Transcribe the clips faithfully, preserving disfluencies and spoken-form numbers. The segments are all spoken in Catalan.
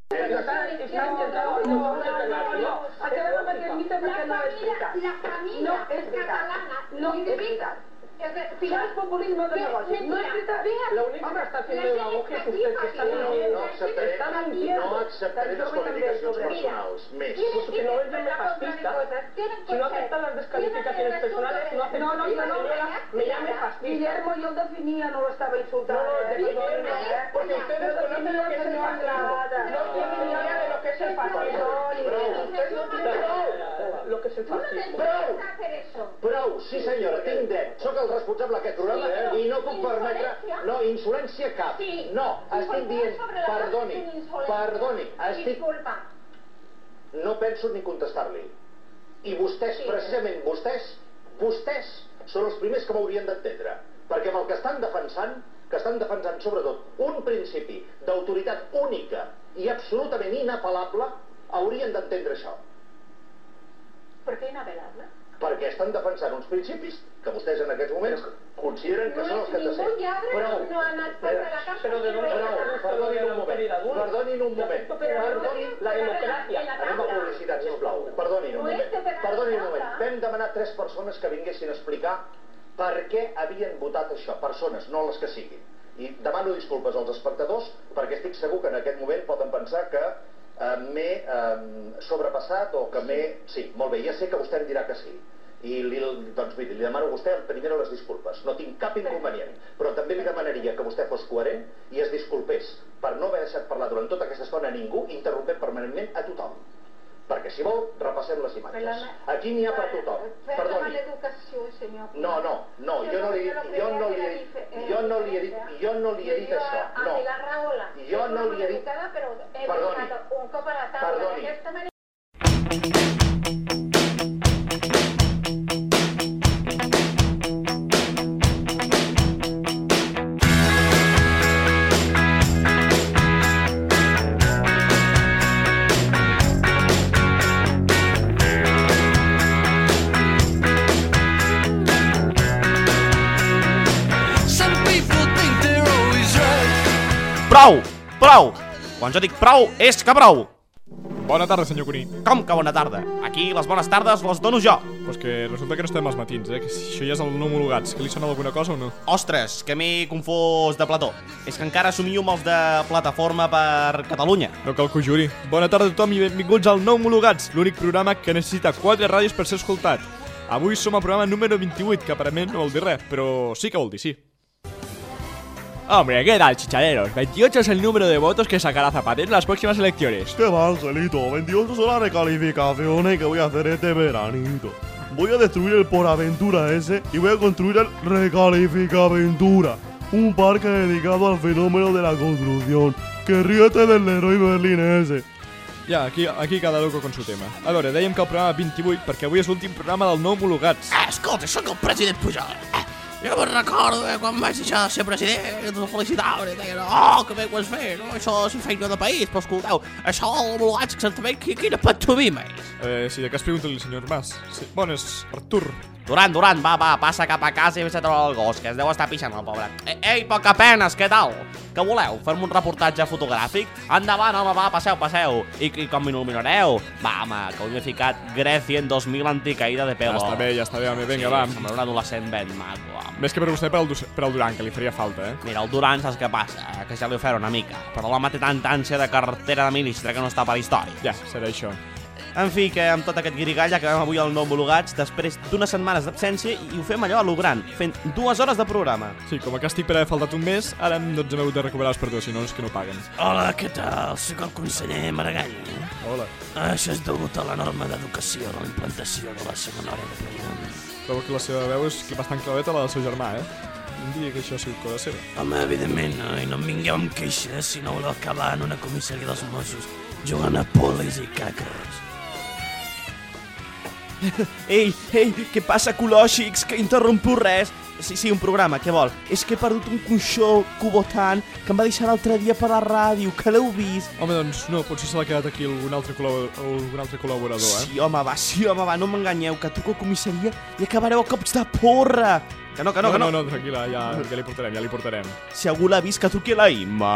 Acabem amb aquest mite perquè no és veritat. La família catalana no és veritat. Això és populisme demagògic. No és veritat. L'únic que està fent demagogia és vostè, que està mintiendo. No acceptaré descalificacions personals. Més. Si no es llame fascista, si no acepta las descalificaciones personales, no hace no, no, no, no, me llame fascista. Guillermo, yo definía, no lo estaba insultando. No, porque ustedes conocen lo que es el fascismo. No tienen ni idea de lo que es el fascismo. Ustedes no tienen lo que es el fascismo. Prou! Prou, sí senyora, tinc dret. Soc el responsable d'aquest programa i no puc permetre... No, insolència cap. No, estic dient... Perdoni, perdoni, estic... No penso ni contestar-li. I vostès, precisament vostès, vostès són els primers que m'haurien d'entendre. Perquè amb el que estan defensant, que estan defensant sobretot un principi d'autoritat única i absolutament inapel·lable, haurien d'entendre això. Per què inapel·lable? Perquè estan defensant uns principis que vostès en aquests moments consideren que són els que han de ser. Prou! No ha anat per la casa. Prou, perdonin un moment. Perdonin un moment. Perdonin la democràcia. Anem a publicitat, sisplau. Perdonin un moment. Perdonin un moment. Vam demanar tres persones que vinguessin a explicar per què havien votat això. Persones, no les que siguin. I demano disculpes als espectadors perquè estic segur que en aquest moment poden pensar que m'he sobrepassat o que m'he... Sí, molt bé, ja sé que vostè em dirà que sí. I doncs miri, li demano a vostè primer les disculpes. No tinc cap inconvenient, però també li demanaria que vostè fos coherent i es disculpés per no haver deixat parlar durant tota aquesta estona a ningú, interrompent permanentment a tothom. Perquè si vol, repassem les imatges. Aquí n'hi ha per tothom. Perdoni. No, no, no, jo no li he dit, jo no li he dit, jo no li he dit, jo no li he dit això. No. Jo no li he dit. Perdoni. Perdoni. Prou! Prou! Quan jo dic prou, és que prou! Bona tarda, senyor Cuní. Com que bona tarda? Aquí les bones tardes les dono jo. Però és que resulta que no estem als matins, eh? Que si això ja és el no homologats. Que li sona alguna cosa o no? Ostres, que m'he confós de plató. És que encara somio amb els de Plataforma per Catalunya. No cal que ho juri. Bona tarda a tothom i benvinguts al no homologats, l'únic programa que necessita quatre ràdios per ser escoltat. Avui som al programa número vint-i-vuit, que aparentment no vol dir res, però sí que vol dir sí. Hombre, ¿qué tal, chichaderos? veintiocho es el número de votos que sacará Zapatero en las próximas elecciones. ¿Qué va, Angelito? veintiocho son las recalificaciones que voy a hacer este veranito. Voy a destruir el por aventura ese y voy a construir el recalificaventura. Un parque dedicado al fenómeno de la construcción. Que ríete del Leroy Merlin ese. Ja, aquí, aquí cada loco con su tema. A veure, dèiem que el programa vint-i-vuit perquè avui és l'últim programa del no homologats. Ah, escolta, sóc el president Pujol. Ah. Jo me'n recordo eh, quan vaig deixar de ser president, us felicitava, i deien, oh, que bé que ho has fet, no? Això és feina de país, però escolteu, això del homologats exactament, quina pantomima és? Eh, si de cas pregunta-li al senyor Mas. Sí, bones, Artur. Duran, Duran, va, va, passa cap a casa i vés a treure el gos, que es deu estar pixant el pobre. Ei, ei, poca penes, què tal? Què voleu? Fer-me un reportatge fotogràfic? Endavant, home, va, passeu, passeu. I, i com m'il·luminareu? Va, home, que avui m'he ficat Grecia en dos mil anticaïda de pelo. Ja està bé, ja està bé, home, vinga, sí, va. Sembla un adolescent ben maco, home. Més que per vostè, per al, per al Duran, que li faria falta, eh? Mira, el Duran, saps què passa? Que ja li ho faré una mica. Però l'home té tanta ànsia de cartera de ministre que no està per història. Ja, serà això. En fi, que amb tot aquest guirigall acabem avui al no homologats després d'unes setmanes d'absència i ho fem allò a lo gran, fent dues hores de programa. Sí, com a càstig per haver faltat un mes, ara doncs hem hagut de recuperar els patrocinadors que no paguen. Hola, què tal? Soc el conseller Maragall. Hola. Això és degut a la norma d'educació de la implantació de la segona hora de programa. Trobo que la seva veu és bastant claveta la del seu germà, eh? Em diria que això ha sigut cosa seva. Home, evidentment, no, i no em vingueu amb queixes si no voleu acabar en una comissaria dels Mossos jugant a polis i càcars. Ei, ei, què passa, ecològics? Que interrompo res? Sí, sí, un programa, què vol? És que he perdut un cuixó cubotant que em va deixar l'altre dia per la ràdio, que l'heu vist? Home, doncs no, potser se l'ha quedat aquí algun altre, col·labor algun altre col·laborador, eh? Sí, home, va, sí, home, va, no m'enganyeu, que truco a comissaria i acabareu a cops de porra. Que no, que no, que no. No, no, tranquil·la, ja, ja li portarem, ja li portarem. Si algú l'ha vist, que truqui a la Imma.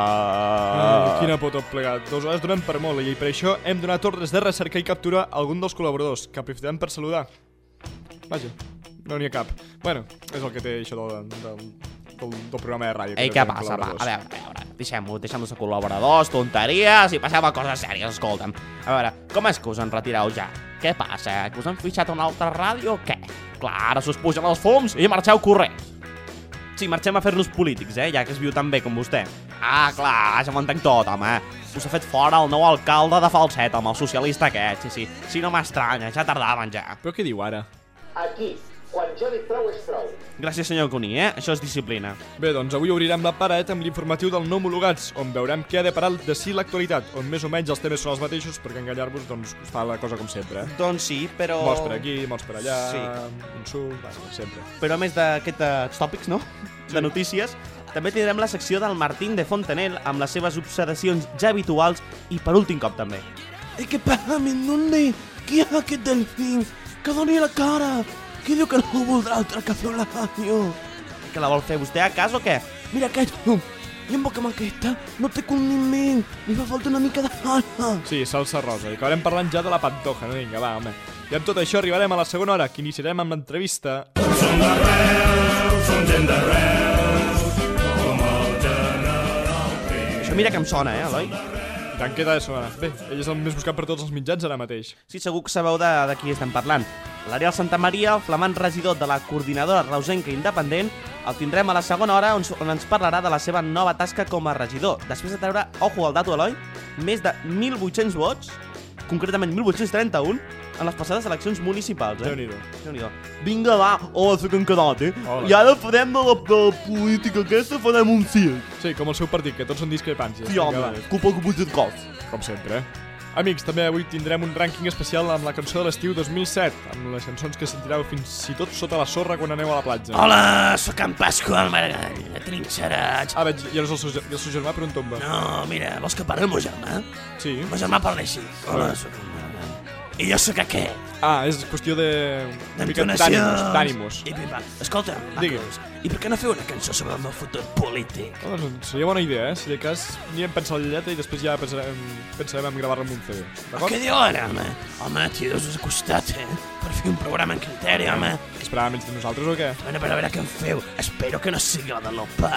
Ai, quina por tot plegat. Dos hores donem per molt, i per això hem donat ordres de recerca i captura a algun dels col·laboradors, que aprofitem per saludar. Vaja, no n'hi ha cap. Bueno, és el que té això del, del, del, del programa de ràdio. Ei, què passa, va? A veure, a veure. Deixem-ho, deixem-ho de col·laboradors, tonteries i passem a coses sèries, escolta'm. A veure, com és que us en retireu ja? Què passa? Que us han fitxat una altra ràdio o què? Clar, ara s'us pugen els fums i marxeu corrents. Sí, marxem a fer-nos polítics, eh? Ja que es viu tan bé com vostè. Ah, clar, ja m'entenc tot, home. Us ha fet fora el nou alcalde de Falset, home, el socialista aquest, sí, sí. Sí, no m'estranya, ja tardaven ja. Però què diu ara? Aquí, quan jo dic prou és prou. Gràcies, senyor Cuní, eh? Això és disciplina. Bé, doncs avui obrirem la paret amb l'informatiu del No Homologats, on veurem què ha de parar de si l'actualitat, on més o menys els temes són els mateixos, perquè enganyar-vos, doncs, us fa la cosa com sempre, eh? Doncs sí, però... Mots per aquí, mots per allà, Sí. insult, bueno, sempre. Però a més d'aquests tòpics, no? De notícies, també tindrem la secció del Martín de Fontenelle amb les seves obsedacions ja habituals i per últim cop també. ¿Y qué pasa, Mindundi? ¿Qué es aquest delfín? Que doni la cara! Que diu que no voldrà altra cafè o l'año? Que la vol fer vostè a cas o què? Mira aquest llum! I en boca amb aquesta no té condiment, li fa falta una mica de gana. Sí, salsa rosa, i acabarem parlant ja de la pantoja, no? Vinga, va, home. I amb tot això arribarem a la segona hora, que iniciarem amb l'entrevista. Som d'arreu, som gent d'arreu, com el general Pi. Això mira que em sona, eh, Eloi? Tant que t'ha de sonar. Bé, ell és el més buscat per tots els mitjans ara mateix. Sí, segur que sabeu de, de qui estem parlant. L'Ariel Santamaria, el flamant regidor de la coordinadora reusenca independent, el tindrem a la segona hora on, on ens parlarà de la seva nova tasca com a regidor. Després de treure, ojo al dato, Eloi, més de mil vuit-cents vots, concretament mil vuit-cents trenta-un, en les passades eleccions municipals, eh? Déu-n'hi-do. Déu-n'hi-do. Vinga, va, hola, sóc en Cadat, eh? Hola. I ara farem de la, de la política aquesta, farem un circ. Sí, com el seu partit, que tots són discrepàncies. Sí, home, Vinga, va. culpa que vull dir cos. Com sempre, eh? Amics, també avui tindrem un rànquing especial amb la cançó de l'estiu dos mil set, amb les cançons que sentireu fins i tot sota la sorra quan aneu a la platja. Hola, sóc en Pasqua, el Maragall, atrinxerats. Ah, veig, ja no és el seu, el seu germà, però on tomba. No, mira, vols que parli el meu germà? Sí. El meu germà parla així. Hola, sóc el Maragall. I jo sóc aquest. Ah, és qüestió de... una mica d'ànimos, d'ànimos. I pim, pam. Escolta, Digue'm. macos, i per què no feu una cançó sobre el meu futur polític? Oh, doncs seria bona idea, eh? Si de cas, anirem a pensar la lletra i després ja pensarem, pensarem en gravar-la amb un C D. D'acord? Què diu ara, home? Home, tio, us has acostat, eh? Per fer un programa en criteri, home. Que esperàvem menys de nosaltres o què? Bueno, però a veure què en feu. Espero que no sigui la de l'Opa.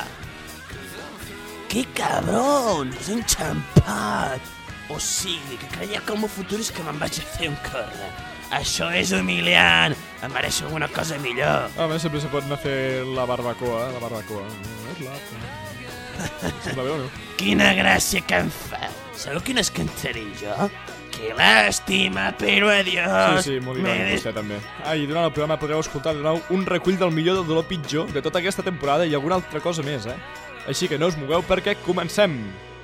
Que cabrons, us he enxampat. O sigui, que creieu que el meu futur és que me'n vaig a fer un córrer. Això és humiliant. Em mereixo alguna cosa millor. Home, sempre se pot anar a fer la barbacoa, la barbacoa. És la... Sembla bé o no? Quina gràcia que em feu. Sabeu quines cantaré jo? Que làstima, però adiós. Sí, sí, molt irònic vostè també. Ah, i durant el programa podreu escoltar de nou un recull del millor del dolor pitjor de tota aquesta temporada i alguna altra cosa més, eh? Així que no us mogueu perquè comencem!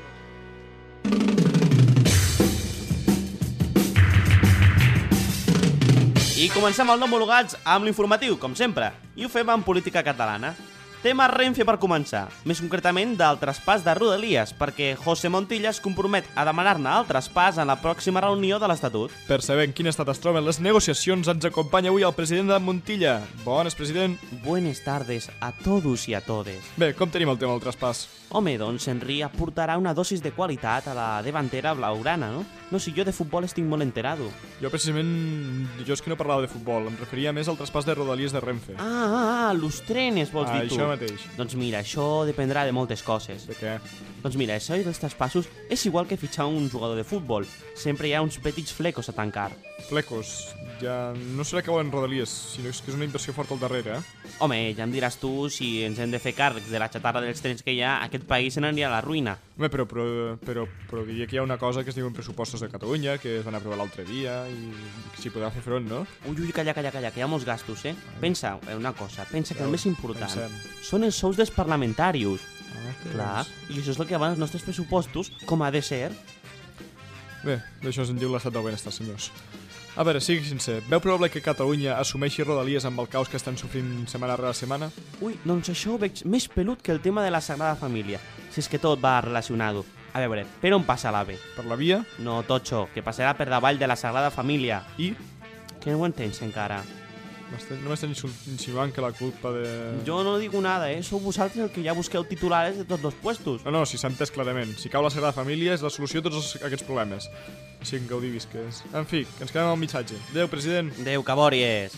I comencem el No Homologats amb l'informatiu, com sempre, i ho fem en política catalana. Tema Renfe per començar, més concretament del traspàs de Rodalies, perquè José Montilla es compromet a demanar-ne el traspàs en la pròxima reunió de l'Estatut. Per saber en quin estat es troben les negociacions ens acompanya avui el president de Montilla. Bones, president. Buenas tardes a todos y a todes. Bé, com tenim el tema del traspàs? Home, doncs Henry aportarà una dosis de qualitat a la davantera blaugrana, no? No, si jo de futbol estic molt enterado. Jo precisament, jo és que no parlava de futbol, em referia més al traspàs de Rodalies de Renfe. Ah, ah, ah, los trenes, vols ah, dir tu? Això mateix. Doncs mira, això dependrà de moltes coses. De què? Doncs mira, això dels traspassos és igual que fitxar un jugador de futbol. Sempre hi ha uns petits flecos a tancar. Flecos, ja no serà que volen Rodalies, sinó que és una inversió forta al darrere, eh? Home, ja em diràs tu, si ens hem de fer càrrecs de la xatarra dels trens que hi ha, aquest país se n'aniria a la ruïna. Home, però, però, però, però diria que hi ha una cosa que es diuen pressupostos de Catalunya, que es van aprovar l'altre dia, i s'hi podrà fer front, no? Ui, ui, calla, calla, calla, que hi ha molts gastos, eh? Pensa una cosa, pensa que el més important Pensem. són els sous dels parlamentaris. Ah, Clar, i això és el que van els nostres pressupostos, com ha de ser. Bé, d'això se'n diu l'estat del benestar, senyors. A veure, sigui sincer, veu probable que Catalunya assumeixi Rodalies amb el caos que estan sofrint setmana rere setmana? Ui, doncs això ho veig més pelut que el tema de la Sagrada Família, si és que tot va relacionat. A veure, per on passa l'AVE? Per la via? No, Totxo, que passarà per davall de la Sagrada Família. I? Que no ho entens encara. No m'estàs insinuant que la culpa de... Jo no digo nada, eh? Sou vosaltres el que ja busqueu titulares de tots els puestos. No, no, si s'ha entès clarament. Si cau la Sagrada Família és la solució a tots aquests problemes. Així que ho diguis que és... En fi, que ens quedem amb el missatge. Adéu, president. Adéu, cabòries.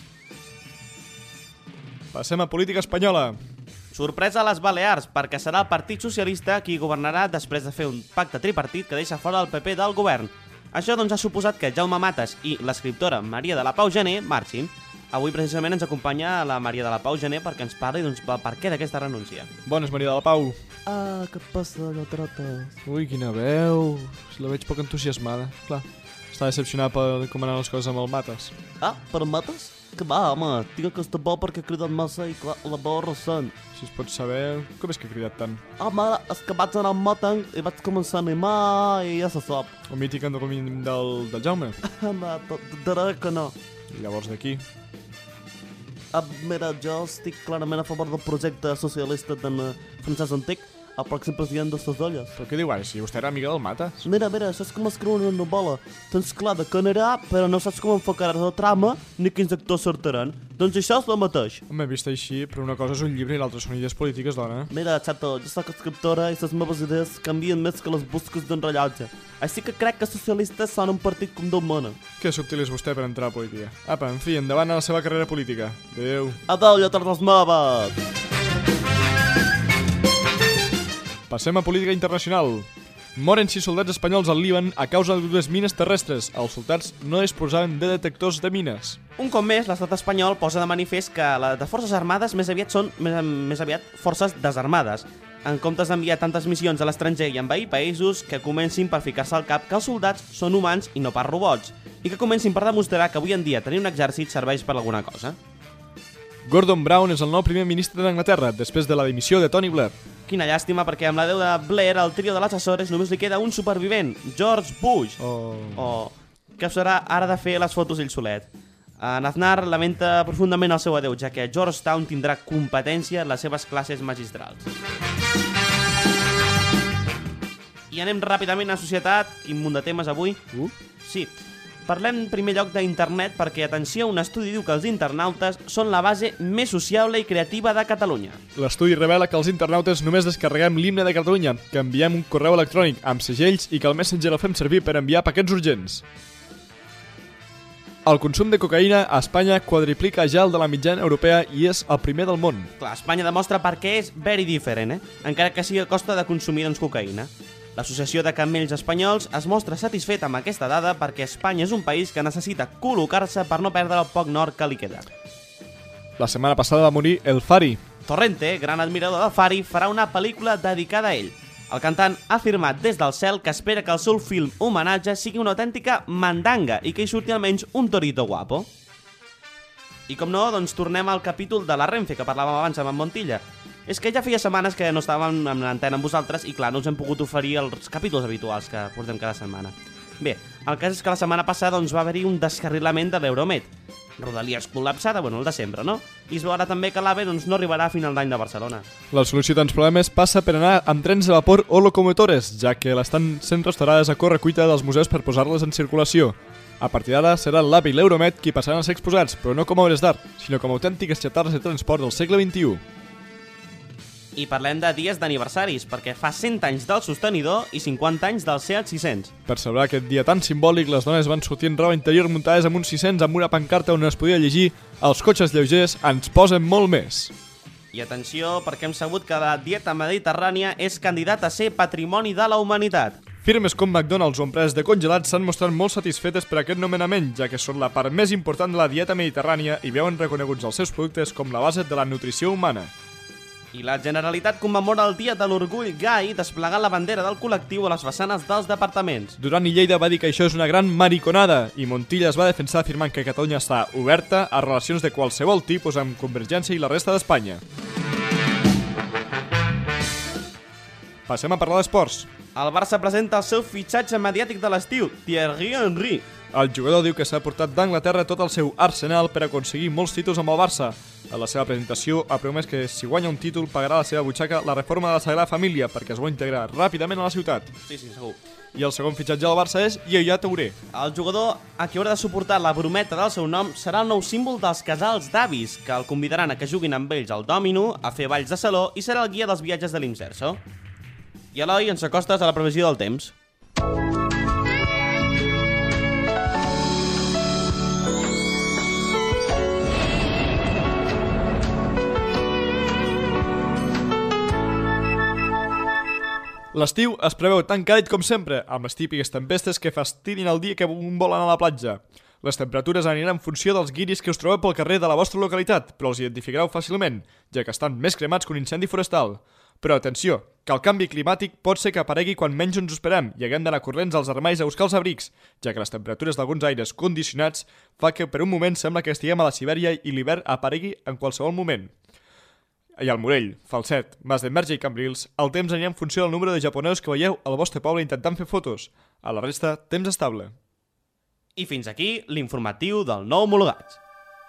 Passem a política espanyola. Sorpresa a les Balears, perquè serà el Partit Socialista qui governarà després de fer un pacte tripartit que deixa fora el P P del govern. Això doncs ha suposat que Jaume Matas i l'escriptora Maria de la Pau Gené marxin. Avui precisament ens acompanya la Maria de la Pau Gené perquè ens parli doncs, pel per què d'aquesta renúncia. Bones, Maria de la Pau. Ah, què passa, llotrotes? Ui, quina veu. La veig poc entusiasmada. Clar, està decepcionada per com anar les coses amb el Matas. Ah, per Matas? Que va, home, tinc aquesta por perquè he cridat massa i clar, la veu recent. Si es pot saber, com és que he cridat tant? Ah, mare, és que vaig anar amb moto i vaig començar a animar i ja se sap. El mític endocomín del, del Jaume? Home, diré que no. I llavors d'aquí? Ah, mira, jo estic clarament a favor del projecte socialista d'en Francesc Antic, el pròxim president de les Olles. Però què diu ara, si vostè era amiga del Matas? Mira, mira, això és com escriure una novel·la. Tens clar de què anirà, però no saps com enfocaràs la trama ni quins actors sortiran. Doncs això és el mateix. M'he vist així, però una cosa és un llibre i l'altra són idees polítiques, dona. Mira, xato, jo soc escriptora i les meves idees canvien més que les busques d'un rellotge. Així que crec que socialistes són un partit com Déu mana. Que subtil és vostè per entrar a política. Apa, en fi, endavant a la seva carrera política. Adéu. Adéu, llotrotes meves. Passem a política internacional. Moren sis soldats espanyols al Líban a causa d'unes mines terrestres. Els soldats no disposaven de detectors de mines. Un cop més, l'estat espanyol posa de manifest que les de forces armades més aviat són més, més aviat forces desarmades. En comptes d'enviar tantes missions a l'estranger i envair països, que comencin per ficar-se al cap que els soldats són humans i no pas robots, i que comencin per demostrar que avui en dia tenir un exèrcit serveix per alguna cosa. Gordon Brown és el nou primer ministre d'Anglaterra, després de la dimissió de Tony Blair. Quina llàstima, perquè amb la deu de Blair, al trio de les Açores només li queda un supervivent, George Bush. Oh. Oh, que serà ara de fer les fotos ell solet. En Aznar lamenta profundament el seu adeu, ja que Georgetown tindrà competència en les seves classes magistrals. I anem ràpidament a societat. Quin munt de temes avui? Uh? Sí. Parlem en primer lloc d'internet perquè, atenció, un estudi diu que els internautes són la base més sociable i creativa de Catalunya. L'estudi revela que els internautes només descarreguem l'himne de Catalunya, que enviem un correu electrònic amb segells i que el Messenger el fem servir per enviar paquets urgents. El consum de cocaïna a Espanya quadriplica ja el de la mitjana europea i és el primer del món. Clar, Espanya demostra per què és very different, eh? Encara que sigui a costa de consumir doncs, cocaïna. L'Associació de Camells Espanyols es mostra satisfet amb aquesta dada perquè Espanya és un país que necessita col·locar-se per no perdre el poc nord que li queda. La setmana passada va morir El Fari. Torrente, gran admirador del Fari, farà una pel·lícula dedicada a ell. El cantant ha afirmat des del cel que espera que el seu film homenatge sigui una autèntica mandanga i que hi surti almenys un torito guapo. I com no, doncs tornem al capítol de la Renfe que parlàvem abans amb en Montilla. És que ja feia setmanes que no estàvem en l'antena amb vosaltres i clar, no us hem pogut oferir els capítols habituals que portem cada setmana. Bé, el cas és que la setmana passada doncs, va haver-hi un descarrilament de l'Euromed. Rodalies col·lapsada, bueno, el de sempre, no? I es veurà també que l'AVE doncs, no arribarà a final d'any de Barcelona. La solució a tants problemes passa per anar amb trens de vapor o locomotores, ja que l'estan sent restaurades a correcuita dels museus per posar-les en circulació. A partir d'ara serà l'AVE i l'Euromed qui passaran a ser exposats, però no com a obres d'art, sinó com a autèntiques xatarres de transport del segle vint-i-u. I parlem de dies d'aniversaris, perquè fa cent anys del sostenidor i cinquanta anys del Seat sis cents. Per celebrar aquest dia tan simbòlic, les dones van sortir en roba interior muntades amb un sis cents amb una pancarta on es podia llegir «Els cotxes lleugers ens posen molt més». I atenció, perquè hem sabut que la dieta mediterrània és candidata a ser patrimoni de la humanitat. Firmes com McDonald's o empreses de congelats s'han mostrat molt satisfetes per aquest nomenament, ja que són la part més important de la dieta mediterrània i veuen reconeguts els seus productes com la base de la nutrició humana. I la Generalitat commemora el Dia de l'Orgull Gai desplegant la bandera del col·lectiu a les façanes dels departaments. Duran i Lleida va dir que això és una gran mariconada i Montilla es va defensar afirmant que Catalunya està oberta a relacions de qualsevol tipus amb Convergència i la resta d'Espanya. Passem a parlar d'esports. El Barça presenta el seu fitxatge mediàtic de l'estiu, Thierry Henry. El jugador diu que s'ha portat d'Anglaterra tot el seu arsenal per aconseguir molts títols amb el Barça. A la seva presentació ha promès que si guanya un títol pagarà a la seva butxaca la reforma de la Sagrada Família perquè es vol integrar ràpidament a la ciutat. Sí, sí, segur. I el segon fitxatge del Barça és Yaya Touré. El jugador a qui haurà de suportar la brometa del seu nom serà el nou símbol dels casals d'avis, que el convidaran a que juguin amb ells al dòmino, a fer balls de saló i serà el guia dels viatges de l'Imserso. I Eloi, ens acostes a la previsió del temps. L'estiu es preveu tan càlid com sempre, amb les típiques tempestes que fastidin el dia que un vol anar a la platja. Les temperatures aniran en funció dels guiris que us trobeu pel carrer de la vostra localitat, però els identificareu fàcilment, ja que estan més cremats que un incendi forestal. Però atenció, que el canvi climàtic pot ser que aparegui quan menys ens ho esperem i haguem d'anar corrents als armaris a buscar els abrics, ja que les temperatures d'alguns aires condicionats fa que per un moment sembla que estiguem a la Sibèria i l'hivern aparegui en qualsevol moment. I al Morell, Falset, Mas d'Enverge i Cambrils, el temps anirà en funció del número de japonesos que veieu al vostre poble intentant fer fotos. A la resta, temps estable. I fins aquí l'informatiu del nou homologats.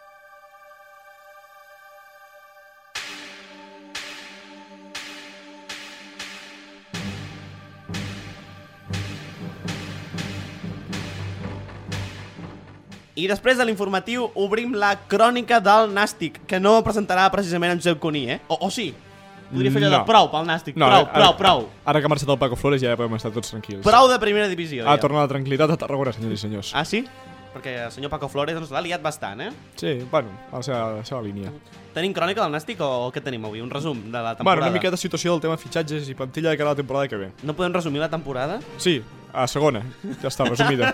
I després de l'informatiu obrim la crònica del Nàstic, que no presentarà precisament en Josep Cuní, eh? O, o sí, podria fer allò No. de prou pel Nàstic, No, prou, ara- prou, prou. Ara que ha marxat el Paco Flores ja podem estar tots tranquils. Prou de primera divisió. Ha ja. tornat la tranquil·litat a Tarragona, senyors i senyors. Ah, sí? Perquè el senyor Paco Flores doncs, l'ha liat bastant, eh? Sí, bueno, a la seva, a la seva línia. Tenim crònica del Nàstic o què tenim avui? Un resum de la temporada? Bueno, una miqueta de situació del tema fitxatges i plantilla de cara a la temporada que ve. No podem resumir la temporada? Sí, a segona. Ja està, resumida.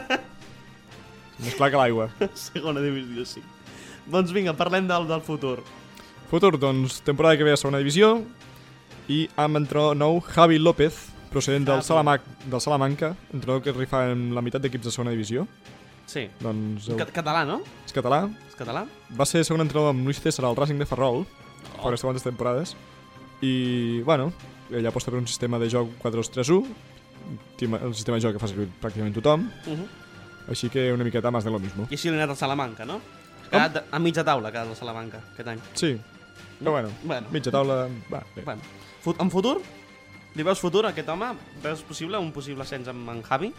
Més clar que l'aigua. Segona divisió, sí. Doncs vinga, parlem del, del futur. Futur, doncs, temporada que ve a segona divisió i amb entrenador nou Javi López, procedent del, Javi. Salamac, del Salamanca, entrenador que rifa en la meitat d'equips de segona divisió. Sí. Doncs Un el, cat català, no? és català. És català? Va ser segon entrenador amb Luis César al Racing de Ferrol, Oh. per les segones temporades. I, bueno, ella aposta per un sistema de joc quatre dos tres u, el sistema de joc que fa servir pràcticament tothom, Uh -huh. així que una miqueta més de lo mismo. I així l'ha anat al Salamanca, no? Ha quedat de- a mitja taula, ha quedat el Salamanca, aquest any. Sí, però bueno, Bueno. mitja taula, va, bé. Bueno. Fut en futur? Li veus futur a aquest home? Veus possible un possible ascens amb en Javi?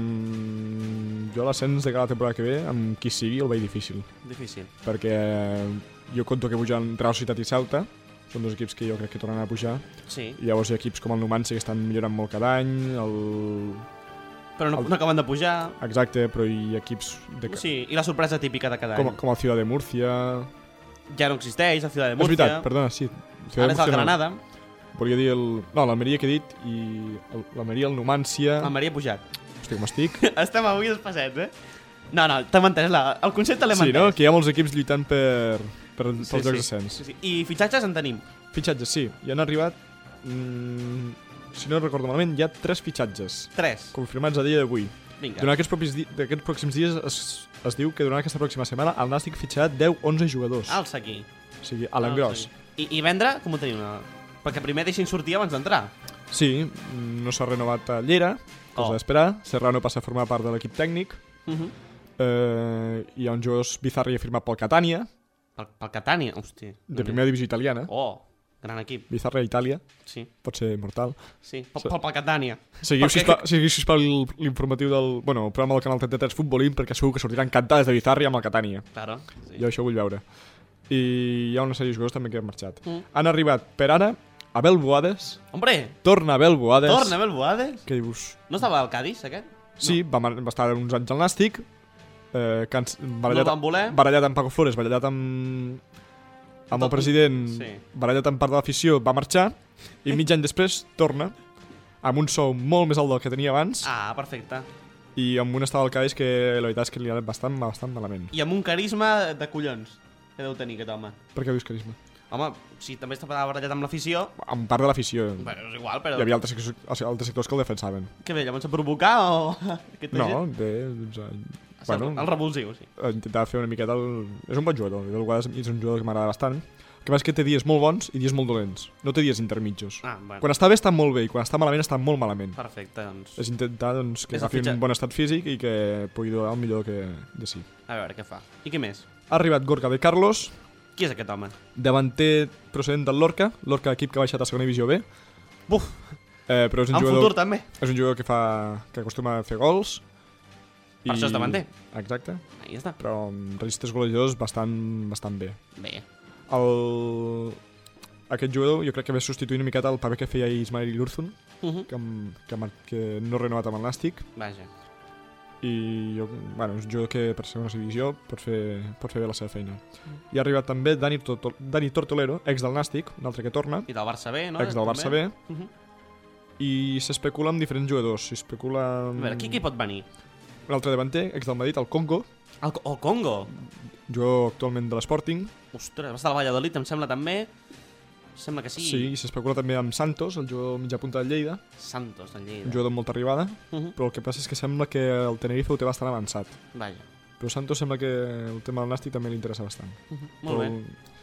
Mm, jo l'ascens de cada temporada que ve, amb qui sigui, el veig difícil. Difícil. Perquè jo conto que pujan Real Societat i Ceuta, són dos equips que jo crec que tornaran a pujar. Sí. I llavors hi ha equips com el Numancia que estan millorant molt cada any, el... Però no, El- no acaben de pujar. Exacte, però hi ha equips de... Sí, i la sorpresa típica de cada com, any. com el Ciudad de Murcia... Ja no existeix, la ciutat de És Múrcia. veritat, perdona, sí. Ciudad Ara és de el Murcia no. Granada. Volia dir el... No, l'Almeria que he dit i el- l'Almeria, el Numancia... La Maria ha pujat. Hosti, com estic? Estem avui despassets, eh? No, no, t'hem entès, la, el concepte l'hem Sí, entès. no? Que hi ha molts equips lluitant per, per, pels Sí, jocs sí. d'ascens. Sí, sí. I fitxatges en tenim. Fitxatges, sí. Hi han arribat... Mm, si no recordo malament, hi ha tres fitxatges Tres. confirmats a dia d'avui. Vinga. Durant aquests, propis di aquests pròxims dies es, es diu que durant aquesta pròxima setmana el Nàstic fitxarà deu onze jugadors. Alça aquí. O sigui, a l'engròs. Alça aquí. I, I vendre, com ho tenim? Perquè primer deixin sortir abans d'entrar. Sí, no s'ha renovat a Llera, cosa Oh. d'esperar. Serrano passa a formar part de l'equip tècnic. Uh -huh. Eh, hi ha un jugador Bizarri firmat pel Catània, Pel, pel Catània, hosti. de primera divisió italiana. Oh, gran equip. Bizarri a Itàlia, Sí, pot ser mortal. sí. Pel, pel, pel Catània. Seguiu, Perquè- sisplau, seguiu sisplau l'informatiu del... Bueno, el programa del canal trenta tres Futbolín, perquè segur que sortiran cantades de Bizarri amb el Catània. Claro. Sí. Jo això vull veure. I hi ha una sèrie de jugadors també que han marxat. Mm. Han arribat per ara Abel Boades, Hombre, torna Abel Boades. torna Abel Boades. Què dius? No estava al Cádiz, aquest? Sí, va, mar- va estar uns anys al Nàstic, eh, cans- barallat, No el van voler. barallat amb Paco Flores, barallat amb, amb el Tot- president, sí. barallat amb part de l'afició, va marxar, i mig any després torna, amb un sou molt més alt del que tenia abans, Ah, perfecte. i amb un estat del Cádiz que la veritat és que li ha anat bastant, bastant malament. I amb un carisma de collons que deu tenir aquest home. Per què dius carisma? Home, si també estava barallat amb l'afició, Amb part de l'afició. bueno, és igual, però... Hi havia altres, sectors- o sigui, altres sectors que el defensaven. Què bé, llavors a provocar o... Aquesta No, gent? bé, doncs, eh, Bueno, bueno, el revulsiu, sí. intentava fer una miqueta el... És un bon jugador, el Guades és un jugador que m'agrada bastant. El que passa és que té dies molt bons i dies molt dolents. No té dies intermitjos. Ah, bueno, Quan està bé està molt bé i quan està malament està molt malament. perfecte, doncs... És intentar doncs, que És el agafi fitxa- un bon estat físic i que pugui donar el millor que de si. A veure, què fa? I què més? Ha arribat Gorka de Carlos, Qui és aquest home? davanter procedent del Lorca, Lorca, equip que ha baixat a segona divisió B. Buf! Eh, però és un en jugador, futur també. És un jugador que fa que acostuma a fer gols. Per això és davanter. Exacte. Ahí està. Però amb registres golejadors bastant, bastant bé. Bé. El... Aquest jugador jo crec que ve substituint una miqueta el paper que feia Ismail Ilurzun, Uh -huh. que, que, que no ha renovat amb el Nàstic. Vaja. I jo, bueno, és un jugador que per segona divisió pot fer, pot fer bé la seva feina. Mm. I ha arribat també Dani, Torto, Dani Tortolero, ex del Nàstic, un altre que torna. I del Barça B, no? Ex del Barça B. Uh -huh. I s'especula amb diferents jugadors. S'especula amb... A veure, qui, qui pot venir? Un altre davanter, ex del Madrid, el Congo. El, el Congo? Jugador actualment de l'Sporting. Ostres, va estar al Valladolid, em sembla també. Sembla que sí. Sí, i s'especula també amb Santos, el jugador mitjà punta del Lleida. Santos, del Lleida. Un jugador amb molta arribada, Uh -huh. però el que passa és que sembla que el Tenerife ho té bastant avançat. Vaja. Però Santos sembla que el tema del Nàstic també li interessa bastant. Uh -huh. Molt però... bé.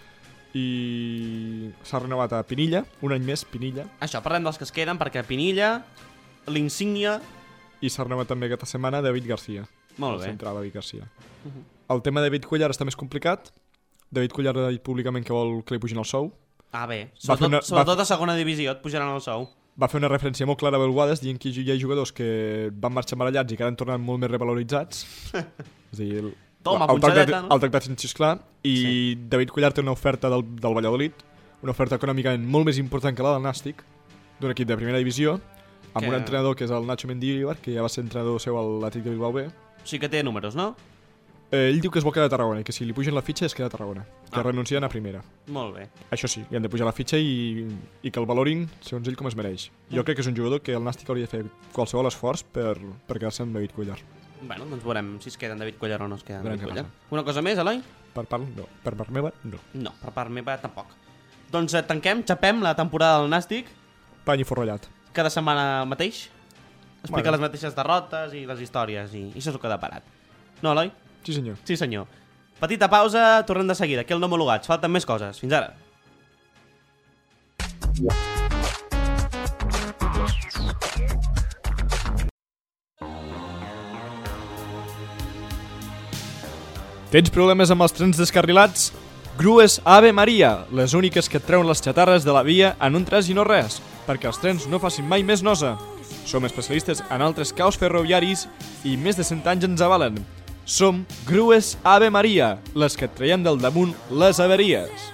I s'ha renovat a Pinilla, un any més, Pinilla. Això, parlem dels que es queden, perquè Pinilla, l'insígnia... I s'ha renovat també aquesta setmana David Garcia. Molt bé. El central David Garcia. Uh -huh. El tema de David Cuellar està més complicat. David Cuellar ha dit públicament que vol que li pugin el sou. Ah, bé. Va Sobretot, una, sobretot va, a segona divisió et pujaran el sou. Va fer una referència molt clara a Belguades, dient que hi ha jugadors que van marxar marallats i que ara han tornat molt més revaloritzats. És a dir, el, Toma, el, tractat, no? el tractat sense esclar. I sí. David Cuellar té una oferta del, del Valladolid, una oferta econòmicament molt més important que la del Nàstic, d'un equip de primera divisió, amb que... un entrenador que és el Nacho Mendilibar, que ja va ser entrenador seu a l'Atlètic de Bilbao B. Sí que té números, no? Eh, ell diu que es vol quedar a Tarragona i que si li pugen la fitxa es queda a Tarragona, que ah. renuncien a primera. Molt bé. Això sí, li han de pujar la fitxa i, i que el valorin, segons ell, com es mereix. Jo mm. crec que és un jugador que el Nàstic hauria de fer qualsevol esforç per, per quedar-se amb David Cuellar. Bueno, doncs veurem si es queda en David Cuellar o no es queda en Veurem David Cuellar. passa. Una cosa més, Eloi? Per part, no. Per part meva, no. No, per part meva tampoc. Doncs eh, tanquem, xapem la temporada del Nàstic. Pany i forrellat. Cada setmana el mateix. Explica Bueno. les mateixes derrotes i les històries i, i això és el que ha parat. No, Eloi? Sí, senyor. Sí, senyor. Petita pausa, tornem de seguida. Aquí el No Homologats. Falten més coses. Fins ara. Tens problemes amb els trens descarrilats? Grues Ave Maria, les úniques que et treuen les xatarres de la via en un tres i no res, perquè els trens no facin mai més nosa. Som especialistes en altres caos ferroviaris i més de cent anys ens avalen. Som Grues Ave Maria, les que et traiem del damunt les averies.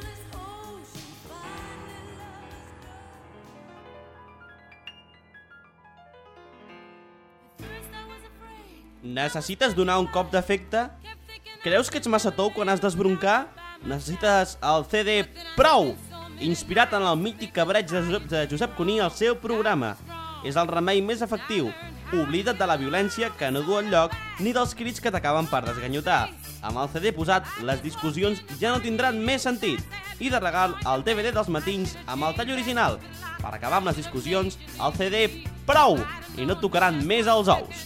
Necessites donar un cop d'efecte? Creus que ets massa tou quan has d'esbroncar? Necessites el C D Prou! Inspirat en el mític cabreig de Josep, de Josep Cuní al seu programa. És el remei més efectiu. Oblida't de la violència que no du enlloc ni dels crits que t'acaben per desganyotar. Amb el C D posat, les discussions ja no tindran més sentit. I de regal, el D V D dels matins amb el tall original. Per acabar amb les discussions, el C D Prou! I no et tocaran més els ous.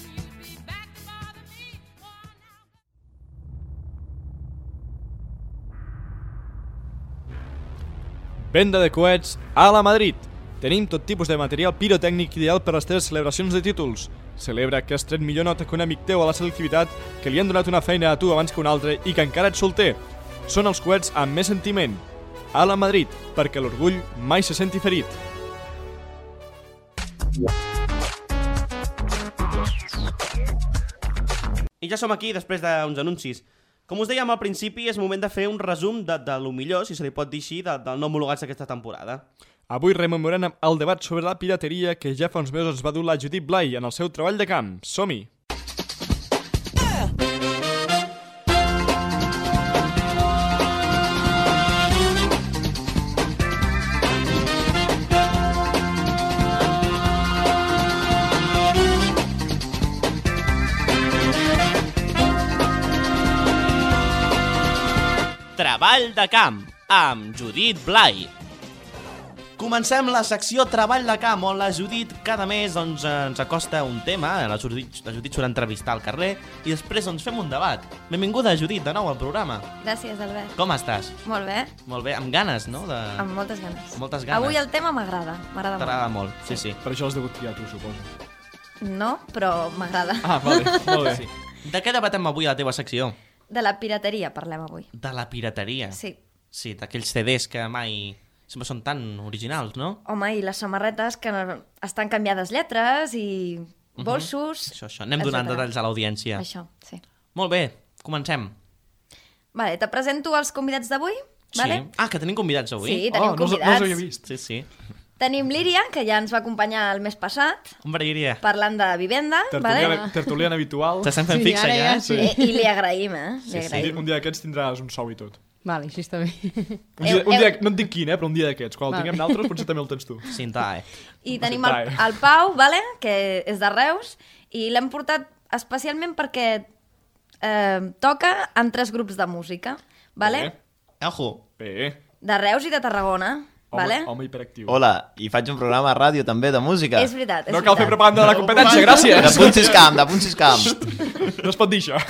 Venda de coets a la Madrid. Tenim tot tipus de material pirotècnic ideal per a les teves celebracions de títols. Celebra que has tret millor not econòmic teu a la selectivitat, que li han donat una feina a tu abans que un altre i que encara ets solter. Són els coets amb més sentiment. A la Madrid, perquè l'orgull mai se senti ferit. I ja som aquí després d'uns anuncis. Com us dèiem al principi, és moment de fer un resum de, de lo millor, si se li pot dir així, de, del No Homologats d'aquesta temporada. Avui rememorem el debat sobre la pirateria que ja fa uns mesos ens va dur la Judit Blay en el seu treball de camp. Som-hi! Treball de camp, amb Judit Blay. Comencem la secció Treball de camp, on la Judit cada mes doncs, ens acosta un tema, la Judit, la Judit surt a entrevistar al carrer i després doncs, fem un debat. Benvinguda, Judit, de nou al programa. Gràcies, Albert. Com estàs? Molt bé. Molt bé, amb ganes, no? De... Amb moltes ganes. Moltes ganes. Avui el tema m'agrada, m'agrada molt. T'agrada molt, sí, sí. Per això l'has degut triar tu, suposo. No, però m'agrada. Ah, vale, molt bé. Sí. De què debatem avui a la teva secció? De la pirateria parlem avui. De la pirateria? Sí. Sí, d'aquells C Ds que mai sempre són tan originals, no? Home, i les samarretes que estan canviades lletres i bolsos... Això, això. Anem donant etcètera. detalls a l'audiència. Això, sí. Molt bé, comencem. Vale, te presento els convidats d'avui, vale? Sí. Ah, que tenim convidats avui? Sí, tenim Oh, no us- no us convidats. havia vist. Sí, sí. Tenim l'Íria, que ja ens va acompanyar el mes passat, Hombre, Iria. parlant de vivenda, Tertuliana, vale? tertuliana habitual. T'estem fent Sí, fixa, ara ja? ja sí. I, I li agraïm, eh? Li Sí, agraïm. un dia d'aquests tindràs un sou i tot. Vale, així està bé. Un dia, Eu- un dia, eu- no et dic quin, eh, però un dia d'aquests. Quan el Vale. tinguem d'altres, potser també el tens tu. Cinta, eh? I tenim el, Vale. el Pau, vale? Que és de Reus, i l'hem portat especialment perquè eh, toca en tres grups de música, vale? Bé. Ojo. Bé. De Reus i de Tarragona, Home, vale? home hiperactiu. Hola, i faig un programa a ràdio també de música. És veritat, és No cal fer veritat. propaganda de la competència, gràcies. De punt sis camp, de punt sis camp. No es pot dir això.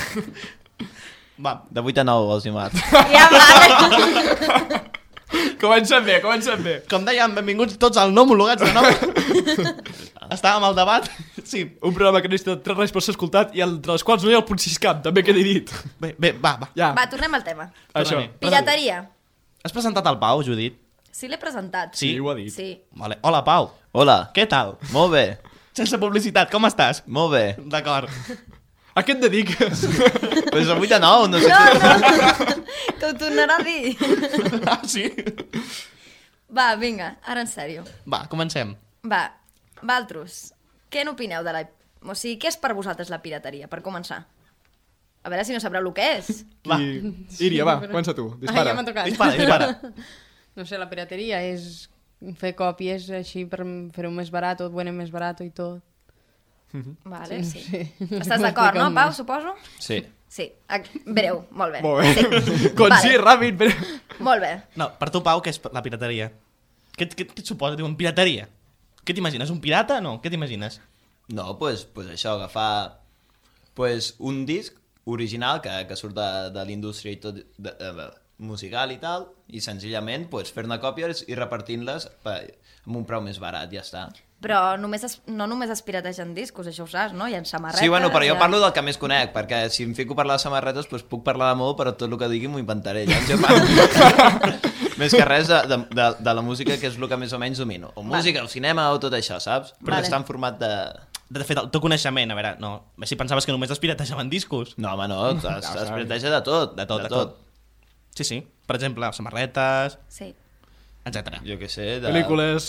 Va. De vuit a nou els dimarts. Ja, vale. Comencem bé, comencem bé. Com dèiem, benvinguts tots al no homologats de nou. Estàvem al debat. Sí. Un programa que necessita tres reis per ser escoltat i entre els quals no hi ha el punt sis camp, també quedi dit. Bé, bé, va, va. Ja, Va, tornem al tema. això. tornem-hi. Pirateria. Has presentat el Pau, Judit? Sí, l'he presentat. Sí? Sí, ho ha dit. Sí. Vale. Hola, Pau. Hola, Què tal? molt bé, Sense publicitat, com estàs? molt bé. D'acord. A què et dediques? Pues de vuit a nou, no sé. No, no, que ho tornarà a dir. Ah, sí? Va, vinga, ara en sèrio. Va, comencem. Va, Valtros, què n'opineu de la... O sigui, què és per vosaltres la pirateria, per començar? A veure si no sabreu el que és. Va. I... Íria, va, comença tu, Ah, dispara. ja m'ha tocat. Dispara, dispara. No sé, la pirateria és fer còpies així per fer-ho més barat, o bueno, més barat i tot. Vale, sí. Sí. Estàs d'acord, no, Pau, suposo? Sí. Sí, Ac- breu, molt bé. Molt bé. Sí. Concí, Vale. ràpid, però... Molt bé. No, per tu, Pau, què és la pirateria? Què, què, què et suposa? Diuen pirateria. Què t'imagines? Un pirata? No, què t'imagines? No, pues, pues això, agafar pues, un disc original que, que surt de, de l'indústria i tot, de, de, musical i tal, i senzillament pues, fer-ne còpies i repartint-les per, amb un preu més barat, ja està. Però només es, no només es pirategen discos, això ho saps, no? Hi ha samarretes... Sí, bueno, però jo hi ha- parlo del que més conec, perquè si em fico a parlar de samarretes, doncs puc parlar de molt, però tot el que digui m'ho inventaré. Llavors jo parlo més que res de, de, de, de la música, que és el que més o menys domino. O música, o cinema, o tot això, saps? Però Vale. està en format de... De fet, el teu coneixement, a veure, no, si pensaves que només es piratejaven discos. No, home, no, es, es pirateja de tot. De tot, de tot. Sí, sí. Per exemple, samarretes, Sí. etcètera. Jo què sé, de... Pel·lícules...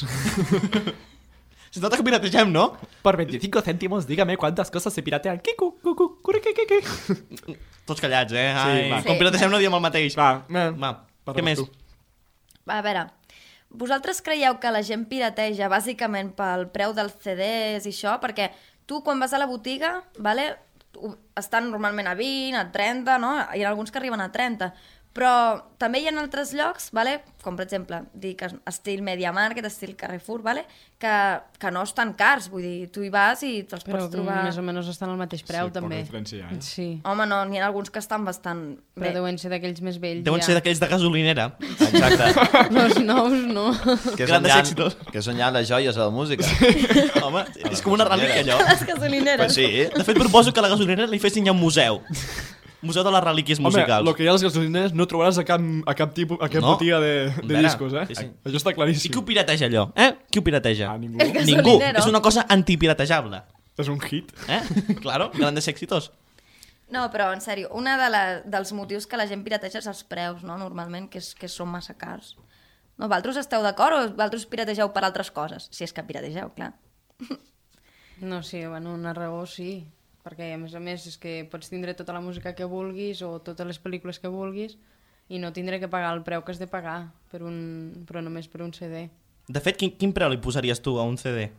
Si tot que pirategem, no? Por veinticinco céntimos, dígame cuántas cosas se piratean. Kiku, kuku, kurikikiki. Tots callats, eh? Ai, va. Com Sí. pirategem no diem el mateix. Va, eh, Va. parla Què més? tu. Va, a veure, vosaltres creieu que la gent pirateja bàsicament pel preu dels C Ds i això? Perquè tu quan vas a la botiga, vale, tu- estan normalment a vint, a trenta, no? Hi ha alguns que arriben a trenta. Però també hi ha altres llocs, vale? Com per exemple, dic estil Media Market, estil Carrefour, vale? que, que no estan cars, vull dir, tu hi vas i te'ls Però pots trobar... més o menys estan al mateix preu, Sí, poca també. diferència hi ha, eh? Sí, Home, no, n'hi ha alguns que estan bastant però bé. deuen ser d'aquells més vells. Deuen ja. ser d'aquells de gasolinera. Exacte. No, els nous, no. que, són Grandes ja, èxitos. que són ja les joies de la música. Home, és com una relíquia, allò. Les gasolineres. Pues sí. De fet, proposo que a la gasolinera li fessin ja un museu. Museu de les relíquies Home, musicals. el que hi ha a les gasoliners no trobaràs a cap, a cap, tipus, a cap No. botiga de, de Vera, discos, eh? sí, sí. Això està I claríssim. qui ho pirateja, allò? Eh? Qui ho pirateja? Ah, ningú. El Ningú. gasolinero. És una cosa antipiratejable. És un hit. Eh? Claro, grandes èxitos. No, però en sèrio, un de dels motius que la gent pirateja és els preus, no? Normalment, que, és, que són massa cars. No, vosaltres esteu d'acord o vosaltres pirategeu per altres coses? Si és que pirategeu, clar. No, sí, bueno, una raó sí, perquè a més a més és que pots tindre tota la música que vulguis o totes les pel·lícules que vulguis i no tindré que pagar el preu que has de pagar, per un, però només per un C D. De fet, quin, quin preu li posaries tu a un C D?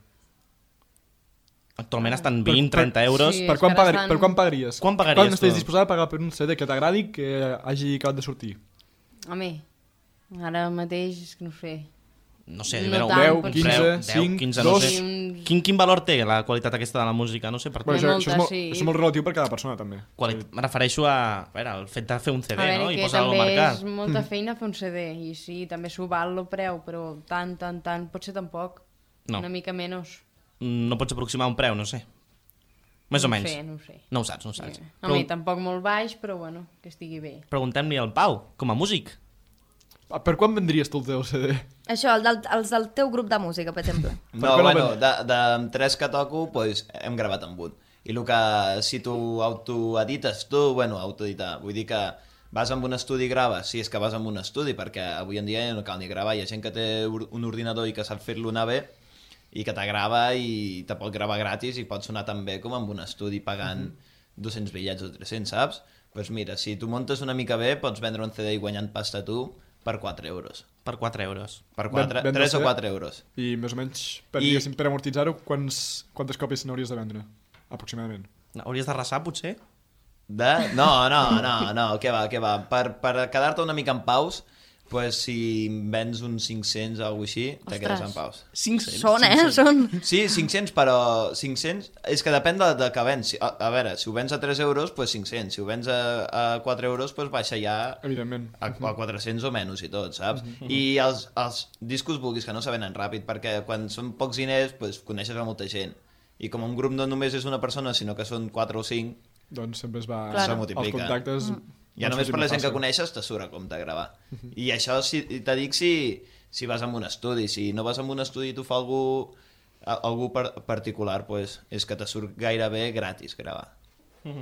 Actualment estan Per- vint, per- trenta euros. sí. Per és quan, que ara pagari, estan- per quan pagaries? Quan pagaries Quan estàs tu? disposada a pagar per un C D que t'agradi que hagi acabat de sortir? A mi, ara mateix és que no ho sé. No sé, No veure, tant, deu, potser. quinze, deu, deu, cinc, quinze, no dos. sé. Sí, un- Quin, quin valor té la qualitat aquesta de la música? No sé, per Bueno, què. això, molta, això, és molt, sí. això és molt relatiu per cada persona, també. Quali... Me refereixo a, a veure, el fet de fer un C D, A veure, no? I que posar-lo al també mercat. és molta feina fer un C D i sí, també s'ho val el preu, però tant, tant, tant, potser tampoc. No. Una mica menys. No pots aproximar un preu, no sé. Més o No ho menys. sé, no ho sé. No ho saps, no ho saps. Sí. A Però mi tampoc molt baix, però bueno, que estigui bé. preguntem-li al Pau, com a músic. Per quan vendries tu el teu C D? Això, el del, els del teu grup de música, per exemple. No, bueno, de, de tres que toco, pues, hem gravat amb un. I el que, si tu autoedites tu, bueno, autoeditar, vull dir que vas amb un estudi i graves, si és que vas amb un estudi, perquè avui en dia no cal ni gravar, hi ha gent que té un ordinador i que sap fer-lo anar bé, i que t'agrava i te pot gravar gratis i pot sonar tan bé com amb un estudi pagant mm-hmm. dos-cents bitllets o tres-cents, saps? Doncs pues mira, si tu montes una mica bé, pots vendre un C D i guanyant pasta tu per quatre euros. Per quatre euros. Per quatre, tres o quatre euros. I més o menys, per, I... per amortitzar-ho, quants, quantes còpies n'hauries de vendre? Aproximadament. Hauries d'arrasar, potser? De? No, no, no, no, què va, què va. Per, per quedar-te una mica en paus, pues, si vens uns cinc-cents o alguna cosa així, te quedes en paus. cinc-cents? Són, eh? Són. Sí, cinc-cents, però cinc-cents... És que depèn de, de que vens. A, a veure, si ho vens a tres euros, pues cinc-cents. Si ho vens a, a quatre euros, pues baixa ja evidentment a, a quatre-cents o menys i tot, saps? Mm-hmm. I els, els discos vulguis que no se venen ràpid, perquè quan són pocs diners, pues, coneixes a molta gent. I com un grup no només és una persona, sinó que són quatre o cinc, doncs sempre es va... Claro. Se multiplica. Els contactes... Mm. Ja només per la gent que coneixes te surt a compte gravar. Uh-huh. I això si, te dic si, si vas amb un estudi. Si no vas amb un estudi i tu fa algú, algú per, particular, pues, és que te surt gairebé gratis gravar. Uh-huh.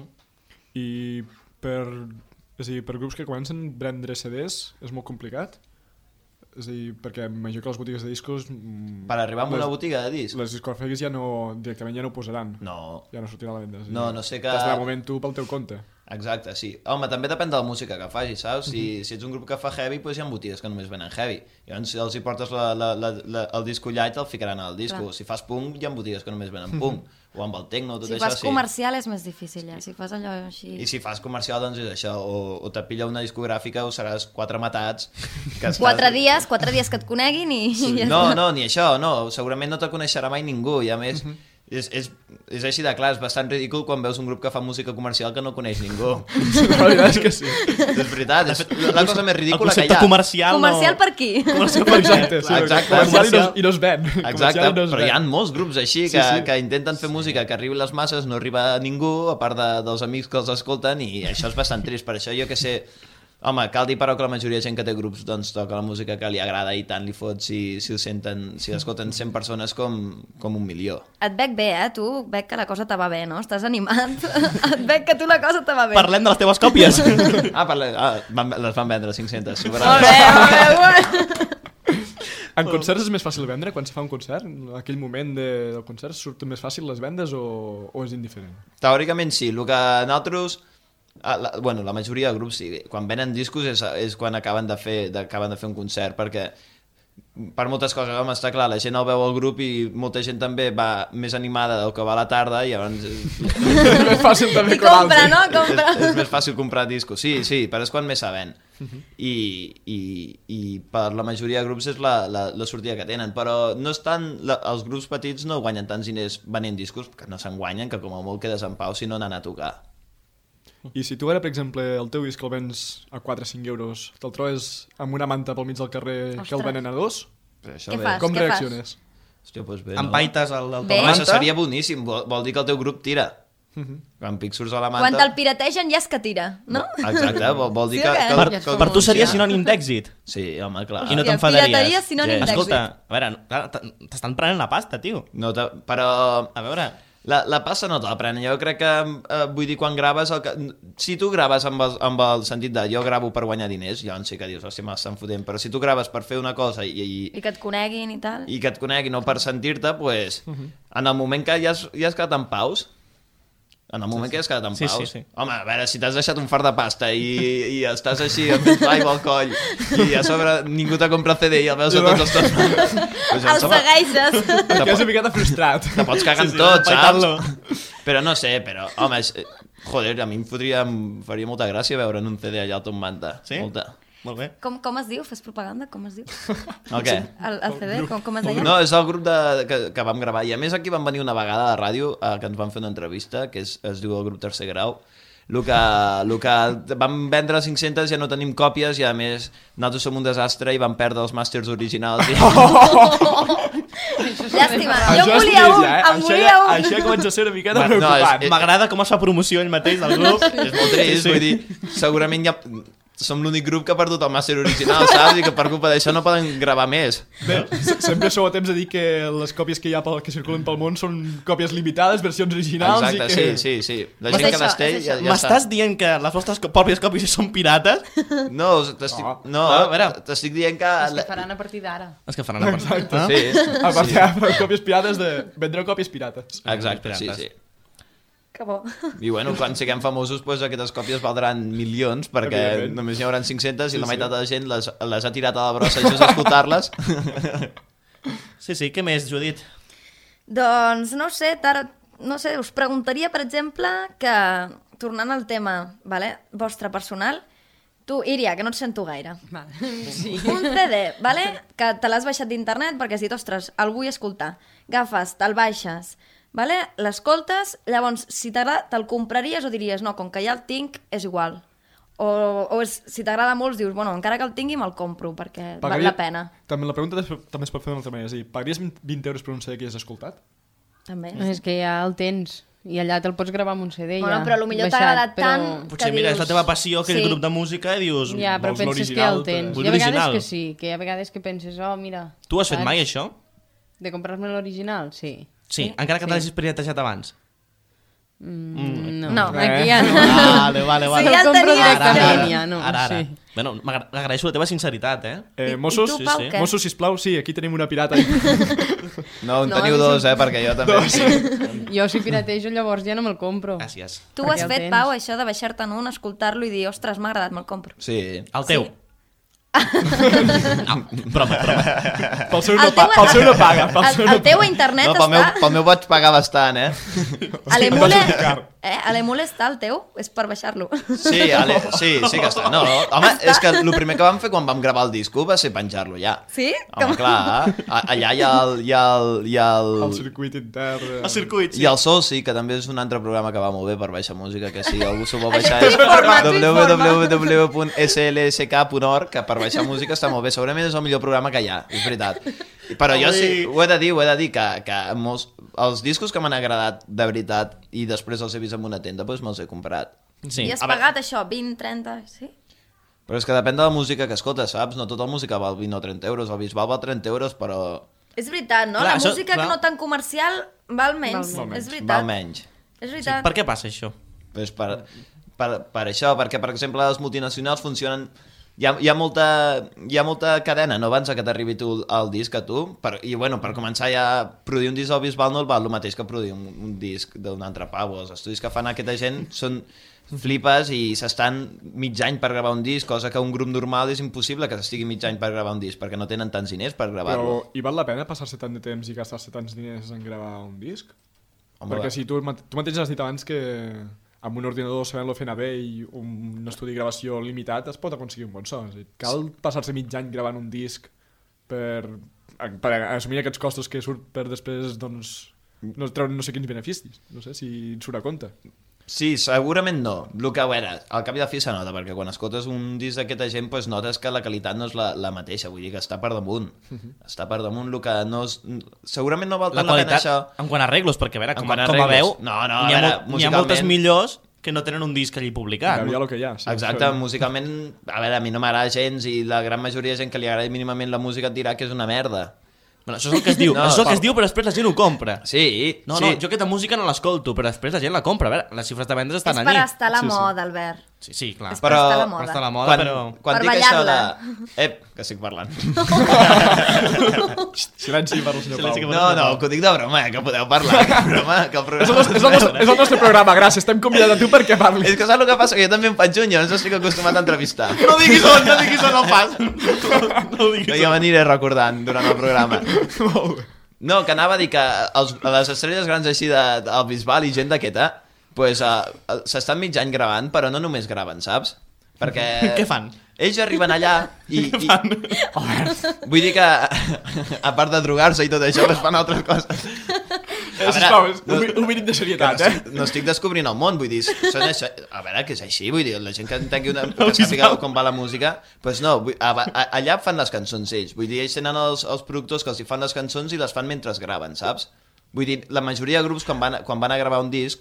I per, és a dir, per grups que comencen a vendre C Ds és molt complicat? És a dir, perquè m'imagino que les botigues de discos... Per arribar a una les, botiga de discs? Les discogràfiques ja no, directament ja no ho posaran. No. Ja no sortirà a la venda. No, no sé que... T'has de moment tu pel teu compte. Exacte, sí. Home, també depèn de la música que facis, saps? Si, uh-huh. si ets un grup que fa heavy, doncs hi ha botigues que només venen heavy. Llavors, si els hi portes la, la, la, la, el disco llat, el ficaran al disco. Clar. Si fas punk, hi ha botigues que només venen punk. Uh-huh. O amb el techno, tot si això, sí. Si fas comercial és més difícil, ja. Si fas allò així... I si fas comercial, doncs és això. O, o te pilla una discogràfica o seràs quatre matats. Que estàs... Quatre dies, quatre dies que et coneguin i... Sí. No, no, ni això, no. Segurament no te coneixerà mai ningú. I a més... Uh-huh. És, és, és així de clar, és bastant ridícul quan veus un grup que fa música comercial que no coneix ningú. La veritat és que sí. És veritat, és la cosa més ridícula que hi ha. Comercial, comercial no... per qui? Comercial per exacte, sí. Exacte. Comercial i no, i no es ven. Exacte, no es però ven. hi ha molts grups així que, sí, sí. que intenten fer música que arribi a les masses, no arriba a ningú, a part de, dels amics que els escolten, i això és bastant trist. Per això jo que sé... Home, cal dir però que la majoria de gent que té grups doncs toca la música que li agrada i tant li fot si, si ho senten, si l'escolten cent persones com, com un milió. Et veig bé, eh, tu? Veig que la cosa te va bé, no? Estàs animat. Et veig que tu la cosa te va bé. Parlem de les teves còpies. ah, parlem, ah van, les van vendre cinc-centes. Molt bé, molt bé. En concerts és més fàcil vendre quan se fa un concert? En aquell moment de, del concert surten més fàcil les vendes o, o és indiferent? Teòricament sí, el que nosaltres... Ah, la, bueno, la majoria de grups sí. Quan venen discos és, és quan acaben de, fer, de, acaben de fer un concert, perquè per moltes coses, home, està clar, la gent el veu al grup i molta gent també va més animada del que va a la tarda i llavors... és més fàcil també I compra, no? Compra. És, és més fàcil comprar discos, sí, sí, però és quan més saben. Uh-huh. I, i, I per la majoria de grups és la, la, la sortida que tenen, però no és tant, la, els grups petits no guanyen tants diners venent discos, que no se'n guanyen, que com a molt quedes en pau si no n'han a tocar. I si tu ara, per exemple, el teu disc el vens a quatre o cinc euros, te'l trobes amb una manta pel mig del carrer Ostres. Que el venen a dos? Què fas? Com Què reacciones? Fas? Hòstia, doncs bé, no? Empaites el, el bé. Això seria boníssim, vol, vol dir que el teu grup tira. Uh-huh. Quan pic surts a la manta... Quan te'l pirategen ja és que tira, no? Exacte, vol, vol dir sí, que... que, per, que per tu seria sinònim d'èxit. Sí, home, clar. I no t'enfadaries. Pirateria és sinònim d'èxit. Escolta, a veure, t'estan prenent la pasta, tio. No però... A veure... La, la pasta no te la prenen, jo crec que, eh, vull dir, quan graves, el que, si tu graves amb el, amb el sentit de jo gravo per guanyar diners, llavors sí que dius, hòstia, m'estan fotent, però si tu graves per fer una cosa i... I, I que et coneguin i tal... I que et coneguin, no per sentir-te, pues, uh-huh. en el moment que ja has, ja has quedat en paus, en el moment sí, sí. que has quedat en sí, paus, sí, sí. home, a veure, si t'has deixat un fart de pasta i, i estàs així fent l'aigua al coll i a sobre ningú te compra C D i el veus a tots els tots... Pues el segueixes. Que és una miqueta frustrat. Te pots cagar en sí, sí, tot, saps? Però no sé, però, home, és, joder, a mi em, fotria, em faria molta gràcia veure en un C D allà al Tom Manta. Sí? Molta. Molt bé. Com, com es diu? Fes propaganda? Com es diu? El què? El, el C D, com, com es deia? No, és el grup de, que, que vam gravar. I a més aquí vam venir una vegada a la ràdio eh, que ens van fer una entrevista, que és, es diu el grup Tercer Grau. El que, el que vam vendre cinc-centes ja no tenim còpies i a més nosaltres som un desastre i vam perdre els màsters originals. I... Llàstima, jo em volia un, eh? em volia un. Això comença a ser una miqueta no, preocupant. és- M'agrada com es fa promoció ell mateix del grup. És molt trist, Sí, sí. vull dir, segurament ja... som l'únic grup que ha perdut el màster original, saps? I que per culpa d'això no poden gravar més. Bé, sempre sou a temps de dir que les còpies que hi ha pel, que circulen pel món són còpies limitades, versions originals... Exacte, i que... sí, sí, sí. La gent que les té ja, ja M'estàs dient que les vostres pròpies còpies són pirates? No, t'estic No. no, no, t'estic dient que... És que faran a partir d'ara. És que faran a partir Exacte. Ah? Sí, A part sí. de còpies pirates de... Vendreu còpies pirates. Exacte, sí, sí. Que bo. I bueno, quan siguem famosos, pues, aquestes còpies valdran milions, perquè Evidentment. només n'hi haurà cinc-centes i Sí, la meitat sí. de la gent les, les ha tirat a la brossa just a escoltar-les. Sí, sí, què més, Judit? Doncs no ho sé, Tara, no sé, us preguntaria, per exemple, que, tornant al tema, vale, vostre personal, tu, Iria, que no et sento gaire. Vale. Sí. Un C D, vale? Que te l'has baixat d'internet perquè has dit, ostres, el vull escoltar. Agafes, te'l baixes, vale? L'escoltes, llavors, si t'agrada, te'l compraries o diries, no, com que ja el tinc, és igual. O, o és, si t'agrada molt, dius, bueno, encara que el tingui, me'l compro, perquè val la pena. També, la pregunta des- també es pot fer d'una altra manera. És a dir, pagaries vint euros per un C D que has escoltat? També. És que ja el tens i allà te'l pots gravar amb un C D Bueno, ja. però potser t'ha baixat, agradat però... tant Potser, que mira, dius... és la teva passió, aquell Sí. grup de música, i dius... Ja, però vols penses que ja el l'original, tens. Vull Hi ha vegades l'original. que sí, que hi ha vegades que penses, oh, mira... Tu has fet saps? mai això? De comprar-me l'original? Sí. Sí, encara que Sí. t'hagis piratajat abans. Mm, no. No. Aquí ja no. Vale, vale, vale. Sí, ja el El compro tenies, directament, Ara, ja no. ara, ara. Sí. Bueno, m'agra- m'agraeixo la teva sinceritat, eh? Eh, I- Mossos, i tu, Pau, sí, sí. què? Mossos, sisplau, sí, aquí tenim una pirata. No, en No, teniu a mi dos, sí. eh, perquè jo també... Jo si piratejo llavors ja no me'l compro. Gràcies. Tu Perquè has el fet, tens. Pau, això de baixar-te'n un, escoltar-lo i dir, ostres, m'ha agradat, me'l compro. Sí. El teu. Sí. No, broma, broma. Pel seu no, El pa teu- pel seu no paga. Pel El, seu el no teu a internet No, pel meu, està... pel meu vaig pagar bastant, eh? A l'emule... Vas a tocar. Eh? A l'emule està el teu? És per baixar-lo. Sí, ale, sí, sí que està. No, home, és que el primer que vam fer quan vam gravar el disco va ser penjar-lo ja. Sí? Home, Com- clar, a- allà hi ha el... Hi ha el, hi ha el... El circuit intern... El circuit, sí. I el Soci, que també és un altre programa que va molt bé per baixar música, que si algú s'ho vol Això baixar és t'informa, w t'informa. w w punt s l s k punt org, que per baixar música està molt bé. Segurament és el millor programa que hi ha, és veritat. Però jo sí, ho he de dir, ho he de dir, que, que molts, els discos que m'han agradat de veritat i després els he vist en una tenda, doncs me'ls he comprat. Sí. I has a veure, pagat això, vint, trenta, sí? Però és que depèn de la música que escoltes, saps? No tota la música val vint o trenta euros, el Bisbal val trenta euros, però És veritat, no? Clar, La això- música clar. que no tan comercial val menys. Val És veritat. val menys. És sí, veritat. per què passa això? Pues per, per, per això, perquè, per exemple, les multinacionals funcionen... Hi ha, hi ha, molta, hi ha molta cadena, no abans que t'arribi tu el disc a tu, per, i bueno, per començar ja produir un disc del Bisbal no el val el mateix que produir un, un disc d'un altre pavo. Els estudis que fan aquesta gent són flipes i s'estan mig any per gravar un disc, cosa que un grup normal és impossible que s'estigui mig any per gravar un disc, perquè no tenen tants diners per Però gravar-lo. hi val la pena passar-se tant de temps i gastar-se tants diners en gravar un disc? Home, Perquè va. si tu, mat- tu mateix has dit abans que amb un ordinador sabent-lo fer anar bé i un estudi de gravació limitat es pot aconseguir un bon so. És a dir, cal passar-se mig any gravant un disc per, per assumir aquests costos que surt per després, doncs, no treure no sé quins beneficis. No sé si et surt a compte. Sí, segurament no. El que, a veure, al cap i a la fi se nota, perquè quan escoltes un disc d'aquesta gent pues, notes que la qualitat no és la, la mateixa, vull dir que està per damunt. Està per damunt, el que no és... Segurament no val La tant la, pena qualitat, això... en quant a arreglos, perquè a veure, En com, quant a com a veu, arreglos. No, no, n'hi ha, a veure, molt- n'hi ha moltes musicalment- millors que no tenen un disc allí publicat. Ja, ja el que hi ha. Sí, Exacte, això- musicalment, a veure, a mi no m'agrada gens i la gran majoria de gent que li agrada mínimament la música et dirà que és una merda. Bueno, això és el que es diu, No, això és el que Pau. es diu, però després la gent ho compra. Sí, No, sí. no, jo aquesta música no l'escolto, però després la gent la compra. A veure, les xifres de vendes És estan per allí. estar a la Sí, sí. moda, Albert. Sí, sí, clar. És per Però- estar a la Per moda. estar a la moda, Quan, però... quan Per dic això de... ballar-la. Ep, que estic parlant. Silenci per al senyor Silenci que Pau. No, no, que ho dic de broma, eh, que podeu parlar. Que broma, que el És el, programa... nostre, és, el nostre, és el nostre programa, gràcies. Estem convidats a tu perquè parlis. És que saps el que passa? Que jo també em faig un, jo no estic acostumat a entrevistar. No diguis on, no diguis on el fas. No diguis Que jo m'aniré recordant durant el programa. Molt bé. No, que anava a dir que els, les estrelles grans així de, del Bisbal i gent d'aquesta, pues, uh, s'estan mig any gravant, però no només graven, saps? Perquè... Què fan? Ells arriben allà i... i... Vull dir que, a part de drogar-se i tot això, pues fan altres coses. Eh, sisplau, és un, mi- un mínim de serietat, no, eh? estic, no estic descobrint el món, vull dir, són això, a veure, que és així, vull dir, la gent que entengui una, que sàpiga com va la música, doncs no, vull, a, a, allà fan les cançons ells, vull dir, ells tenen els, els productors que els hi fan les cançons i les fan mentre graven, saps? Vull dir, la majoria de grups quan van, quan van a gravar un disc,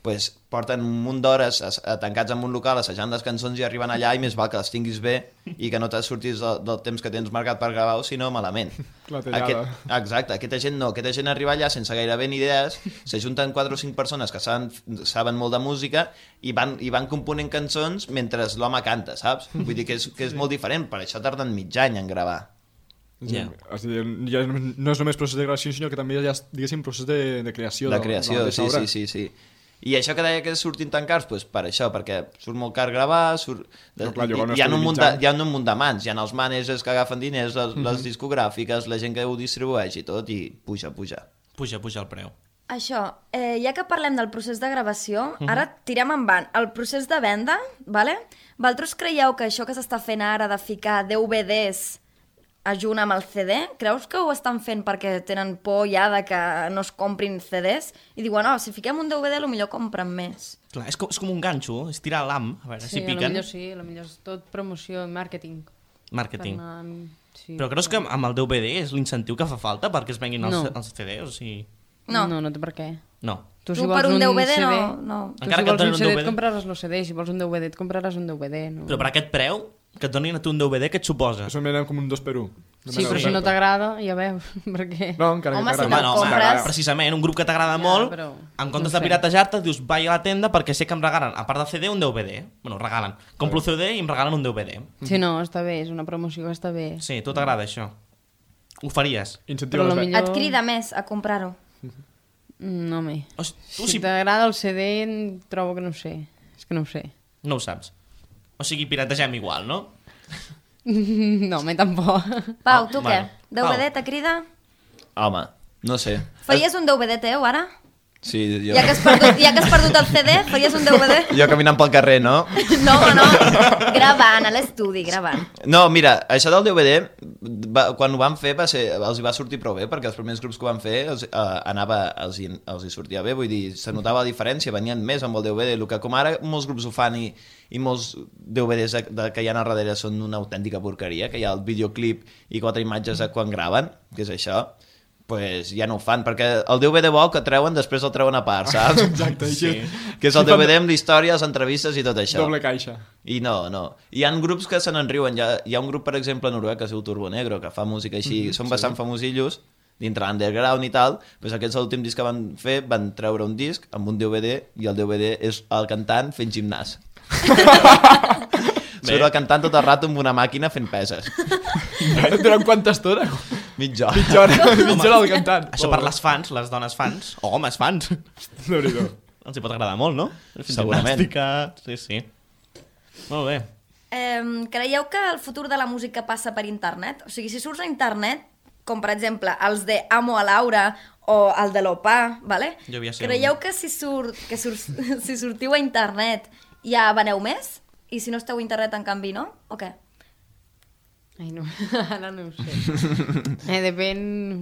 pues, porten un munt d'hores tancats en un local assajant les cançons i arriben allà i més val que les tinguis bé i que no te surtis del, del temps que tens marcat per gravar-ho, sinó malament. Aquest, exacte, aquesta gent no, aquesta gent arriba allà sense gairebé ni idees, s'ajunten quatre o cinc persones que saben, saben molt de música i van, i van component cançons mentre l'home canta, saps? Vull dir que és, que és molt diferent, per això tarden mig any en gravar. Yeah. És a dir, ja no és només procés de gravació, sinó que també hi ha, diguéssim, procés de, de creació. De creació, de, de sí, sí, sí, sí. I això que deia que surtin tan cars, pues per això, perquè surt molt car gravar, surt... De... Clar, hi, hi, ha un munt de, hi ha un munt de mans, hi ha els managers que agafen diners, les, mm-hmm. les discogràfiques, la gent que ho distribueix i tot, i puja, puja. Puja, puja el preu. Això, eh, ja que parlem del procés de gravació, mm-hmm. ara tirem en van. El procés de venda, vale? Vosaltres creieu que això que s'està fent ara de ficar D V Ds a junt amb el C D, creus que ho estan fent perquè tenen por ja de que no es comprin C Ds i diuen, oh, si fiquem un D V D potser compren més? Clar, és com, és com un ganxo, és tirar l'am, a veure sí, si piquen. Sí, sí, potser és tot promoció i màrqueting. Màrqueting. Anar... Sí, però creus que amb el D V D és l'incentiu que fa falta perquè es venguin els, no. els C Ds? O sigui... No. No, no té per què. No. Tu, si tu per un, un D V D, C D, no, no. Tu si vols un C D et compraràs el C D, si vols un D V D et compraràs un D V D. No? Però per aquest preu, que et donin a tu un D V D, què et suposa? Això m'anem com un dos per un. Sí, però si no t'agrada, ja veus, perquè... No, encara home, que si te'l compres... Precisament, un grup que t'agrada ja, molt, però... en comptes no de piratejar-te, dius, vaig a la tenda perquè sé que em regalen, a part de C D, un D V D. Bueno, regalen. Compro C D i em regalen un D V D. Sí, no, està bé, és una promoció que està bé. Sí, tu t'agrada això. Ho faries. Incentiva millor... Et crida més a comprar-ho. No, me. O si si... t'agrada el C D, trobo que no ho sé. És que no ho sé. No ho saps. O sigui, pirategem igual, no? No, me tampoc. Pau, tu oh, què? bueno. D V D te crida? Home, no sé. Faries un D V D teu, ara? Sí, jo... Ja que has perdut, ja que has perdut el C D, faries un D V D? Jo caminant pel carrer, no? No, no, gravant, a l'estudi, gravant. No, mira, això del D V D, va, quan ho van fer va ser, els hi va sortir prou bé, perquè els primers grups que ho van fer els, uh, anava, els, hi, els hi sortia bé, vull dir, se notava la diferència, venien més amb el D V D, el que com ara molts grups ho fan i, i molts D V Ds de, de, que hi ha a darrere són una autèntica porqueria, que hi ha el videoclip i quatre imatges de quan graven, que és això, pues ja no ho fan, perquè el D V D bo que treuen després el treuen a part, saps? Exacte, sí. Que és el D V D amb l'història, les entrevistes i tot això. Doble caixa. I no, no. Hi ha grups que se n'enriuen. Hi, ha, hi ha un grup, per exemple, a Noruega, que es diu Turbo Negro, que fa música així, mm-hmm, són sí. bastant famosillos, dintre l'underground i tal, doncs aquests l'últim disc que van fer van treure un disc amb un D V D i el D V D és el cantant fent gimnàs. Surt el cantant tot el rato amb una màquina fent peses. Durant quanta estona? Mitja hora. Mitja hora, mitja hora el cantant. Això per les fans, les dones fans, o homes fans. No, no. Els hi pot agradar molt, no? Segurament. Sí, sí. Molt bé. Eh, creieu que el futur de la música passa per internet? O sigui, si surts a internet, com per exemple els de Amo a Laura o el de l'Opà, vale? Creieu que si, surt, que surt, si sortiu a internet ja veneu més? I si no esteu a internet, en canvi, no? O què? Ai, no, ara no ho sé. Eh, depèn...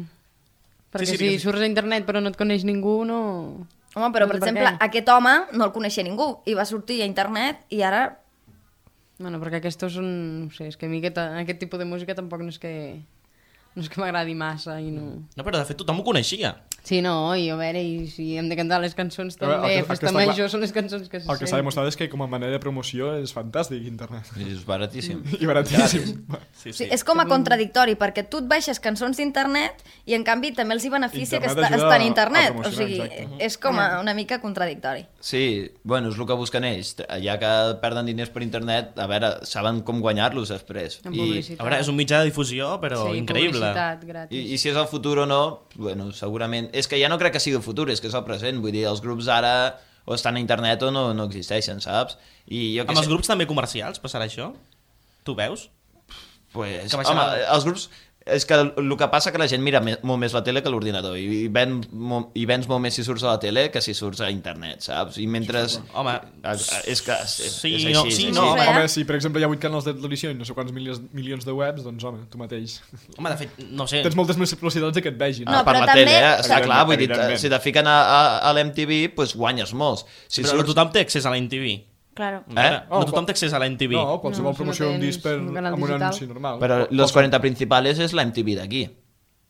Perquè sí, sí, si surts a internet però no et coneix ningú, no... Home, però, no per exemple, què? Aquest home no el coneixia ningú i va sortir a internet i ara... Bueno, perquè aquests són... No sé, és que a mi aquest, aquest tipus de música tampoc no és que... No és que m'agradi massa i no... No, però de fet tothom ho coneixia. Sí, no, i a veure, i si hem de cantar les cançons també, veure, Festa Major són les cançons que se El que s'ha demostrat és que com a manera de promoció és fantàstic internet. I és baratíssim. I baratíssim. Sí, sí. Sí, és com a contradictori, perquè tu et baixes cançons d'internet i en canvi també els hi beneficia internet que està, està en internet. O sigui, exacte. És com a una mica contradictori. Sí, bueno, és el que busquen ells. Ja que perden diners per internet, a veure, saben com guanyar-los després. I, a veure, és un mitjà de difusió, però sí, increïble. I, I si és el futur o no, bueno, segurament... És que ja no crec que sigui el futur, és que és el present. Vull dir, els grups ara o estan a internet o no, no existeixen, saps? I jo que amb sé... els grups també comercials passarà això? Tu veus? Pues, home, els grups... És que el que passa que la gent mira molt més la tele que l'ordinador i, ven, i vens molt més si surts a la tele que si surts a internet, saps? I mentre... Home, és que és, sí, és així. No, sí, és no, així. Home, si per exemple hi ha vuit canals de televisió i no sé quants milions, milions de webs, doncs home, tu mateix. Home, de fet, no sé... Tens moltes més possibilitats que et vegin. No, ah, per però la també... tele, eh? Està clar, vull dir, si te fiquen a, a, a l'M T V, doncs guanyes molts. Si però surts... no tothom té accés a l'M T V. Claro. Eh? No tothom té accés a l'M T V. No, qualsevol no, promoció no d'un disc per, amb un anunci normal. Però los quaranta principales és l'M T V d'aquí.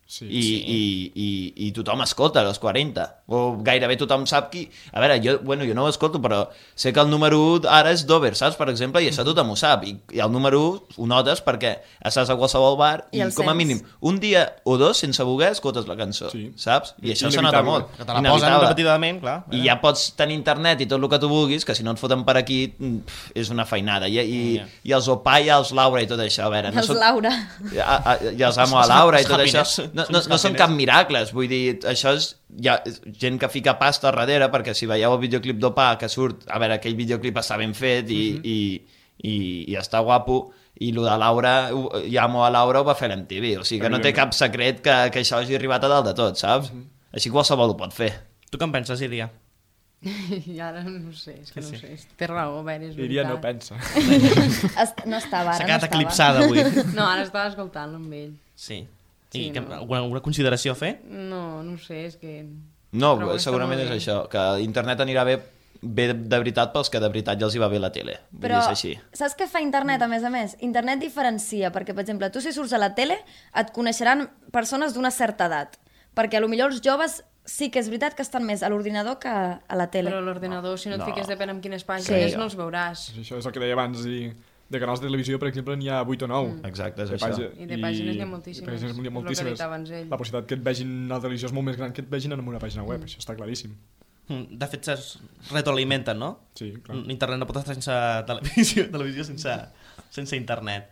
Sí, I, sí. I, i, i tothom escolta els quaranta, o gairebé tothom sap qui... A veure, jo, bueno, jo no ho escolto, però sé que el número u ara és Dover, saps, per exemple, i això tothom ho sap, i, i el número u ho notes perquè estàs a qualsevol bar i, i com a mínim un dia o dos sense voler escoltes la cançó, sí. saps? I això se nota molt. Que te la posen repetidament, clar. I ja pots tenir internet i tot el que tu vulguis, que si no et foten per aquí pff, és una feinada. I, i, yeah. i els Opaya, els Laura i tot això, a veure... No els soc... Laura. Ja, ja els amo a Laura i tot això. No, no, no són cap miracles, vull dir, això és hi ha gent que fica pasta a darrere, perquè si veieu el videoclip d'Opà que surt, a veure, aquell videoclip està ben fet i, uh -huh. i, i, i està guapo, i el de Laura, Llamo a Laura ho va fer l'M T V, o sigui que no té cap secret que, que això hagi arribat a dalt de tot, saps? Uh -huh. Així qualsevol ho pot fer. Tu què en penses, Iria? I ara no sé, és que sí, no sí. sé, té raó, a veure, és veritat. Iria no pensa. No estava, ara S'ha quedat no eclipsada avui. No, ara estava escoltant amb ell. Sí. Sí, I que, no. alguna, alguna consideració a fer? No, no sé, és que... No, segurament és això, que internet anirà bé, bé de veritat pels que de veritat ja els hi va bé la tele. Vull Però dir, és així. saps què fa internet, a més a més? Internet diferencia, perquè, per exemple, tu si surts a la tele et coneixeran persones d'una certa edat, perquè potser els joves sí que és veritat que estan més a l'ordinador que a la tele. Però l'ordinador, si no et no. fiques depèn amb quines pàgines, sí. no els veuràs. Això és el que deia abans, i... de canals de televisió, per exemple, n'hi ha vuit o nou. Mm. Exacte, és de això. Pàgina, I de pàgines n'hi ha moltíssimes. I pàgines n'hi ha moltíssimes. La possibilitat que et vegin a la televisió és molt més gran que et vegin en una pàgina web, mm. això està claríssim. De fet, es retroalimenten, no? Sí, clar. Internet no pot estar sense televisió, televisió sense, sense internet.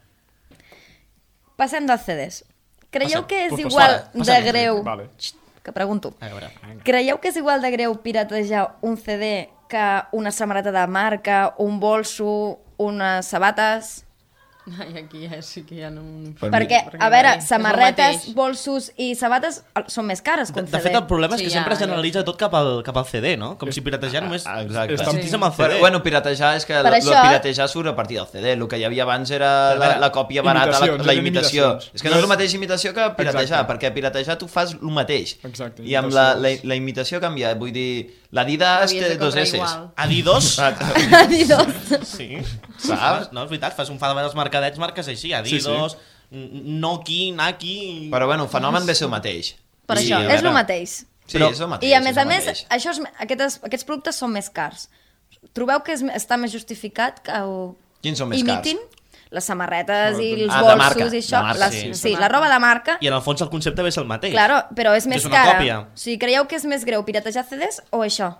Passem dels C Ds. Creieu Passem. que és pues, igual pues, de greu... Vale. Xxt, que pregunto. A veure. Creieu que és igual de greu piratejar un C D que una samarreta de marca, un bolso, unes sabates? Ai, aquí ja sí que ja no... Per perquè, mi, a veure, samarretes, bolsos i sabates són més cares que un de, C D. De fet, el problema és que sí, sempre ja, es generalitza ja. tot cap al, cap al C D, no? Com si piratejar només... Ah, exacte. Estàs amb el C D. Però, bueno, piratejar és que el això... piratejar surt a partir del C D. El que hi havia abans era la, la còpia barata, la, la imitació. És que no és el mateix imitació que piratejar, exacte. Perquè piratejar tu fas el mateix. Exacte. I amb la, la, la imitació canvia. Vull dir, l'Adidas té dos S. Adidos? Adidos. Sí. Saps? No, és veritat, fas un fa de veure els mercadets, marques així, Adidos, sí, sí. Noki, Naki... Però bueno, el fenomen ve ser el mateix. Per I, això, és el mateix. Sí, Però, és el mateix. I a més a més, això és, aquests, aquests productes són més cars. Trobeu que és, està més justificat que ho Quins són més imitin? cars? Les samarretes i els ah, bolsos marca, i això. marca, les, sí, sí, la roba de marca. I en el fons el concepte ve ser el mateix. Claro, però és més és cara. Còpia. O sigui, creieu que és més greu piratejar C Ds o això?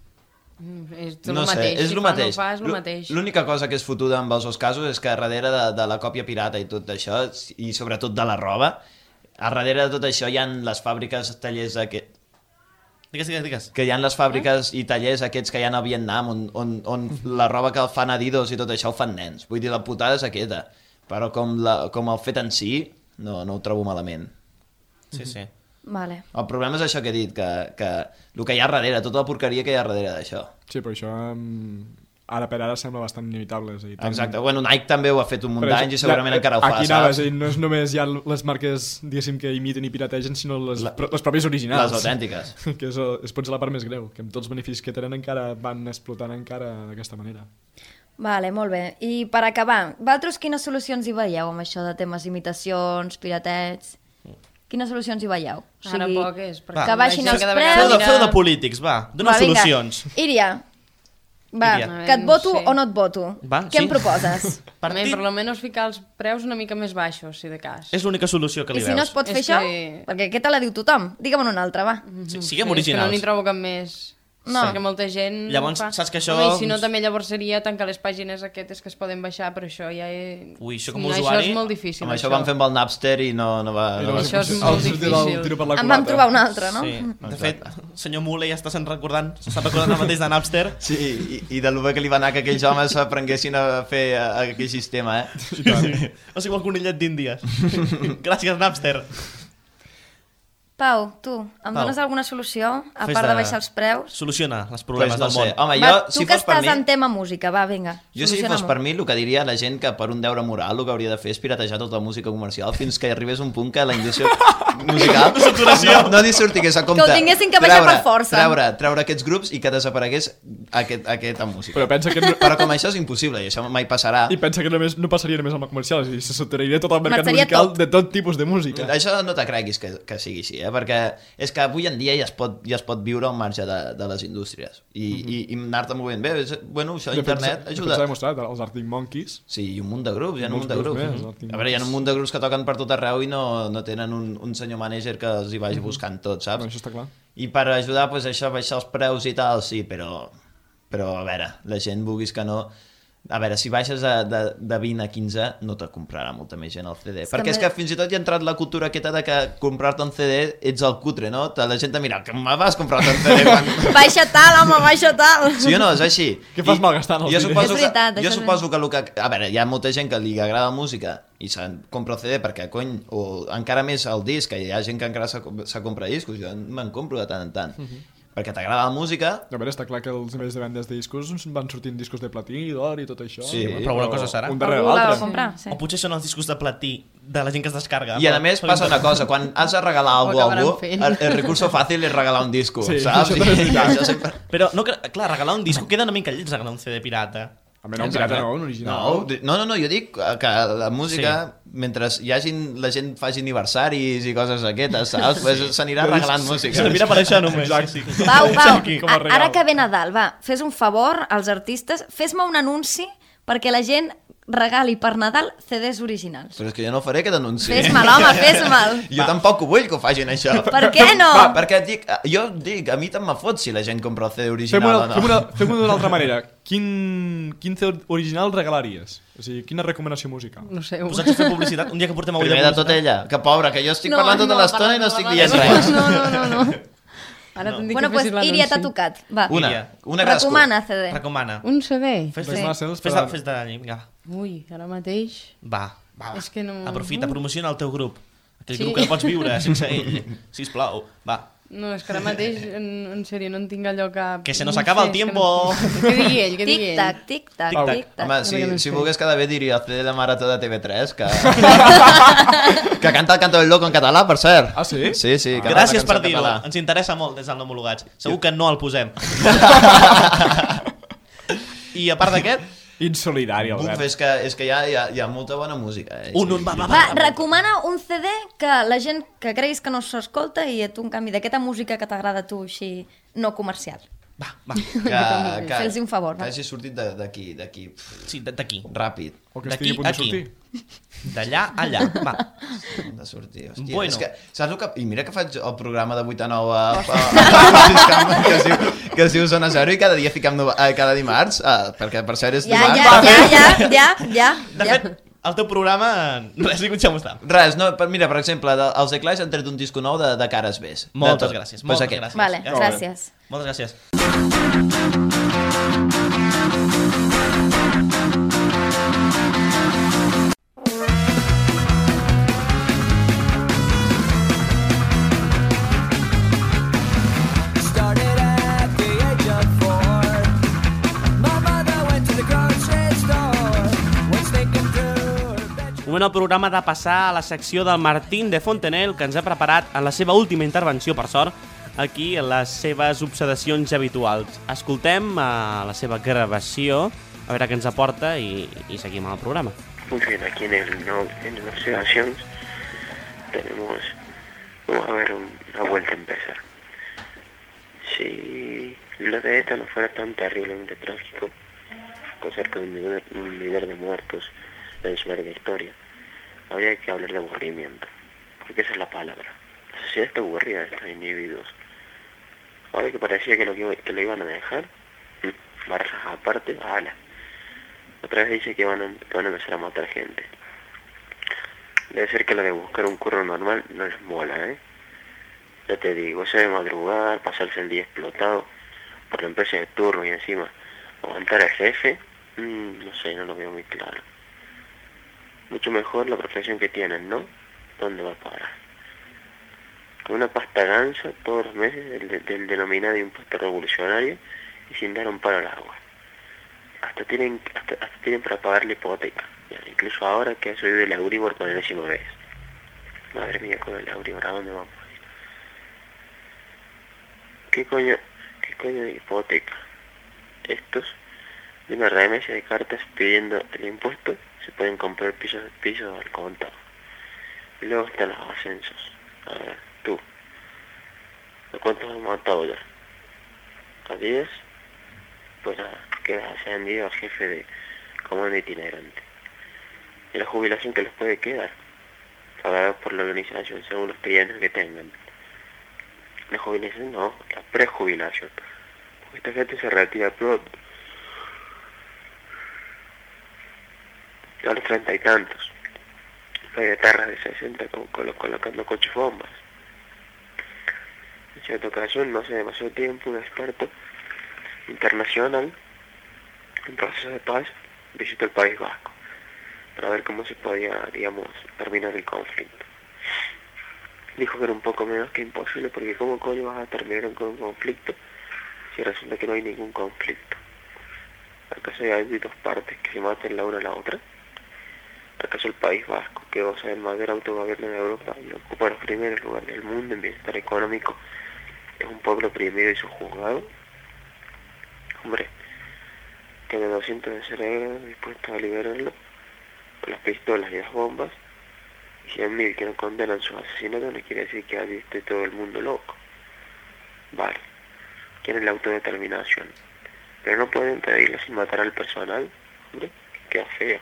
Mm, és no el sé, mateix. és si el mateix. No fa, és el mateix. L'única cosa que és fotuda amb els dos casos és que darrere de, de la còpia pirata i tot això, i sobretot de la roba, a darrere de tot això hi ha les fàbriques, tallers aquest... Digues, digues, digues. Que hi ha les fàbriques i tallers aquests que hi ha al Vietnam on, on, on la roba que fan Adidas i tot això ho fan nens. Vull dir, la putada és aquesta. Però com, la, com el fet en si, no, no ho trobo malament. Sí, sí. Vale. El problema és això que he dit, que, que el que hi ha darrere, tota la porqueria que hi ha darrere d'això. Sí, però això um, ara per ara sembla bastant inevitable. És a dir, tant... Exacte, bueno, Nike també ho ha fet un munt d'anys i segurament ja, encara ho fa, aquí anava, saps? No és només ja les marques, diguéssim, que imiten i pirategen, sinó les, la, les pròpies originals. Les autèntiques. Que és, és potser la part més greu, que amb tots els beneficis que tenen encara van explotant encara d'aquesta manera. Vale, molt bé. I per acabar, vosaltres quines solucions hi veieu amb això de temes imitacions, piratets? Quines solucions hi veieu? O sigui, ara poques. Que baixin els preus... Feu de, feu de polítics, va. Dóna va, solucions. Iria, va, Iria. que et voto no sé. o no et voto. Va, Què sí? em proposes? Per mi, per almenys ficar els preus una mica més baixos, si de cas. És l'única solució que li veus. I veus. si no es pot fer és això? Que... Perquè què te la diu tothom? Digue'm una altra, va. Sí, siguem originals. És que no n'hi trobo cap més... No. Perquè molta gent... Llavors, saps que això... Home, I si no, també llavors seria tancar les pàgines aquestes que es poden baixar, però això ja és... Ui, això com a no, usuari... Això és molt difícil. Amb això, això van fer amb el Napster i no, no va... No, això és molt difícil. En vam trobar un altre, no? Sí. De fet, senyor Mule ja està se'n recordant, s'està recordant el mateix de Napster. Sí, i, i de lo bé que li va anar que aquells homes aprenguessin a fer a, a aquell sistema, eh? Sí, sí. O sigui, el conillet d'Índies. Gràcies, Napster. Pau, tu, em Pau. dones alguna solució, a Fes part de... de baixar els preus? Soluciona els problemes Pues no del sé. món. Home, Va, jo, tu si que fos per estàs mi... en tema música, va, vinga. Jo si fos per mi, el que diria a la gent que per un deure moral el que hauria de fer és piratejar tota la música comercial fins que arribés un punt que la indústria musical no, no li sortigués a compte. Que ho tinguessin que baixar per força. Treure, treure aquests grups i que desaparegués aquest, aquesta música. Però pensa que... No... Però com això és impossible i això mai passarà. I pensa que només no passaria només amb la comercial, és a dir, se saturaria tot el mercat Marxaria musical tot. de tot tipus de música. Això no te creguis que, que sigui així, eh? Perquè és que avui en dia ja es pot, ja es pot viure al marge de, de les indústries i, mm -hmm. i, i anar-te movent bé. És, bueno, això, internet de fet, ajuda. s'ha demostrat, els Arctic Monkeys. Sí, i un munt de grups, hi ha un munt de grups. Més, Més, a veure, hi ha un munt de grups que toquen per tot arreu i no, no tenen un, un senyor manager que els hi vagi buscant tot, saps? Bueno, això està clar. I per ajudar, pues, això, a baixar els preus i tal, sí, però, però a veure, la gent vulguis que no... A veure, si baixes de, de, de vint a quinze no te comprarà molta més gent el C D. És perquè és que fins i tot hi ha entrat la cultura aquesta de que comprar-te un C D ets el cutre, no? La gent te mira, que me vas comprar-te un C D quan... Baixa tal, home, baixa tal. Sí o no? És així. Què fas malgastant els jo diners? suposo És veritat, que, jo això és suposo que el que... A veure, hi ha molta gent que li agrada la música i se'n compra el C D perquè, cony, o encara més el disc, que hi ha gent que encara se, se compra discos, jo me'n compro de tant en tant. Uh -huh. Perquè t'agrada la música... A veure, està clar que els nivells de vendes de discos van sortint discos de platí, d'or i tot això. Sí, però una cosa serà. Un darrere Algú la va l'altre. comprar, sí. O potser són els discos de platí de la gent que es descarga. I a més passa una cosa, quan has de regalar alguna cosa a algú, acabaran el, fent. el recurso fàcil és regalar un disco, Sí, saps? això també és I veritat. això sempre... Però, no, que- clar, regalar un disco queda una mica lleig regalar un C D pirata. A mi no, un pirata no, un original. No, di- no, no, no, jo dic que la música, sí. mentre hi hagin, la gent faci aniversaris i coses aquestes, saps? Pues s'anirà regalant música. Servirà per això només. Sí, sí. Pau, Pau, Aquí, com a a- regal. ara que ve Nadal, va, fes un favor als artistes, fes-me un anunci perquè la gent regali per Nadal C Ds originals. Però és que jo no faré aquest anunci. Fes-me'l, home, fes-me'l. Jo tampoc ho vull que ho facin, això. Per què no? Va, perquè dic, jo dic, a mi tant me fot si la gent compra el C D original Fem-ho o no. fem fem d'una altra manera. Quin, quin C D original regalaries? O sigui, quina recomanació musical? No sé. Posats a fer publicitat, un dia que portem avui de Primer de tot publicitat. ella, que pobra, que jo estic No, parlant tota no, l'estona i no estic dient No, res. no, no, no. no. Ara no. t'hem dit Bueno, que pues, fessis l'anunci. Iria, t'ha tocat. Va, Una, Iria. una cadascú. recomana C D. Recomana. Un C D? Fes, Res fes, massa, fes, fes de, de- fes de l'any, vinga. Ui, ara mateix... Va, va, va. És que no- Aprofita, promociona el teu grup. Aquell Sí. grup que no pots viure sense ell. Sisplau, va. No, és que ara mateix, en, en sèrio, no en tinc allò que... Que se nos no acaba sé, el és que tiempo. No... Que digui ell, que digui ell. Tic-tac, tic-tac, Tic-tac. tic-tac. Home, si, Perquè no si sé. volgués quedar bé diria el C D de Marató de T V tres, que... que canta el Canto del Loco en català, per cert. Ah, sí? Sí, sí. canta Gràcies una cançó per en dir-ho. català. Ens interessa molt des del Nomologats. Segur que no el posem. I a part d'aquest, Insolidari, Buf, Albert. és que, és que hi, ha, hi, ha, hi ha molta bona música. Eh? un, un, va, va, Va, va. recomana un C D que la gent que creguis que no s'escolta i a tu, en canvi, d'aquesta música que t'agrada a tu, així, no comercial. Va, va. Que, que, Fes-li un favor, que va. hagi sortit de- d'aquí, d'aquí, Sí, d'aquí. ràpid. O que D'aquí estigui a punt de aquí. sortir. D'allà a allà. Va. De sortir, hòstia. Bueno. És que, saps el que... I mira que faig el programa de vuit a nou a, a, a, que, es diu, que es diu Zona Zero i cada dia ficam no, eh, cada dimarts, eh, perquè per cert és Ja, dimarts. ja, ja, ja, ja, ja. De ja. fet, el teu programa res li deixem estar. Res, no, per- mira, per exemple, de, els The Clash han tret un disco nou de, de Cares Bes. Moltes De tot. gràcies, Pues moltes aquest. gràcies. Vale, Ja està. gràcies. Moltes gràcies. Started at the age of four. My mother went to the grocery store. Was thinking through her bedroom. Moment al programa de passar a la secció del Martín de Fontenelle, que ens ha preparat en la seva última intervenció, per sort, aquí en les seves obsedacions habituals. Escoltem uh, la seva gravació, a veure què ens aporta i, i seguim amb el programa. Muy bien, aquí en el no, en las observaciones tenemos, vamos a ver un- una vuelta a empezar. Si lo de ETA no fuera tan terriblemente trágico, con cerca de un millar, un millar de muertos en su larga historia, habría que hablar de aburrimiento, porque esa es la palabra. La sociedad está aburrida de estos individuos. Ahora que parecía que lo, que, que lo iban a dejar, mm, barras aparte, ala. Otra vez dice que van, a, que van a empezar a matar gente. Debe ser que lo de buscar un curro normal no les mola, ¿eh? Ya te digo, eso de madrugar, pasarse el día explotado por la empresa de turno y encima aguantar al jefe, mmm, no sé, no lo veo muy claro. Mucho mejor la profesión que tienen, ¿no? ¿Dónde va a parar? con una pasta gansa todos los meses del, del, del denominado impuesto revolucionario y sin dar un palo al agua. Hasta tienen, hasta, hasta tienen para pagar la hipoteca, ya, incluso ahora que ha subido el Euribor por enésima vez. Madre mía, con el Euribor, ¿a dónde vamos? ¿Qué coño, qué coño de hipoteca? Estos, de una remesa de cartas pidiendo el impuesto, se pueden comprar pisos, pisos al contado. Y luego están los ascensos. A ver, tú, ¿a cuántos hemos matado ya? ¿A diez? Pues nada, quedas ascendido a jefe de comando itinerante. Y la jubilación que les puede quedar, pagada por la organización según los años que tengan. La jubilación no, la prejubilación. Porque esta gente se retira pronto. A los treinta y tantos. Hay guitarras de sesenta con, con, colocando coches bombas. En cierta ocasión, no hace demasiado tiempo, un experto internacional en proceso de paz visitó el País Vasco para ver cómo se podía, digamos, terminar el conflicto. Dijo que era un poco menos que imposible, porque ¿cómo coño vas a terminar con un conflicto si resulta que no hay ningún conflicto? ¿Acaso hay dos partes que se maten la una a la otra? ¿Acaso el País Vasco, que goza del mayor autogobierno de Europa y ocupa los primeros lugares del mundo en bienestar económico, es un pueblo oprimido y subjugado? Hombre, tiene doscientos de cerebros dispuestos a liberarlo con las pistolas y las bombas, y cien mil que no condenan sus asesinatos no quiere decir que allí esté todo el mundo loco. Vale, quieren la autodeterminación, pero no pueden pedirla sin matar al personal. Hombre, queda feo.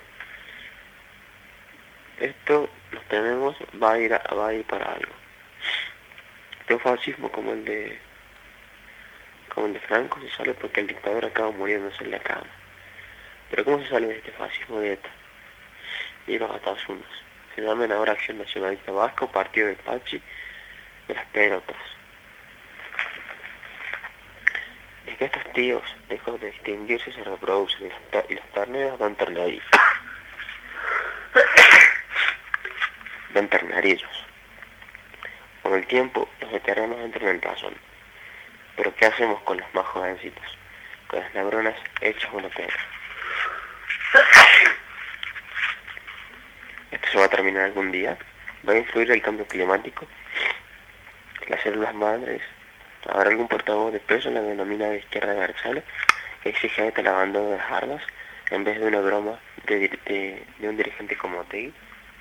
Esto, los tenemos, va a ir, a, va a ir para algo. Este fascismo como el de como el de Franco se sale porque el dictador acaba muriéndose en la cama. Pero ¿cómo se sale de este fascismo de ETA? Y los atasunos. Se llaman ahora Acción Nacionalista Vasco, Partido de Pachi, de las pelotas. Es que estos tíos, lejos de extinguirse, se reproducen y los, y los terneros dan ternerillos. Dan ternerillos. Con el tiempo, los veteranos entran en razón. Pero ¿qué hacemos con los más jovencitos? Con las neuronas hechas una pena. ¿Esto se va a terminar algún día? ¿Va a influir el cambio climático? ¿Las células madres? ¿Habrá algún portavoz de peso en la denominada izquierda universal que exige el abandono de las armas en vez de una broma de, de, de un dirigente como Otegi?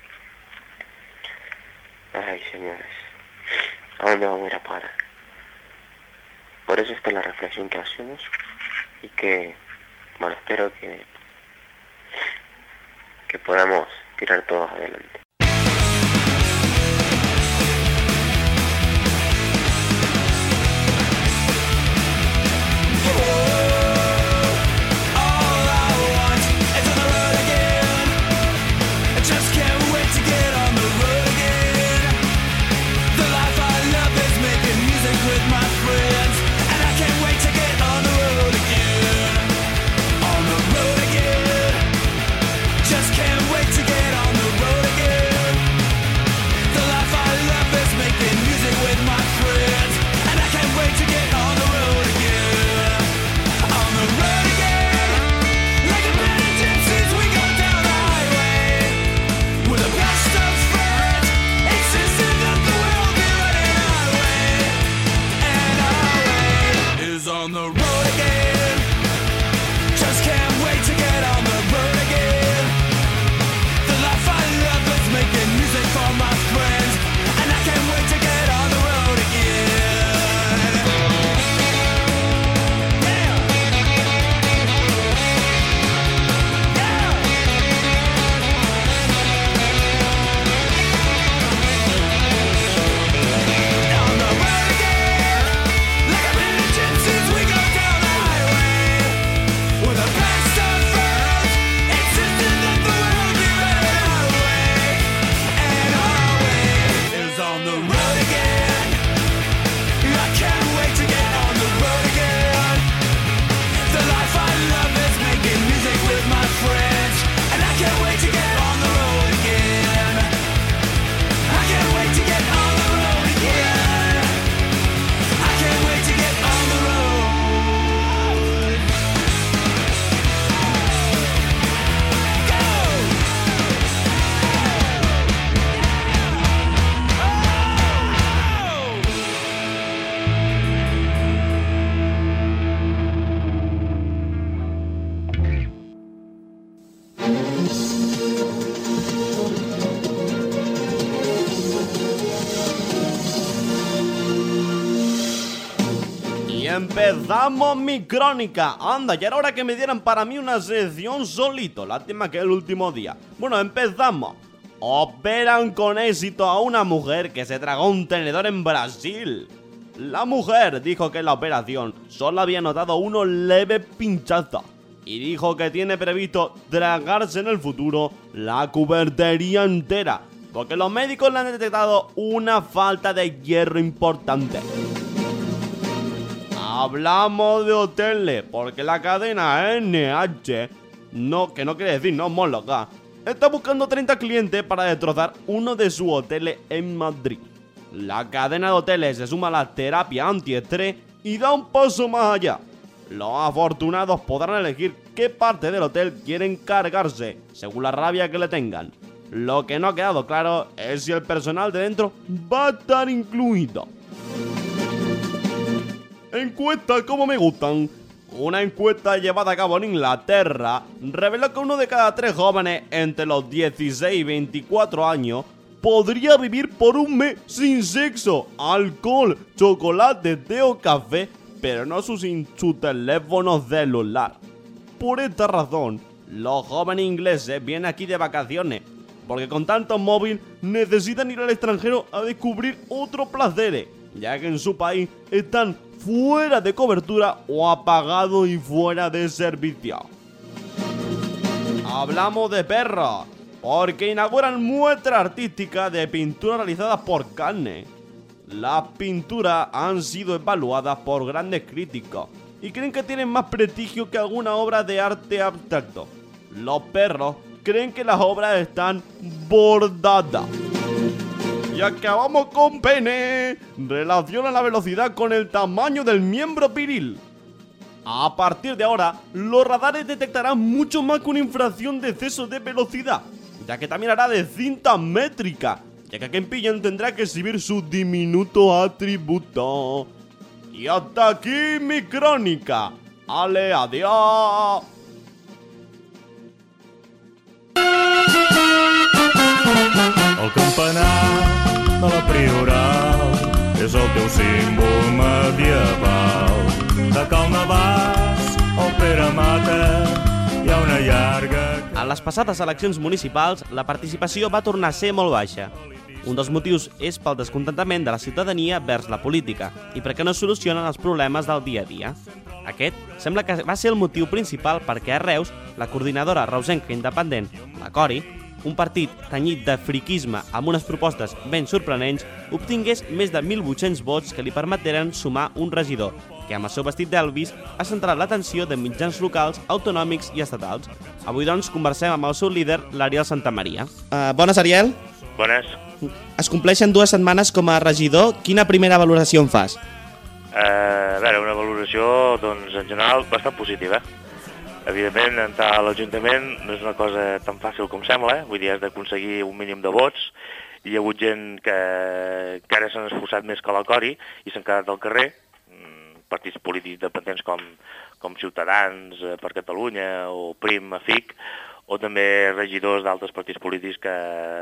Ay, señores, ¿a dónde vamos a ir a parar? Por eso esta es la reflexión que hacemos y que, bueno, espero que, que podamos tirar todos adelante. Just can't wait to get on the road again. empezamos mi crónica. Anda, ya era hora que me dieran para mí una sección solito. Lástima que es el último día. Bueno, empezamos. Operan con éxito a una mujer que se tragó un tenedor en Brasil. La mujer dijo que en la operación solo había notado unos leves pinchazos y dijo que tiene previsto tragarse en el futuro la cubertería entera, porque los médicos le han detectado una falta de hierro importante. Hablamos de hoteles, porque la cadena N H, no, que no quiere decir no Móloga, está buscando treinta clientes para destrozar uno de sus hoteles en Madrid. La cadena de hoteles se suma a la terapia antiestrés y da un paso más allá. Los afortunados podrán elegir qué parte del hotel quieren cargarse, según la rabia que le tengan. Lo que no ha quedado claro es si el personal de dentro va a estar incluido. Encuestas como me gustan. Una encuesta llevada a cabo en Inglaterra reveló que uno de cada tres jóvenes entre los dieciséis y veinticuatro años podría vivir por un mes sin sexo, alcohol, chocolate, té o café, pero no su, sin su teléfono celular. Por esta razón, los jóvenes ingleses vienen aquí de vacaciones, porque con tanto móvil necesitan ir al extranjero a descubrir otros placeres, ya que en su país están fuera de cobertura o apagados y fuera de servicio. Hablamos de perros, porque inauguran muestras artísticas de pinturas realizadas por carne. Las pinturas han sido evaluadas por grandes críticos y creen que tienen más prestigio que alguna obra de arte abstracto. Los perros creen que las obras están bordadas. Y acabamos con pene. Relaciona la velocidad con el tamaño del miembro viril. A partir de ahora, los radares detectarán mucho más que una infracción de exceso de velocidad, ya que también hará de cinta métrica, ya que a quien pillen tendrá que exhibir su diminuto atributo. Y hasta aquí mi crónica. Ale, adiós. El campanar de la Prioral és el teu símbol medieval. De Cal Navàs al Pere Mata hi ha una llarga... A les passades eleccions municipals, la participació va tornar a ser molt baixa. Un dels motius és pel descontentament de la ciutadania vers la política i perquè no es solucionen els problemes del dia a dia. Aquest sembla que va ser el motiu principal perquè a Reus, la coordinadora reusenca independent, la Cori, un partit tenyit de friquisme amb unes propostes ben sorprenents, obtingués més de mil vuit-cents vots que li permeteren sumar un regidor, que amb el seu vestit d'Elvis ha centrat l'atenció de mitjans locals, autonòmics i estatals. Avui, doncs, conversem amb el seu líder, l'Ariel Santamaria. Uh, bones, Ariel. Bones. Es compleixen dues setmanes com a regidor. Quina primera valoració en fas? Uh, a veure, una valoració, doncs, en general, bastant positiva. Evidentment, entrar a l'Ajuntament no és una cosa tan fàcil com sembla, eh? Vull dir, has d'aconseguir un mínim de vots. Hi ha hagut gent que encara s'han esforçat més que la Cori i s'han quedat al carrer, partits polítics dependents com, com Ciutadans eh, per Catalunya o Prim a F I C, o també regidors d'altres partits polítics que,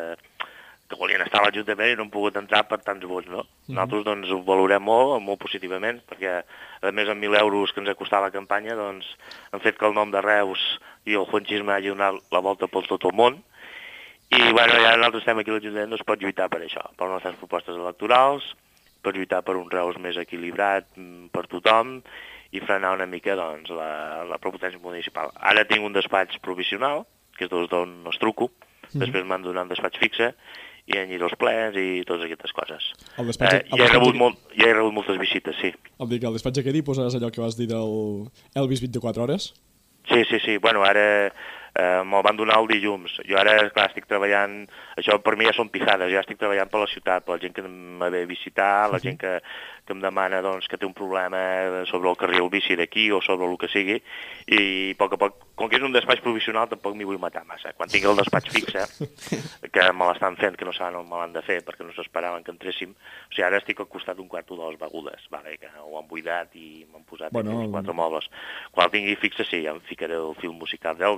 que volien estar a l'Ajuntament i no han pogut entrar per tants vots, no? Mm-hmm. Nosaltres doncs, ho valorem molt, molt positivament, perquè a més amb mil euros que ens ha costat la campanya doncs, han fet que el nom de Reus i el juanchisme hagi donat la volta per tot el món. I bueno, ja nosaltres estem aquí a l'Ajuntament doncs, per lluitar per això, per les nostres propostes electorals, per lluitar per un Reus més equilibrat per tothom i frenar una mica doncs, la, la prepotència municipal. Ara tinc un despatx provisional, que és d'on es truco, mm. després m'han donat un despatx fixe i han ido els plens i totes aquestes coses. El despatx, eh, ja, he rebut molt, ja he rebut moltes visites, sí. El dic, el despatx aquest hi posaràs allò que vas dir del Elvis vint-i-quatre hores? Sí, sí, sí. Bueno, ara eh, me'l van donar el dilluns. Jo ara, clar, estic treballant... Això per mi ja són pijades, ja estic treballant per la ciutat, per la gent que me ve a visitar, la gent que, que em demana doncs, que té un problema sobre el carril bici d'aquí o sobre el que sigui, i a poc a poc, com que és un despatx provisional, tampoc m'hi vull matar massa. Quan tingui el despatx fixe, que me l'estan fent, que no saben on me l'han de fer, perquè no s'esperaven que entréssim, o sigui, ara estic al costat d'un quarto de les begudes, vale, que ho han buidat i m'han posat bueno, quatre mobles. Quan el tingui fixe, sí, ja em ficaré el film musical d'Elvis i uns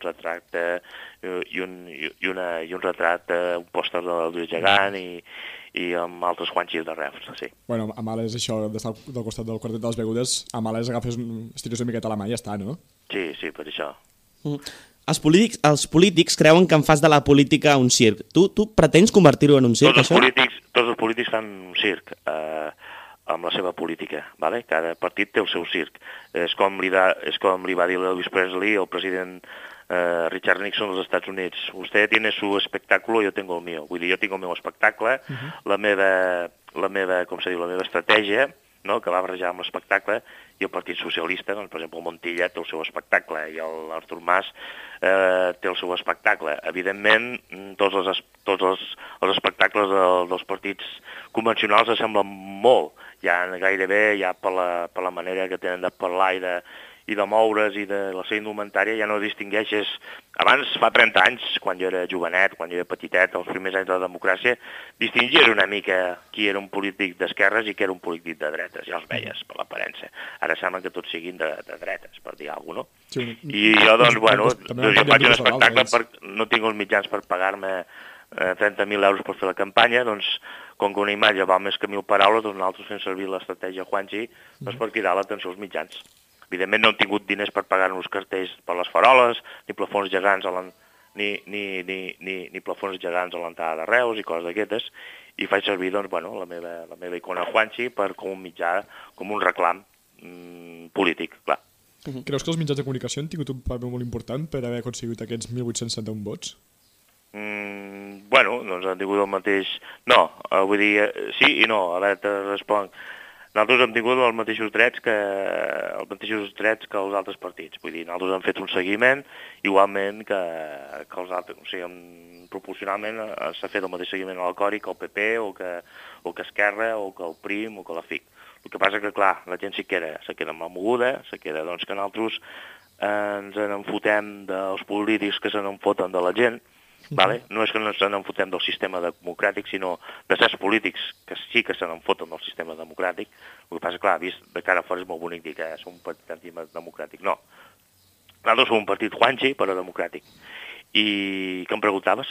retracte i un, i una, i un retrat, un pòster del Lluís Gegant i, i amb altres Juanxis de Reus, sí. Bueno, a males això d'estar del costat del quartet de les begudes, a males agafes, estires una miqueta la mà i ja està, no? Sí, sí, per això. Mm. Els polítics, els polítics creuen que en fas de la política un circ. Tu, tu pretens convertir-ho en un circ, tots els això? Polítics, tots els polítics fan un circ eh, amb la seva política, ¿vale? Cada partit té el seu circ. És com li, da, és com li va dir l'Elvis Presley, el president eh, Richard Nixon dels Estats Units. Usted tiene su espectáculo, yo tengo el mío. Vull dir, jo tinc el meu espectacle, uh -huh. la meva, la meva, com se diu, la meva estratègia, no?, que va barrejar amb l'espectacle, i el Partit Socialista, doncs, per exemple, el Montilla té el seu espectacle, i l'Artur Mas eh, té el seu espectacle. Evidentment, tots els, tots els, els espectacles de, dels partits convencionals s'assemblen molt, ja gairebé, ja per la, per la manera que tenen de parlar i de, i de moure's i de la seva indumentària, ja no distingueixes... Abans, fa trenta anys, quan jo era jovenet, quan jo era petitet, els primers anys de la democràcia, distingies una mica qui era un polític d'esquerres i qui era un polític de dretes, ja els veies per l'aparença. Ara sembla que tots siguin de, de dretes, per dir alguna cosa, no? Sí, I jo, doncs, bueno, doncs jo faig un espectacle, per, no tinc els mitjans per pagar-me eh, trenta mil euros per fer la campanya, doncs, com que una imatge val més que mil paraules, doncs nosaltres fem servir l'estratègia Juanchi doncs, per cridar l'atenció als mitjans. Evidentment no hem tingut diners per pagar-nos cartells per les faroles, ni plafons gegants a ni, ni, ni, ni, ni plafons gegants a l'entrada de Reus i coses d'aquestes, i faig servir doncs, bueno, la, meva, la meva icona Juanchi per com un mitjà, com un reclam mmm, polític, clar. Uh-huh. Creus que els mitjans de comunicació han tingut un paper molt important per haver aconseguit aquests mil vuit-cents setanta-un vots? Mm, bueno, doncs han tingut el mateix... No, uh, vull dir, uh, sí i no, a veure, te responc. Nosaltres hem tingut els mateixos drets que els mateixos drets que els altres partits. Vull dir, nosaltres hem fet un seguiment igualment que, que els altres. O sigui, hem, proporcionalment s'ha fet el mateix seguiment al Cori que el P P o que, o que Esquerra o que el Prim o que la F I C. El que passa que, clar, la gent s'hi queda, se queda mal moguda, se queda doncs, que nosaltres eh, ens n'enfotem dels polítics que se n'enfoten de la gent. Vale? No és que no se n'enfotem del sistema democràtic, sinó de certs polítics que sí que se n'enfoten del sistema democràtic. El que passa, clar, vist de cara a fora és molt bonic dir que som un partit democràtic. No. Nosaltres som un partit Juanchi, però democràtic. I què em preguntaves?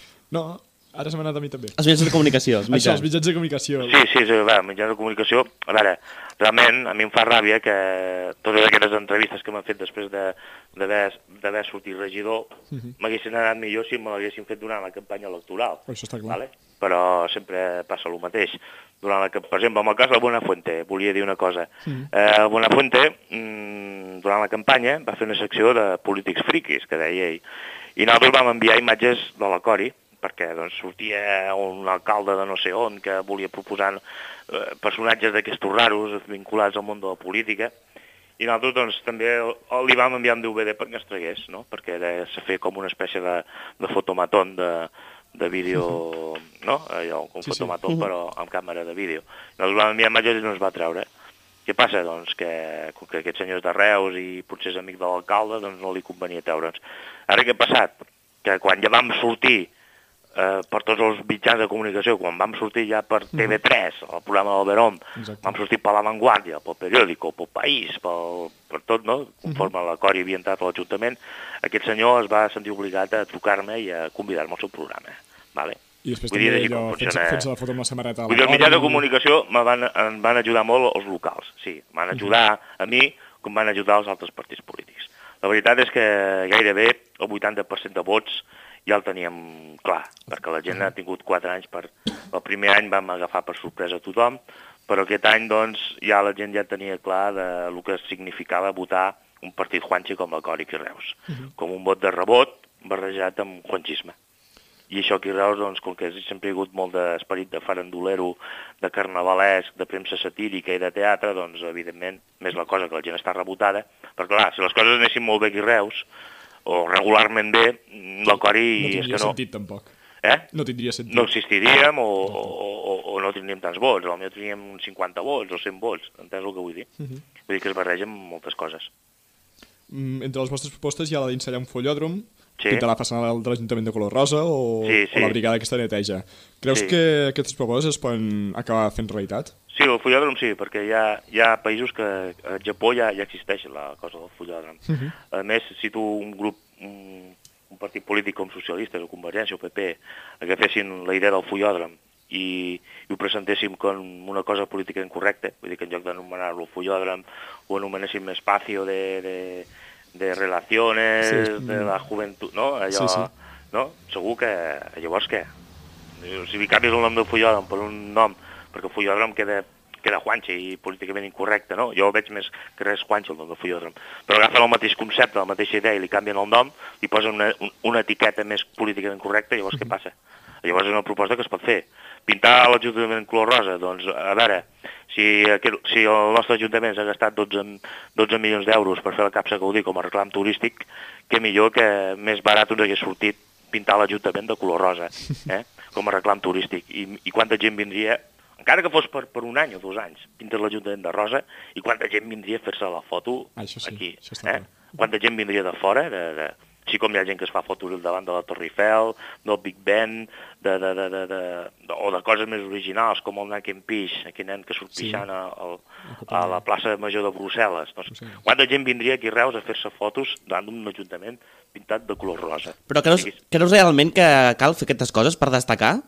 No, ara se m'ha anat a mi també. Els mitjans de comunicació. Els mitjans. Això, els mitjans de comunicació. Sí, sí, sí, va, mitjans de comunicació. A veure, realment a mi em fa ràbia que totes aquestes entrevistes que m'han fet després d'haver sortit regidor m'haguessin uh -huh. anat millor si me l'haguessin fet durant la campanya electoral. Això està clar. Vale? Però sempre passa el mateix. Durant la, per exemple, en el cas del Buenafuente, volia dir una cosa. Uh -huh. eh, el Buenafuente, mmm, durant la campanya, va fer una secció de polítics friquis, que deia ell. I nosaltres vam enviar imatges de la Cori, perquè doncs, sortia un alcalde de no sé on que volia proposar eh, personatges d'aquestos raros vinculats al món de la política, i nosaltres doncs, també li vam enviar un D V D perquè es tragués, no? Perquè era, se feia com una espècie de, de fotomatón de, de vídeo, no? Allò, un sí, fotomatón, sí. Però amb càmera de vídeo. Nosaltres vam enviar imatges i no es va treure. Què passa? Doncs que, que aquest senyor és de Reus i potser és amic de l'alcalde, doncs no li convenia treure'ns. Ara què ha passat? Que quan ja vam sortir eh, per tots els mitjans de comunicació, quan vam sortir ja per T V tres, el programa del Verón, vam sortir per La Vanguardia, pel Periódico, pel País, pel, per tot, no? Conforme la Cori havia entrat a l'Ajuntament, aquest senyor es va sentir obligat a trucar-me i a convidar-me al seu programa. Vale? I després vull també allò, fent-se la foto amb la samarreta. Vull dir, els mitjans de comunicació me van, em van ajudar molt els locals, sí. Em van ajudar a mi com van ajudar els altres partits polítics. La veritat és que gairebé el vuitanta per cent de vots ja el teníem clar, perquè la gent ha tingut quatre anys per... El primer any vam agafar per sorpresa a tothom, però aquest any, doncs, ja la gent ja tenia clar de el que significava votar un partit Juanchi com la Cori aquí a Reus, uh-huh. com un vot de rebot barrejat amb juanchisme. I això aquí a Reus, doncs, com que sempre hi ha hagut molt d'esperit de farandolero, de carnavalesc, de premsa satírica i de teatre, doncs, evidentment, més la cosa que la gent està rebotada, perquè, clar, si les coses anessin molt bé aquí a Reus, o regularment bé, la Cori... No tindria és que no... sentit, tampoc. Eh? No tindria sentit. No existiríem o, o, o, o no tindríem tants vots, o potser tindríem uns cinquanta vots o cent vots, entens el que vull dir? Uh-huh. Vull dir que es barregen moltes coses. Mm, entre les vostres propostes hi ha la d'installar un follòdrom, sí. pintar la façana de l'Ajuntament de color rosa o, sí, sí. o la brigada aquesta neteja. Creus sí. que aquestes propostes es poden acabar fent realitat? Sí, el follòdrom sí, perquè hi ha, hi ha països que a Japó ja, ja existeix la cosa del follòdrom. Uh-huh. A més, si tu un grup un, un partit polític com socialistes o Convergència o P P agafessin la idea del follòdrom i, i ho presentéssim com una cosa política incorrecta, vull dir que en lloc d'anomenar-lo follòdrom ho anomenéssim espacio de, de, de relaciones, sí, de la joventut, no? Allò, sí, sí. No? Segur que llavors què? Si li canvies el nom del follòdrom per un nom, perquè el follòdrom queda, queda Juanchi i políticament incorrecte, no? Jo veig més que res Juanchi el nom del follòdrom. Però agafen el mateix concepte, la mateixa idea i li canvien el nom, li posen una, una etiqueta més políticament correcta, llavors què passa? Llavors és una proposta que es pot fer. Pintar l'Ajuntament en color rosa, doncs, a veure, si, si el nostre Ajuntament s'ha gastat dotze milions d'euros per fer la Capsa Gaudí com a reclam turístic, què millor que més barat ens hagués sortit pintar l'Ajuntament de color rosa, eh? Com a reclam turístic. I, i quanta gent vindria, encara que fos per, per un any o dos anys, pintes l'Ajuntament de rosa, i quanta gent vindria a fer-se la foto això sí, aquí. Això està eh? Quanta gent vindria de fora, de... de així com hi ha gent que es fa fotos davant de la Torre Eiffel, del Big Ben, de, de, de, de, de, de, o de coses més originals, com el Naken Pix, aquell nen que surt sí. pixant a, a, a la plaça Major de Brussel·les. Doncs, sí. Quanta gent vindria aquí a Reus a fer-se fotos davant d'un ajuntament pintat de color rosa? Però creus, creus realment que cal fer aquestes coses per destacar?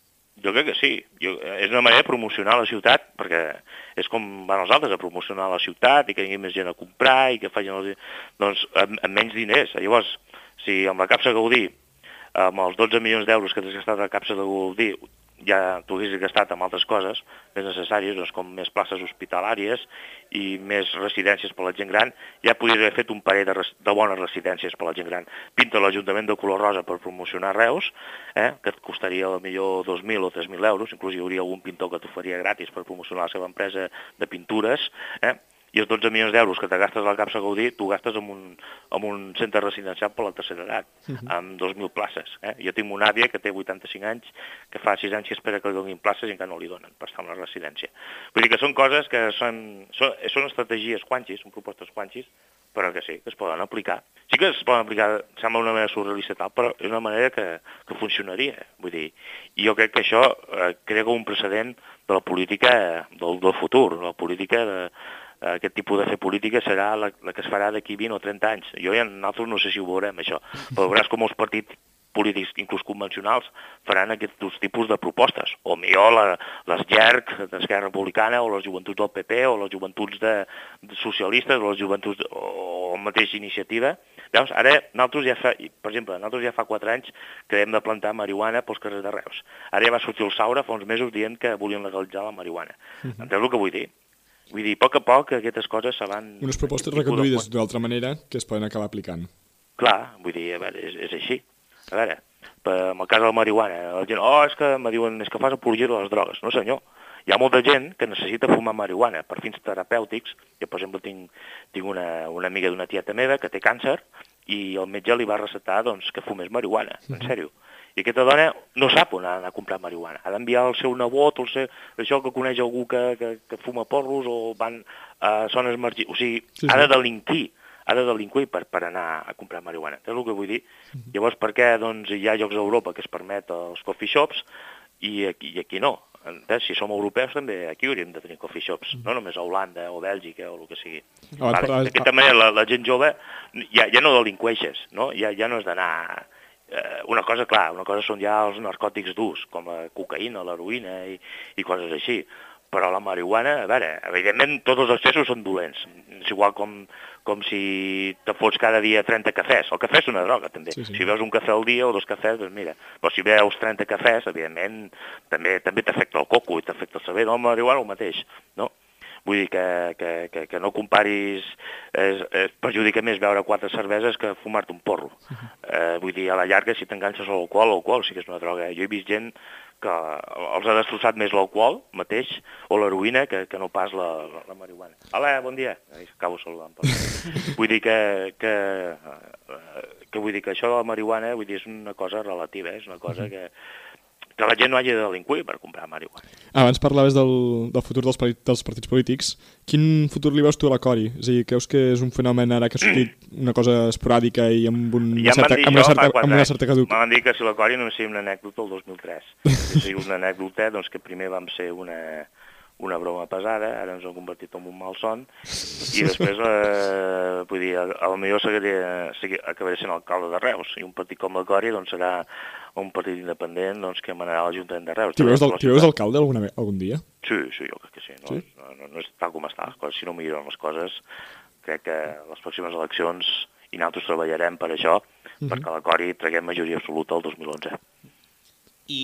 Jo crec que sí. Jo, és una manera de promocionar la ciutat, perquè és com van els altres, a promocionar la ciutat i que vingui més gent a comprar i que facin els... doncs amb, amb menys diners. Llavors, si amb la Capsa Gaudí, amb els dotze milions d'euros que t'has gastat a la Capsa de Gaudí, ja t'ho haguessis gastat amb altres coses més necessàries, doncs com més places hospitalàries i més residències per a la gent gran, ja podries haver fet un parell de, res, de bones residències per a la gent gran. Pinta l'Ajuntament de color rosa per promocionar Reus, eh, que et costaria potser dos mil o tres mil euros, inclús hi hauria algun pintor que t'ho faria gratis per promocionar la seva empresa de pintures, eh, i els dotze milions d'euros que te gastes a la Capsa Gaudí, tu gastes en un, en un centre residencial per la tercera edat, uh-huh. amb dos mil places. Eh? Jo tinc una àvia que té vuitanta-cinc anys, que fa sis anys que espera que li donin places i encara no li donen per estar en la residència. Vull dir que són coses que són, són, són estratègies quanxis, són propostes quanxis, però que sí, que es poden aplicar. Sí que es poden aplicar, sembla una manera surrealista tal, però és una manera que, que funcionaria. Vull dir, i jo crec que això eh, crea un precedent de la política del, del futur, de la política de, aquest tipus de fer política serà la, la que es farà d'aquí vint o trenta anys. Jo i nosaltres no sé si ho veurem, això, però veuràs com els partits polítics, inclús convencionals, faran aquests tipus de propostes. O millor la, les G E R C d'Esquerra Republicana, o les joventuts del P P, o les joventuts de, de socialistes, o les joventuts, de, o la mateixa iniciativa. Llavors, ara, nosaltres ja fa, per exemple, nosaltres ja fa quatre anys que hem de plantar marihuana pels carrers de Reus. Ara ja va sortir el Saura fa uns mesos dient que volien legalitzar la marihuana. Uh-huh. Entens el que vull dir? Vull dir, a poc a poc aquestes coses se van... Unes propostes reconduïdes d'una altra manera que es poden acabar aplicant. Clar, vull dir, a veure, és, és així. A veure, per, en el cas de la marihuana, la gent, oh, és que me diuen, és que fas apologia de les drogues. No, senyor. Hi ha molta gent que necessita fumar marihuana per fins terapèutics. Jo, per exemple, tinc, tinc una, una amiga d'una tieta meva que té càncer i el metge li va recetar doncs, que fumés marihuana, en sèrio. I aquesta dona no sap on ha d'anar a comprar marihuana. Ha d'enviar el seu nebot o el seu, això que coneix algú que, que, que fuma porros o van a zones marginals. O sigui, sí, sí. ha de delinquir, ha de delinquir per, per anar a comprar marihuana. És el que vull dir. Mm-hmm. Llavors, per què doncs, hi ha llocs a Europa que es permet els coffee shops i aquí, i aquí no? Entens? Si som europeus també aquí hauríem de tenir coffee shops, mm-hmm. no només a Holanda o Bèlgica o el que sigui. Oh, vale. però... D'aquesta manera la, la gent jove ja, ja no delinqueixes, no? Ja, ja no és d'anar... Eh, una cosa, clar, una cosa són ja els narcòtics durs, com la cocaïna, l'heroïna i, i coses així. Però la marihuana, a veure, evidentment tots els excessos són dolents. És igual com, com si te fots cada dia trenta cafès. El cafè és una droga, també. Sí, sí. Si veus un cafè al dia o dos cafès, doncs mira. Però si veus trenta cafès, evidentment, també també t'afecta el coco i t'afecta el cervell. No, la marihuana el mateix, no? Vull dir que, que, que, que no comparis, es, es perjudica més veure quatre cerveses que fumar-te un porro. Uh-huh. Eh, vull dir, a la llarga, si t'enganxes a l'alcohol, l'alcohol sí que és una droga. Jo he vist gent que els ha destrossat més l'alcohol mateix o l'heroïna que, que no pas la, la, la marihuana. Hola, bon dia. Acabo saludant. Vull dir que, que, que, vull dir que això de la marihuana vull dir, és una cosa relativa, eh? És una cosa que... que la gent no hagi de delinquir per comprar marihuana. Abans parlaves del, del futur dels, dels partits polítics. Quin futur li veus tu a la Cori? És a dir, creus que és un fenomen ara que ha sortit una cosa esporàdica i amb, un, ja una, certa, amb, una, certa, amb una certa caduc? M'han dit que si la Cori només seria una anècdota el dos mil tres. És a dir, una anècdota doncs, que primer vam ser una, una broma pesada, ara ens hem convertit en un malson, i després, eh, vull dir, a, a lo millor seguiré, seguir, acabaré sent alcalde de Reus, i un partit com la Cori doncs, serà un partit independent doncs, que manarà l'Ajuntament de Reus. T'hi veus, t'hi veus alcalde alguna, algun dia? Sí, sí, jo crec que sí. No, sí? no, no, no és tal com està les coses, si no milloren les coses, crec que les pròximes eleccions, i nosaltres treballarem per això, mm-hmm. perquè la Cori traguem majoria absoluta el dos mil onze. I,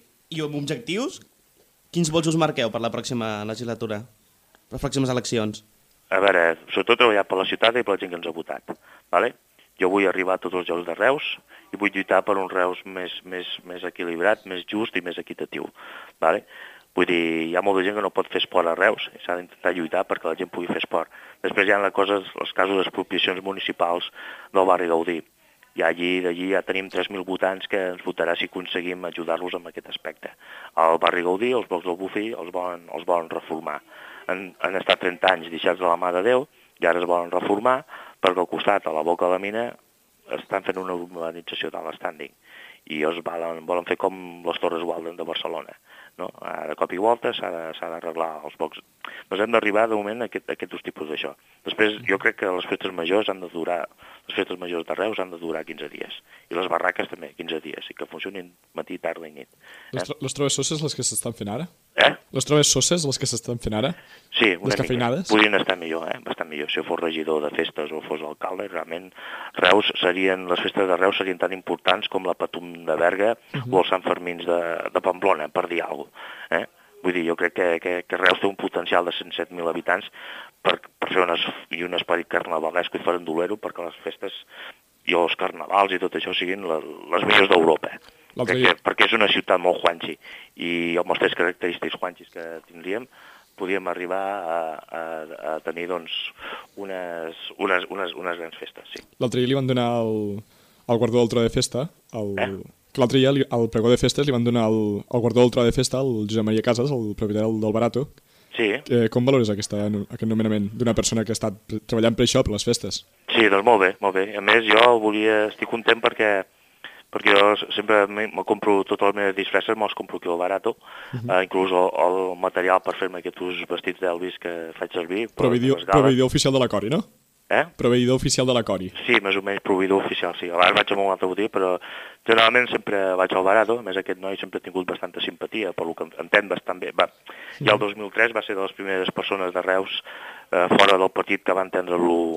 i amb objectius? Quins vots us marqueu per la pròxima legislatura? Per les pròximes eleccions? A veure, sobretot treballar per la ciutat i per la gent que ens ha votat. Vale? Jo vull arribar a tots els llocs de Reus i vull lluitar per un Reus més, més, més equilibrat, més just i més equitatiu. Vale? Vull dir, hi ha molta gent que no pot fer esport a Reus i s'ha d'intentar lluitar perquè la gent pugui fer esport. Després hi ha les coses, els casos d'expropiacions municipals del barri Gaudí. I allí, d'allí ja tenim tres mil votants que ens votarà si aconseguim ajudar-los en aquest aspecte. Al barri Gaudí, els blocs del Bufí, els volen, els volen reformar. Han, han estat trenta anys deixats de la mà de Déu i ara es volen reformar perquè al costat, a la boca de la mina, estan fent una urbanització de l'estànding i els volen, volen fer com les Torres Walden de Barcelona. No? De cop i volta s'ha d'arreglar els blocs. Doncs hem d'arribar de moment a, aquest, a aquests tipus d'això. Després jo crec que les festes majors han de durar, les festes majors de Reus han de durar quinze dies. I les barraques també, quinze dies, i que funcionin matí, tarda i nit. Les, tro les trobes sosses les que s'estan fent ara? Eh? Les trobes sosses les que s'estan fent ara? Sí, una les cafeinades? Mica. Podrien estar millor, eh? Bastant millor. Si fos regidor de festes o fos alcalde, realment Reus serien, les festes de Reus serien tan importants com la Patum de Berga uh -huh. o els Sant Fermins de, de Pamplona, per dir alguna cosa. Eh? Vull dir, jo crec que, que, que Reus té un potencial de cent set mil habitants per, per fer unes, i un esperit carnavalesco i farandolero perquè les festes i els carnavals i tot això siguin les, les millors d'Europa. Dia... Perquè és una ciutat molt juanxi i amb els tres característics juanxis que tindríem podríem arribar a, a, a tenir doncs, unes, unes, unes, unes grans festes. Sí. L'altre dia li van donar el, el guardó del tro de festa, el... Eh? L'altre dia, al pregó de festes, li van donar el, el guardó del tro de festa al Josep Maria Casas, el propietari del Barato. Sí. Eh, com valores aquesta, aquest nomenament d'una persona que ha estat treballant per això, per les festes? Sí, doncs molt bé, molt bé. A més, jo volia, estic content perquè, perquè jo sempre me compro totes les meves disfresses, me'ls compro aquí al Barato, uh -huh. eh, inclús el, el material per fer-me aquests vestits d'Elvis que faig servir. Proveïdor, proveïdor oficial de la Cori, no? Eh? Proveïdor oficial de la Cori. Sí, més o menys proveïdor oficial, sí. Abans vaig a una altra botiga, però generalment sempre vaig al Barato. A més, aquest noi sempre ha tingut bastanta simpatia, per lo que entén bastant bé. Va. I el dos mil tres va ser de les primeres persones de Reus eh, fora del partit que va entendre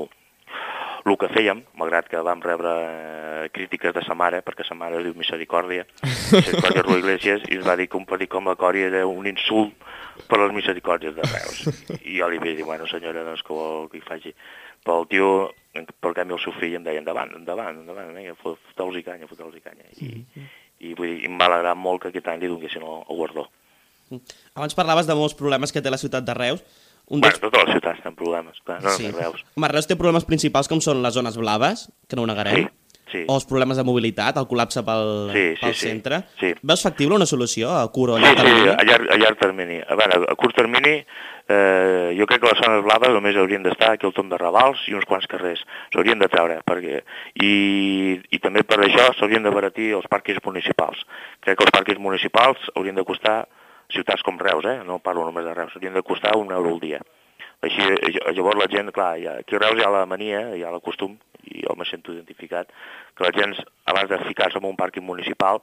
el que fèiem, malgrat que vam rebre eh, crítiques de sa mare, perquè sa mare es diu Misericòrdia, Misericòrdia Rui Iglesias, i es va dir que un partit com la Cori era un insult per les misericòrdies de Reus. I jo li vaig dir, bueno, senyora, doncs que vol que hi faci. Però el tio, per canvi el seu fill em deia, endavant, endavant, endavant, eh? foteu-los-hi canya, foteu-los-hi canya. I, i vull dir, m'ha alegrat molt que aquest any li donessin el, el guardó. Abans parlaves de molts problemes que té la ciutat de Reus. Un bueno, dels... totes les ciutats tenen problemes, clar, no sí. només Reus. Home, Reus té problemes principals com són les zones blaves, que no ho negarem, sí, sí. o els problemes de mobilitat, el col·lapse pel, sí, sí, pel sí, centre. Sí. Veus factible una solució a curt o a llarg llarg termini? Sí, sí, a llarg, a llarg termini. A veure, a curt termini, eh, jo crec que les zones blaves només haurien d'estar aquí al Tom de Ravals i uns quants carrers. S'haurien de treure, perquè... I, i també per això s'haurien d'abaratir els pàrquings municipals. Crec que els pàrquings municipals haurien de costar, ciutats com Reus, eh? No parlo només de Reus, haurien de costar un euro al dia. Així, llavors la gent, clar, ja, aquí a Reus hi ha la mania, hi ha el costum, i jo me sento identificat, que la gent, abans de ficar-se en un pàrquing municipal,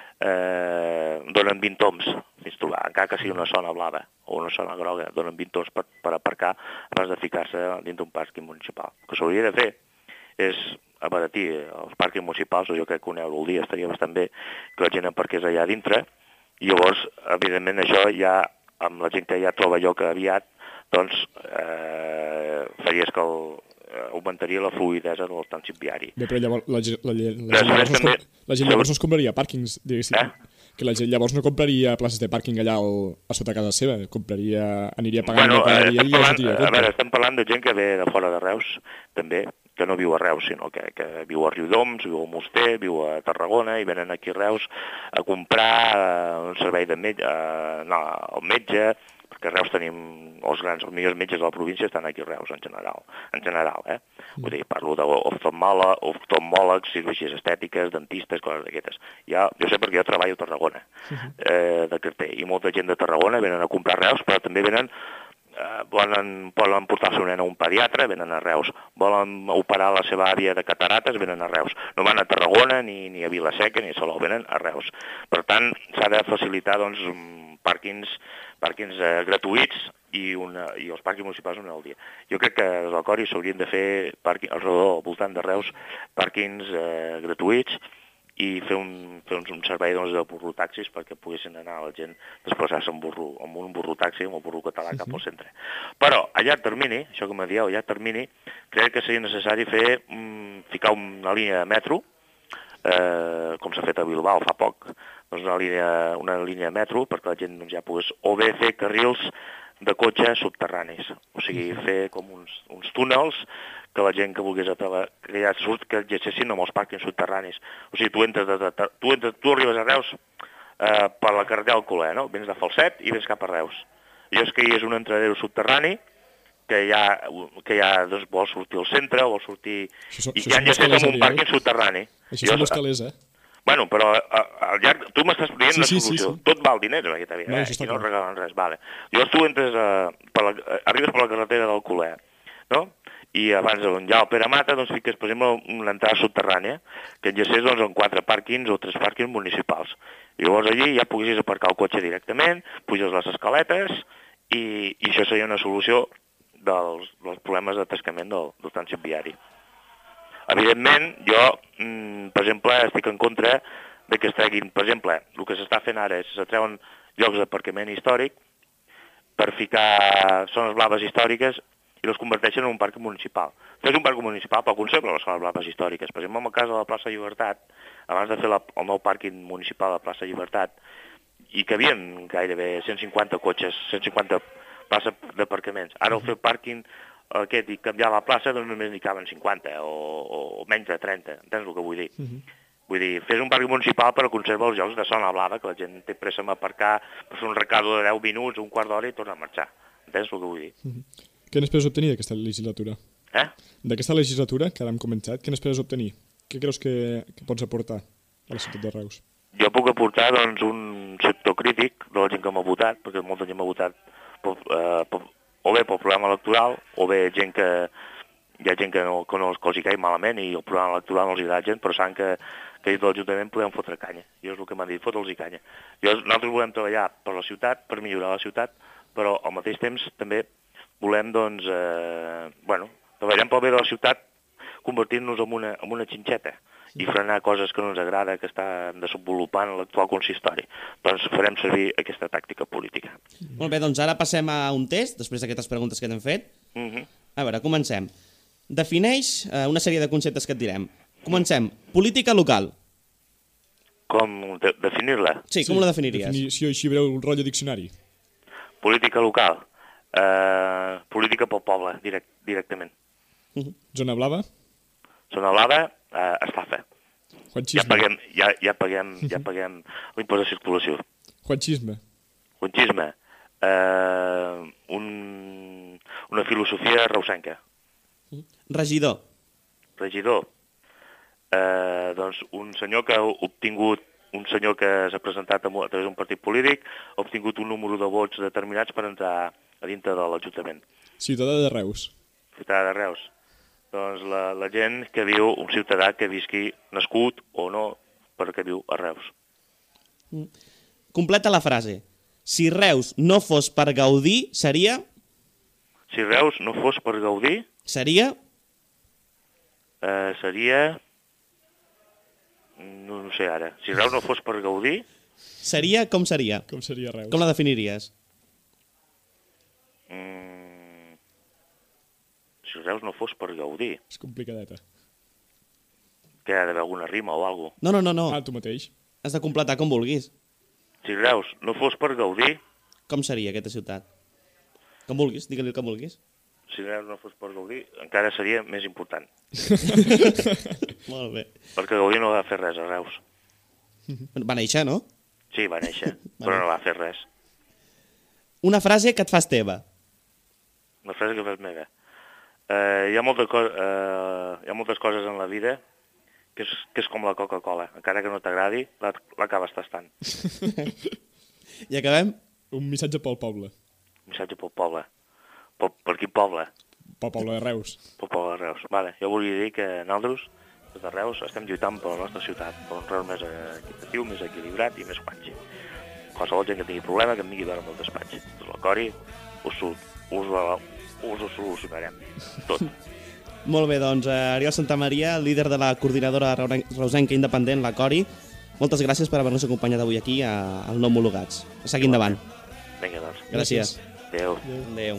eh, donen vint toms fins trobar, encara que sigui una zona blava o una zona groga, donen vint toms per, per aparcar abans de ficar-se dins d'un pàrquing municipal. El que s'hauria de fer és abaratir els pàrquings municipals, o jo crec que un euro al dia estaria bastant bé, que la gent aparqués allà dintre, i llavors, evidentment, això ja, amb la gent que ja troba lloc aviat, doncs eh, faries que el, eh, augmentaria la fluïdesa del trànsit viari. Bé, però llavors la, la, la, la, gent, llavors no també... la gent llavors no es compraria pàrquings, diguéssim. Eh? Que la gent llavors no compraria places de pàrquing allà al, a sota casa seva, compraria, aniria pagant bueno, cada dia i ja a veure, estem parlant de gent que ve de fora de Reus, també, que no viu a Reus, sinó que, que viu a Riudoms, viu a Moster, viu a Tarragona, i venen aquí a Reus a comprar uh, un servei de metge, uh, no, el metge, perquè a Reus tenim els grans, els millors metges de la província estan aquí a Reus, en general, en general, eh? Vull dir, parlo d'oftalmòlegs, cirurgies estètiques, dentistes, coses d'aquestes. Ja, jo sé perquè jo treballo a Tarragona, eh, de carter, i molta gent de Tarragona venen a comprar a Reus, però també venen, eh, volen, volen portar el seu nen a un pediatre, venen a Reus, volen operar la seva àvia de catarates, venen a Reus. No van a Tarragona, ni, ni a Vilaseca, ni a Salou, venen a Reus. Per tant, s'ha de facilitar, doncs, pàrquings, pàrquings eh, gratuïts i, una, i els pàrquings municipals una al dia. Jo crec que els alcoris s'haurien de fer pàrquing, al voltant de Reus pàrquings eh, gratuïts i fer un, fer un, un servei doncs, de burrotaxis perquè poguessin anar la gent desplaçar-se amb, burro, amb un burrotaxi, amb un burro català cap al centre. Però a llarg termini, això que m'ha dit, a llarg termini, crec que seria necessari fer, mm, ficar una línia de metro, eh, com s'ha fet a Bilbao fa poc, doncs una línia, una línia de metro perquè la gent doncs, ja pogués o bé fer carrils de cotxe subterranis, o sigui, fer com uns, uns túnels que la gent que volgués atravar, que ja surt, que exercessin amb els pàrquings subterranis. O sigui, tu entres, de, de, tu, entres tu arribes a Reus eh, per la carretera Alcoler, no? Vens de Falset i vens cap a Reus. I és que hi és un entradero subterrani que ja, que ja doncs, vol sortir al centre, vol sortir... Això, i això que han llegit amb un pàrquing subterrani. Això són els calés, eh? Bueno, però al llarg... Tu m'estàs dient sí, una sí, solució. Sí, sí. Tot val diners en aquesta vida, no, eh? I no regalen res, vale. Llavors tu entres a, per la, arribes per la carretera del Coler, no? I abans on hi ha el Pere Mata, doncs fiques, per exemple, una entrada subterrània que enllacés doncs, en quatre pàrquings o tres pàrquings municipals. I llavors allí ja poguessis aparcar el cotxe directament, puges les escaletes i, i això seria una solució dels, dels problemes d'atascament del, del trànsit viari. Evidentment, jo, mm, per exemple, estic en contra de que es treguin, per exemple, el que s'està fent ara és que se treuen llocs d'aparcament històric per ficar zones blaves històriques i les converteixen en un parc municipal. Fes un parc municipal, però conserva les zones blaves històriques. Per exemple, en el cas de la plaça Llibertat, abans de fer la, el nou pàrquing municipal de la plaça Llibertat, i que havien gairebé cent cinquanta cotxes, cent cinquanta places d'aparcaments. Ara al fer pàrquing aquest i canviar la plaça doncs només n'hi caben cinquanta o, o menys de trenta, entens el que vull dir? Uh -huh. Vull dir, fes un parc municipal per conservar els llocs de zona blava, que la gent té pressa a aparcar, per fer un recado de deu minuts, un quart d'hora i torna a marxar. Entens el que vull dir? Uh -huh. Què n'esperes obtenir d'aquesta legislatura? Eh? D'aquesta legislatura, que ara hem comentat, què n'esperes obtenir? Què creus que, que pots aportar a la ciutat de Reus? Jo puc aportar doncs, un sector crític de la gent que m'ha votat, perquè molta gent m'ha votat per, eh, per, o bé pel programa electoral, o bé gent que hi ha gent que no, que no els hi caig malament i el programa electoral no els agrada gent, però saben que, que des de l'Ajuntament podem fotre canya. Jo és el que m'han dit, fotre'ls canya. Jo, nosaltres volem treballar per la ciutat, per millorar la ciutat, però al mateix temps també volem, doncs, eh, bueno, treballar pel bé de la ciutat, convertir-nos en una, en una xinxeta i frenar coses que no ens agrada, que estan desenvolupant l'actual consistori. Doncs farem servir aquesta tàctica política. Molt bé, doncs ara passem a un test, després d'aquestes preguntes que t'hem fet. Mm -hmm. A veure, comencem. Defineix eh, una sèrie de conceptes que et direm. Comencem. Política local. Com de definir-la? Sí, com sí, la definiries? Definició així breu, un rotllo diccionari. Política local. Uh, política pel poble, direct, directament. Uh -huh. Zona blava? Zona blava, uh, estafa. Juanchisme. Ja paguem, ja, ja paguem, ja paguem l'impost de circulació. Juanchisme. Juanchisme. Uh, un, una filosofia reusenca. Regidor. Regidor. Uh, doncs un senyor que ha obtingut, un senyor que s'ha presentat a, a través d'un partit polític, ha obtingut un número de vots determinats per entrar a dintre de l'Ajuntament. Ciutadà de Reus. Ciutadà de Reus. Doncs la, la gent que viu, un ciutadà que visqui nascut o no, perquè viu a Reus. Completa la frase. Si Reus no fos per gaudir, seria... Si Reus no fos per gaudir... Seria... Uh, seria... No, no sé ara. Si Reus no fos per gaudir... Seria com seria? Com seria Reus? Com la definiries? Mm... Si Reus no fos per gaudir... És complicadeta. Que ha d'haver alguna rima o alguna cosa. No, no, no, no. Ah, tu mateix. Has de completar com vulguis. Si Reus no fos per gaudir... Com seria aquesta ciutat? Com vulguis, digue-li com vulguis. Si Reus no fos per gaudir, encara seria més important. Molt bé. Perquè Gaudí no va fer res a Reus. Va néixer, no? Sí, va néixer, però no va fer res. una frase que et fas teva. Una frase que fas meva. Eh, hi, ha molta co eh, hi ha moltes coses en la vida que és, que és com la Coca-Cola. Encara que no t'agradi, l'acabes tastant. I acabem? Un missatge pel poble. Un missatge pel poble. Per, per quin poble? Pel poble de Reus. Pel poble de Reus. Vale. Jo volia dir que nosaltres, des de Reus, estem lluitant per la nostra ciutat, per un Reus més equitatiu, més equilibrat i més guanxi. Qualsevol gent que tingui problema, que em vingui a veure amb el despatx. Doncs la Cori us, us, us ho solucionarem. Tot. Molt bé, doncs, Ariel Santamaria, líder de la coordinadora reusenca independent, la Cori, moltes gràcies per haver-nos acompanyat avui aquí al No Homologats. A seguir endavant. Vinga, doncs. Gràcies. Adéu. Adéu.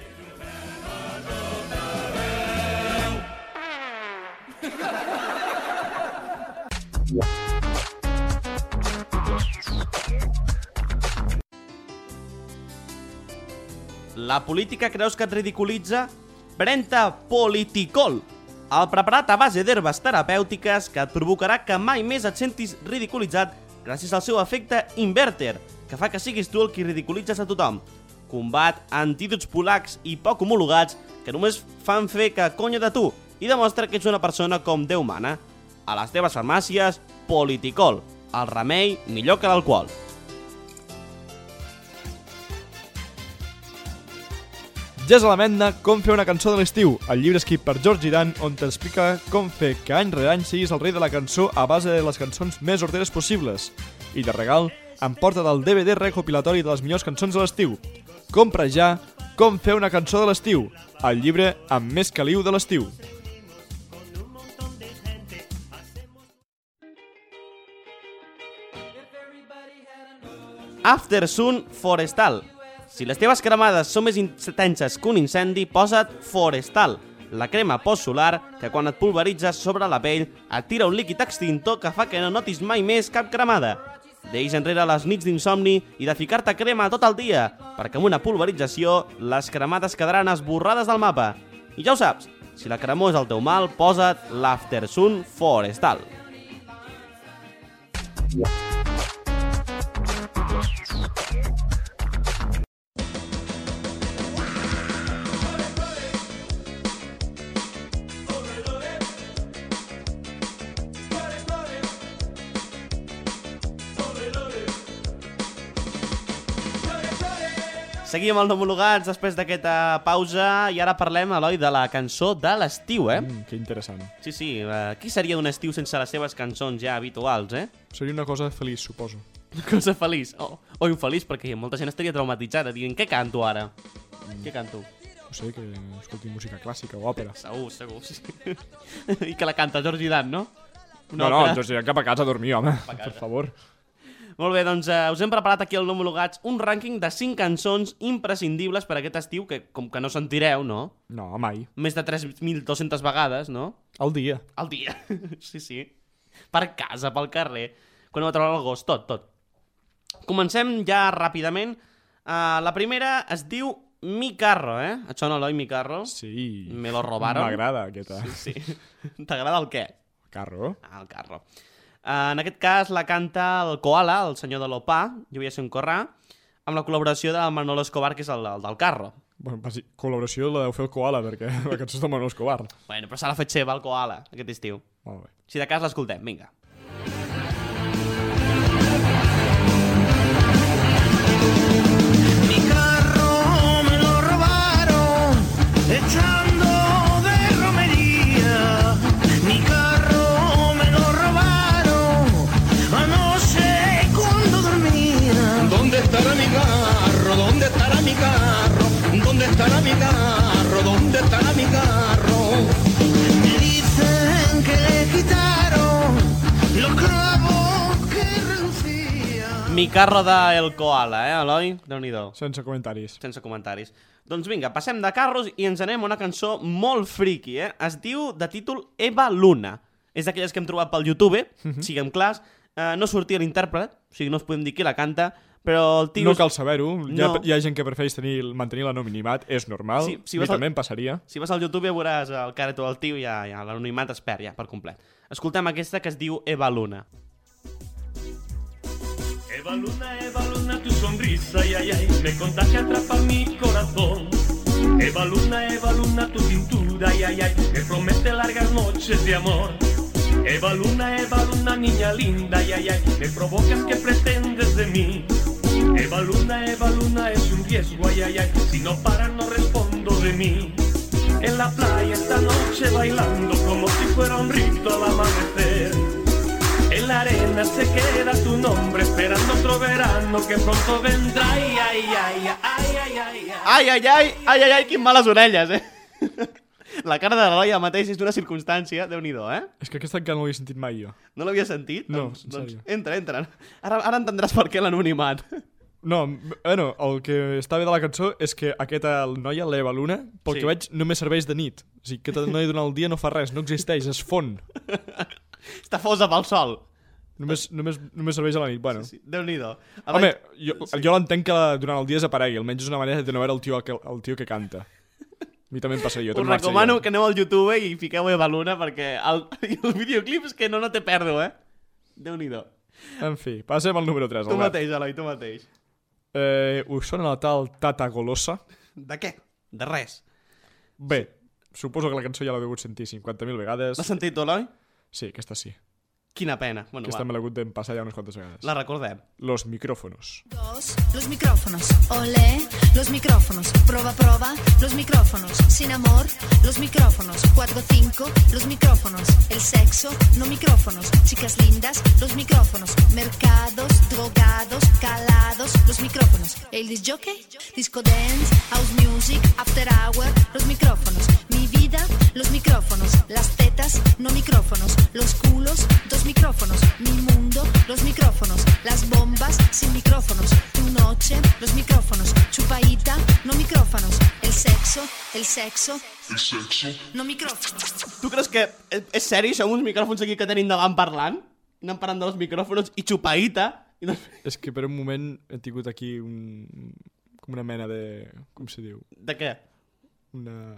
La política creus que et ridiculitza? Pren-te Politicol, el preparat a base d'herbes terapèutiques que et provocarà que mai més et sentis ridiculitzat gràcies al seu efecte inverter, que fa que siguis tu el qui ridiculitzes a tothom. Combat antídots polacs i poc homologats que només fan fer que conya de tu i demostra que ets una persona com Déu mana. A les teves farmàcies, Politicol, el remei millor que l'alcohol. Jazz a la Menda, com fer una cançó de l'estiu, el llibre escrit per George Dan, on t'explica com fer que any rere any siguis el rei de la cançó a base de les cançons més horteres possibles. I de regal, emporta't el D V D recopilatori de les millors cançons de l'estiu. Compra ja Com fer una cançó de l'estiu, el llibre amb més caliu de l'estiu. Aftersun Forestal. Si les teves cremades són més intenses que un incendi, posa't Forestal, la crema postsolar que quan et pulveritzes sobre la pell et tira un líquid extintor que fa que no notis mai més cap cremada. Deix enrere les nits d'insomni i de ficar-te crema tot el dia, perquè amb una pulverització les cremades quedaran esborrades del mapa. I ja ho saps, si la cremor és el teu mal, posa't l'Aftersun Forestal. Seguim els homologats després d'aquesta pausa i ara parlem, Eloi, de la cançó de l'estiu, eh? Mm, que interessant. Sí, sí. Uh, qui seria un estiu sense les seves cançons ja habituals, eh? Seria una cosa feliç, suposo. Una cosa feliç. Oh, o infeliç, perquè molta gent estaria traumatitzada dient què canto ara? Mm. Què canto? No sé, que escolti música clàssica o òpera. Segur, segur, sí. I que la canta George Dan, no? Una no, òpera. No, George Dan cap a casa a dormir, home, per favor. Molt bé, doncs uh, us hem preparat aquí al No Homologats un rànquing de cinc cançons imprescindibles per a aquest estiu, que com que no sentireu, no? No, mai. Més de tres mil dos-centes vegades, no? Al dia. Al dia, sí, sí. Per casa, pel carrer, quan heu de treure el gos, tot, tot. Comencem ja ràpidament. Uh, la primera es diu Mi Carro, eh? Et sona, Eloi, Mi Carro? Sí. Me lo robaron. M'agrada, aquesta. Sí, sí. T'agrada el què? Carro. Ah, el carro. Uh, en aquest cas la canta el Koala, el senyor de l'Opà, jo voy a ser un corrà, amb la col·laboració de Manolo Escobar, que és el, el del carro. Bueno, sí, col·laboració la deu fer el Koala, perquè la cançó és de Manolo Escobar. Bueno, però se l'ha fet seva el Koala, aquest estiu. Molt bé. Si de cas l'escoltem, vinga. Mi carro me lo robaron echando de romería. Mi carro me lo robaron anoche cuando dormía. ¿Dónde estará mi carro? ¿Dónde estará mi carro? ¿Dónde estará mi carro? ¿Dónde estará mi carro? Me dicen que le quitaron los clavos que relucían. Mi carro de El Koala, eh, Eloi? Déu-n'hi-do. Sense comentaris. Sense comentaris. Doncs vinga, passem de carros i ens anem a una cançó molt friki, eh? Es diu de títol Eva Luna. És d'aquelles que hem trobat pel YouTube, Mhm. siguem clars. Eh, no sortia l'intèrpret, o sigui, no us podem dir qui la canta, però el tio... No cal saber-ho. Hi, ha, No. hi ha gent que prefereix tenir, mantenir l'anonimat, és normal. Sí, si I vas al- també em passaria. Si vas al YouTube veuràs el careto del tio i ja, ja l'anonimat es perd ja per complet. Escoltem aquesta que es diu Eva Luna. Eva Luna, Eva Luna, tu sonrisa, ay, ay, ay, me contagia, atrapa mi corazón. Eva Luna, Eva Luna, tu cintura, ay, ay, ay, me promete largas noches de amor. Eva Luna, Eva Luna, niña linda, ay, ay, ay, me provocas, ¿qué pretendes de mí? Eva Luna, Eva Luna, es un riesgo, ay, ay, ay, si no paran no respondo de mí. En la playa esta noche bailando como si fuera un rito al amanecer. En la arena se queda tu nombre esperando otro verano que pronto vendrá. Ai, ai, ai, ai, ai, ai, ai. Ai, ai, ai, ai, ai, ai, quin males orelles, eh? La cara de l'Eloi ara mateix és d'una circumstància, Déu-n'hi-do, eh? És que aquesta encara no l'havia sentit mai jo. No l'havia sentit? No, doncs, en doncs sèrio. entra, entra. Ara, ara entendràs per què l'anonimat. No, bueno, el que està bé de la cançó és que aquesta noia, l'Eva Luna, pel Sí. que veig, només serveix de nit. O sigui, aquesta noia durant el dia no fa res, no existeix, es fon. Està fosa pel sol. Només, només, només serveix a la nit, bueno. Sí, sí. Déu-n'hi-do. Home, jo, jo l'entenc que la, durant el dia desaparegui, almenys és una manera de no veure el tio, que, el tio que canta. A mi també em passaria. Us recomano que aneu al YouTube i fiqueu Eva Luna perquè el, el videoclip és que no, no té pèrdua, eh? Déu-n'hi-do. En fi, passem al número tres. Tu mateix, Eloi, tu mateix. Eh, us sona la tal Tata Golosa? De què? De res. Bé, suposo que la cançó ja l'he degut sentir cinquanta mil vegades. L'has sentit tu, Eloi? Sí, aquesta sí. Quina pena. Bueno, Aquesta va. me l'he hagut de passar ja unes quantes vegades. La recordem. Los micrófonos. Dos, los micrófonos, olé, los micrófonos, prueba, prueba, los micrófonos, sin amor, los micrófonos, cuatro, cinco, los micrófonos, el sexo, no micrófonos, chicas lindas, los micrófonos, mercados, drogados, calados, los micrófonos, el disc jockey, disco dance, house music, after hour, los micrófonos, mi vida, los micrófonos, las tetas, no micrófonos, los culos, dos micrófonos, mi mundo, los micrófonos, las bombas sin micrófonos, tu noche, los micrófonos, chupaíta, no micrófonos, el sexo, el sexo, el sexo, no micrófonos. Tu creus que és, és seri, això, uns micròfons aquí que tenim davant parlant? Anem parlant dels micròfons i xupaïta? I doncs... És que per un moment he tingut aquí un... com una mena de... com se diu? De què? Una...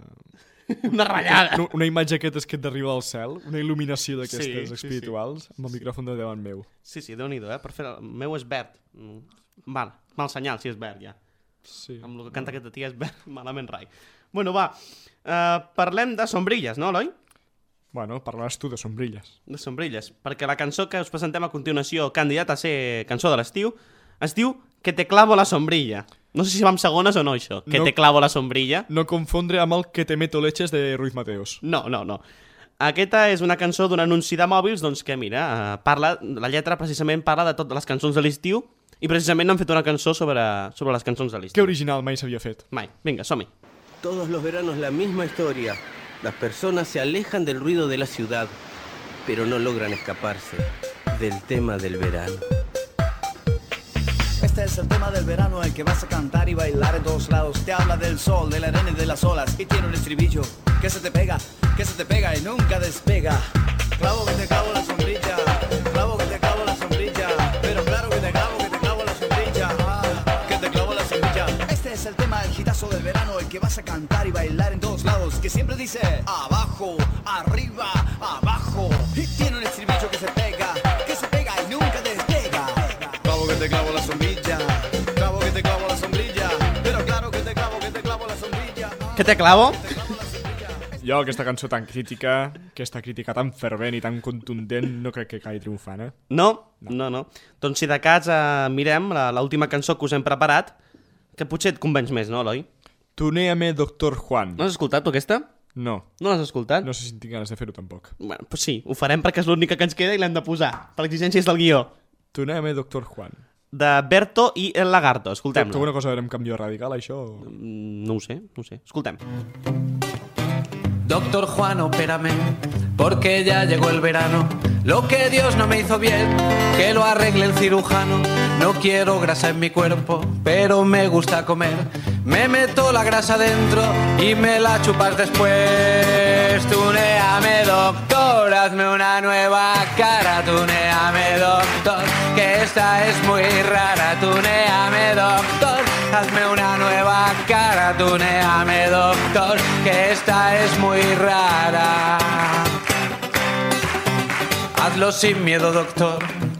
Una ratllada. Una, una imatge aquestes que et derriba del cel, una il·luminació d'aquestes Sí, sí, espirituals, sí. amb el micròfon de davant meu. Sí, sí, Déu-n'hi-do, eh? Per fer... El meu és verd. Mm. Val, mal senyal si és verd, ja. Sí. Amb el que canta aquesta tia és verd, malament rai. Bueno, va, uh, parlem de sombrilles, no, Eloi? Bueno, parlaràs tu de sombrilles. De sombrilles, perquè la cançó que us presentem a continuació, candidata a ser cançó de l'estiu, es diu Que te clavo la sombrilla. No sé si va amb segones o no, això. Que No- te clavo la sombrilla. No confondre amb el Que te meto leches de Ruiz Mateos. No, no, no. Aquesta és una cançó d'un anunci de mòbils, doncs que mira, eh, parla, la lletra precisament parla de totes les cançons de l'estiu i precisament han fet una cançó sobre, sobre les cançons de l'estiu. Que original mai s'havia fet. Mai. Vinga, som-hi. Todos los veranos la misma historia. Las personas se alejan del ruido de la ciudad, pero no logran escaparse del tema del verano. Este es el tema del verano, el que vas a cantar y bailar en todos lados. Te habla del sol, de la arena y de las olas. Y tiene un estribillo que se te pega, que se te pega y nunca despega. Clavo que te clavo la sombrilla, clavo que te clavo la sombrilla. Pero claro que te clavo, que te clavo la sombrilla, ah, que te clavo la sombrilla. Este es el tema, el hitazo del verano, el que vas a cantar y bailar en todos lados. Que siempre dice abajo, arriba, abajo. Y tiene un estribillo que se pega, que se pega y nunca despega. Clavo que te clavo la sombrilla, clavo que te clavo la sombrilla, pero claro que te clavo, que te clavo la sombrilla. Que te clavo? Jo, aquesta cançó tan crítica, aquesta crítica tan fervent i tan contundent, no crec que acabi triomfant, eh? No? No, no. Doncs si de cas eh, mirem la- l'última cançó que us hem preparat, que potser et convenç més, no, Eloi? Tunéame, doctor Juan. No has escoltat tu aquesta? No. No l'has escoltat? No sé si tinc ganes de fer-ho tampoc. Bueno, doncs sí, ho farem perquè és l'única que ens queda i l'hem de posar, per exigències del guió. Tunéame, doctor Juan. De Berto i el Lagarto, escoltem-la. Té alguna cosa a veure amb canvi radical, això? O... No ho sé, no ho sé. Escoltem. Doctor Juan, opérame, porque ya llegó el verano. Lo que Dios no me hizo bien, que lo arregle el cirujano. No quiero grasa en mi cuerpo, pero me gusta comer. Me meto la grasa dentro y me la chupas después. Tunéame, doctor, hazme una nueva cara. Tunéame, doctor, que esta es muy rara. Tunéame, doctor, hazme una nueva cara. Tunéame, doctor, que esta es muy rara. Hazlo sin miedo, doctor,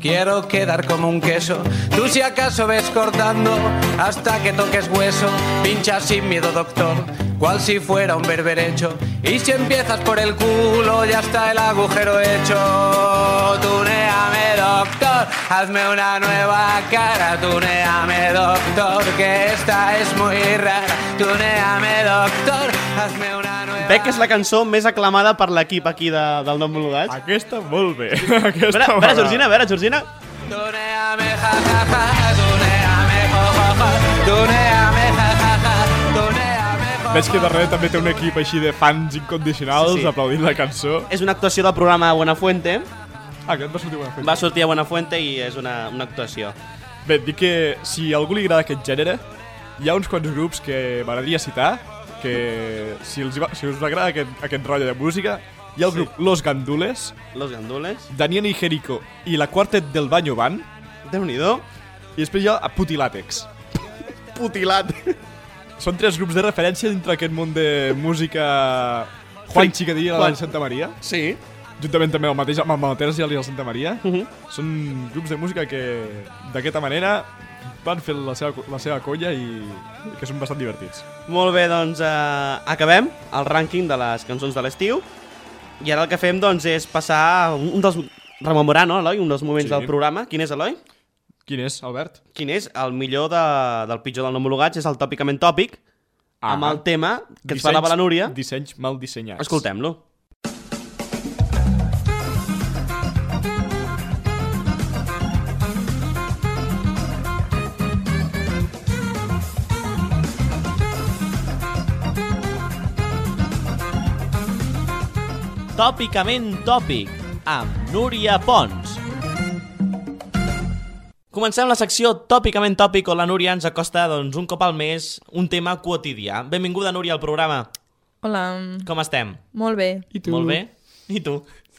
quiero quedar como un queso. Tú si acaso ves cortando hasta que toques hueso, pincha sin miedo, doctor, cual si fuera un berberecho. Y si empiezas por el culo ya está el agujero hecho. Tuneame, doctor, hazme una nueva cara. Tuneame, doctor, que esta és muy rara. Tuneame, doctor, hazme una nueva... Veig que és la cançó més aclamada per l'equip aquí de, del Nom Molugats. Aquesta molt bé. A veure, a veure, Georgina, a veure, Georgina. Tuneame, ja, ja, ja, tuneame, jo, jo, jo, tuneame, ja, ja, ja, tuneame, jo, Veig que darrere també té un equip així de fans incondicionals Sí, sí. aplaudint la cançó. És una actuació del programa Buenafuente. Ah, aquest va sortir a Buenafuente. Va sortir a Buenafuente i és una, una actuació. Bé, dic que si a algú li agrada aquest gènere, hi ha uns quants grups que m'agradaria citar, que si, els, va- si us agrada aquest, aquest rotllo de música, hi ha el grup Los Gandules, Los Gandules, Daniel y Jerico i la Quartet del Baño Band. Déu-n'hi-do. I després hi ha a Putilàtex. Putilàtex. Són tres grups de referència dintre d'aquest món de música Juanchi, que diria la de Santa Maria. Sí. Juntament també el mateix amb el Matersi i el Santa Maria. Uh -huh. Són grups de música que d'aquesta manera van fer la seva, la seva colla i, i que són bastant divertits. Molt bé, doncs eh, acabem el rànquing de les cançons de l'estiu. I ara el que fem doncs, és passar un dels... rememorar, no, Eloi? Un dels moments Sí. del programa. Quin és, Eloi? Quin és, Albert? Quin és? El millor de, del pitjor del Nom Homologats és el Tòpicament Tòpic, Ah. amb el tema que ens Dissenys- parlava la Núria. Dissenys mal dissenyats. Escoltem-lo. Tòpicament Tòpic, amb Núria Pons. Comencem la secció Tòpicament Tòpic, on la Núria ens acosta doncs, un cop al mes un tema quotidià. Benvinguda, Núria, al programa. Hola. Com estem? Molt bé. I tu? Molt bé? I tu?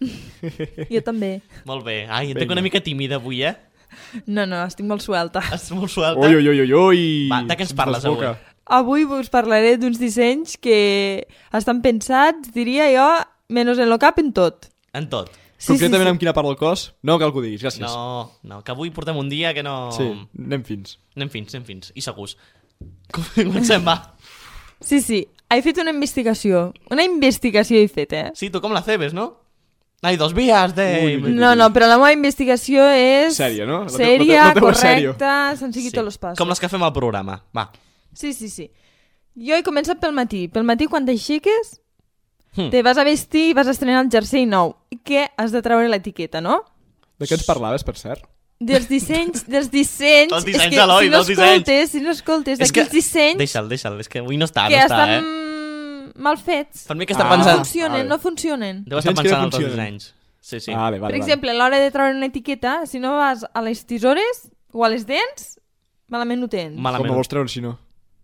Jo també. Molt bé. Ai, et Vinga. veig una mica tímida avui, eh? No, no, estic molt suelta. Estàs molt suelta. Ui, ui, ui, ui. Va, de què ens parles avui? Avui us parlaré d'uns dissenys que estan pensats, diria jo, menys en lo cap, en tot. En tot. Sí, Concretament sí, sí. amb quina part del cos? No cal que ho diguis, gràcies. No, no, que avui portem un dia que no... Sí, anem fins. Anem fins, anem fins. I segurs. Comencem, va. Sí, sí, he fet una investigació. Una investigació he fet, eh? Sí, tu com la cebes, no? Ai, dos vías de... Ui, No, no, però la meva investigació és... Sèria, no? La teva- Sèria, la teva és sèrio. correcta, se'n sigui Sí, tots els passos. com les que fem al programa, va. Sí, sí, sí. Jo he començat pel matí. Pel matí, quan t'aixeques, Hmm. te vas a vestir i vas a estrenar el jersei nou. I que has de treure l'etiqueta, no? De què ens parlaves, per cert? Dels dissenys, dels dissenys... Dels dissenys, és que Eloi, si no dels dissenys. escoltes, si no escoltes És que... d'aquells dissenys Deixa'l, deixa'l, és que avui no està, que no està, estan eh? mal fets. Per mi que està no pensant... funcionen, no funcionen. Deu estar Dissenys que no pensant en altres funcionen. dissenys. Sí, sí. Vale, vale, Per exemple, a l'hora de treure una etiqueta, si no vas a les tisores o a les dents, malament ho tens. Com la vols treure, si no?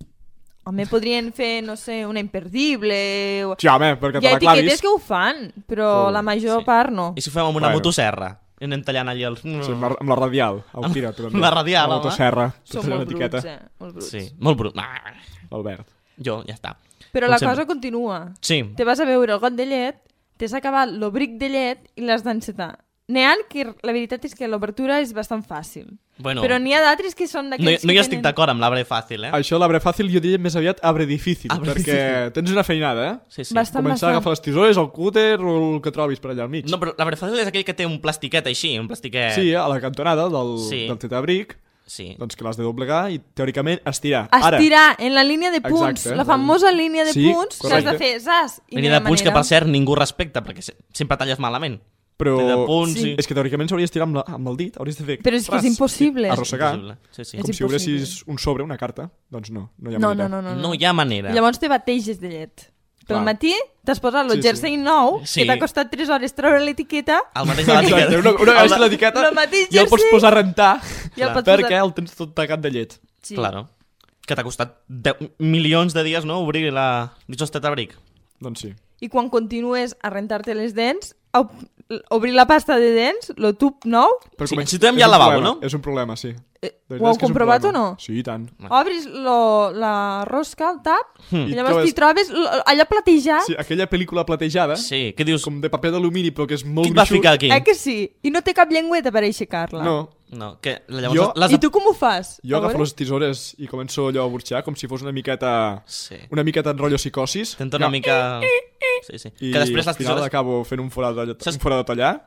Home, podrien fer, no sé, una imperdible... O... Sí, home, perquè te Hi ha la clavis. etiquetes que ho fan, però Oh, la major part no. I si ho fem amb una Bueno. motosserra? I anem tallant allà els... Sí, amb, la, amb la radial. Au, Amb- tira, tu també. amb la radial, La home. motosserra. Són Tota molt l'etiqueta. bruts, eh? Molt bruts. Sí, molt brut. Ah. Albert. Jo, ja està. Però Com la sempre. cosa continua. Sí. Te vas a veure el got de llet, t'has acabat l'obric de llet i l'has d'encetar. N'hi ha que la veritat és que l'obertura és bastant fàcil. Bueno, Però n'hi ha d'altres que són no, d'aquells no hi que estic tenen... d'acord amb l'arbre fàcil, eh? Això, l'arbre fàcil, jo diria més aviat arbre difícil, Arbre perquè difícil. tens una feinada, eh? Sí, sí. Bastant, Començar bastant. a agafar les tisores, el cúter o el que trobis per allà al mig. No, però l'arbre fàcil és aquell que té un plastiquet així, un plastiquet... Sí, a la cantonada del, Sí. del tetabric, Sí. doncs que l'has de doblegar i teòricament estirar. Estirar en la línia de punts, Exacte. la famosa línia de Sí, punts que has de correcte. fer, saps? I Línia n'hi ha de punts que, manera. per cert, ningú respecta, perquè se- sempre talles malament. Però Té de punts sí. i- és que teòricament s'hauria d'estirar amb, la, amb el dit, hauries de fer... Però és que és ras, impossible. i Arrossegar, Impossible, sí, sí. com És si obressis un sobre, una carta. Doncs no, no hi ha No, manera. no, no, no. No hi ha manera. Llavors te bateges de llet. Pel Clar. matí t'has posat el Sí, sí. jersei nou, Sí. que t'ha costat tres hores treure l'etiqueta, El mateix de l'etiqueta. Exacte, una, una vegada El- l'etiqueta el mateix i el pots jersei. posar a rentar I el pots perquè posar- el tens tot tacat de llet. Sí. Claro. Que t'ha costat deu milions de dies, no?, obrir la... Dins el tetabric. Doncs sí. i quan continues a rentar-te les dents, au, obrir la pasta de dents, lo tub nou... Per Sí, començar- situem és ja un al lavabo, problema, no? És un problema, sí. Eh, De veritat ho heu és que és un comprovat problema. o no? Sí, i tant. Obris lo, la rosca, el tap, Hmm. i I llavors trobes- t'hi trobes l- allò platejat. Sí, aquella pel·lícula platejada, sí, què dius? com de paper d'alumini, però que és molt Qui et va gruixut. ficar aquí? Eh que sí? I no té cap llengüeta per aixecar-la. No. No, que llavors Jo- les... I tu com ho fas? Jo A agafo veure? les tisores i començo allò a burxar com si fos una miqueta... Sí. Una miqueta en rotllo psicosis. Tenta una No. mica... Sí, sí. I Que després al les final tisores... acabo fent un forat de, Saps- un forat de tallar.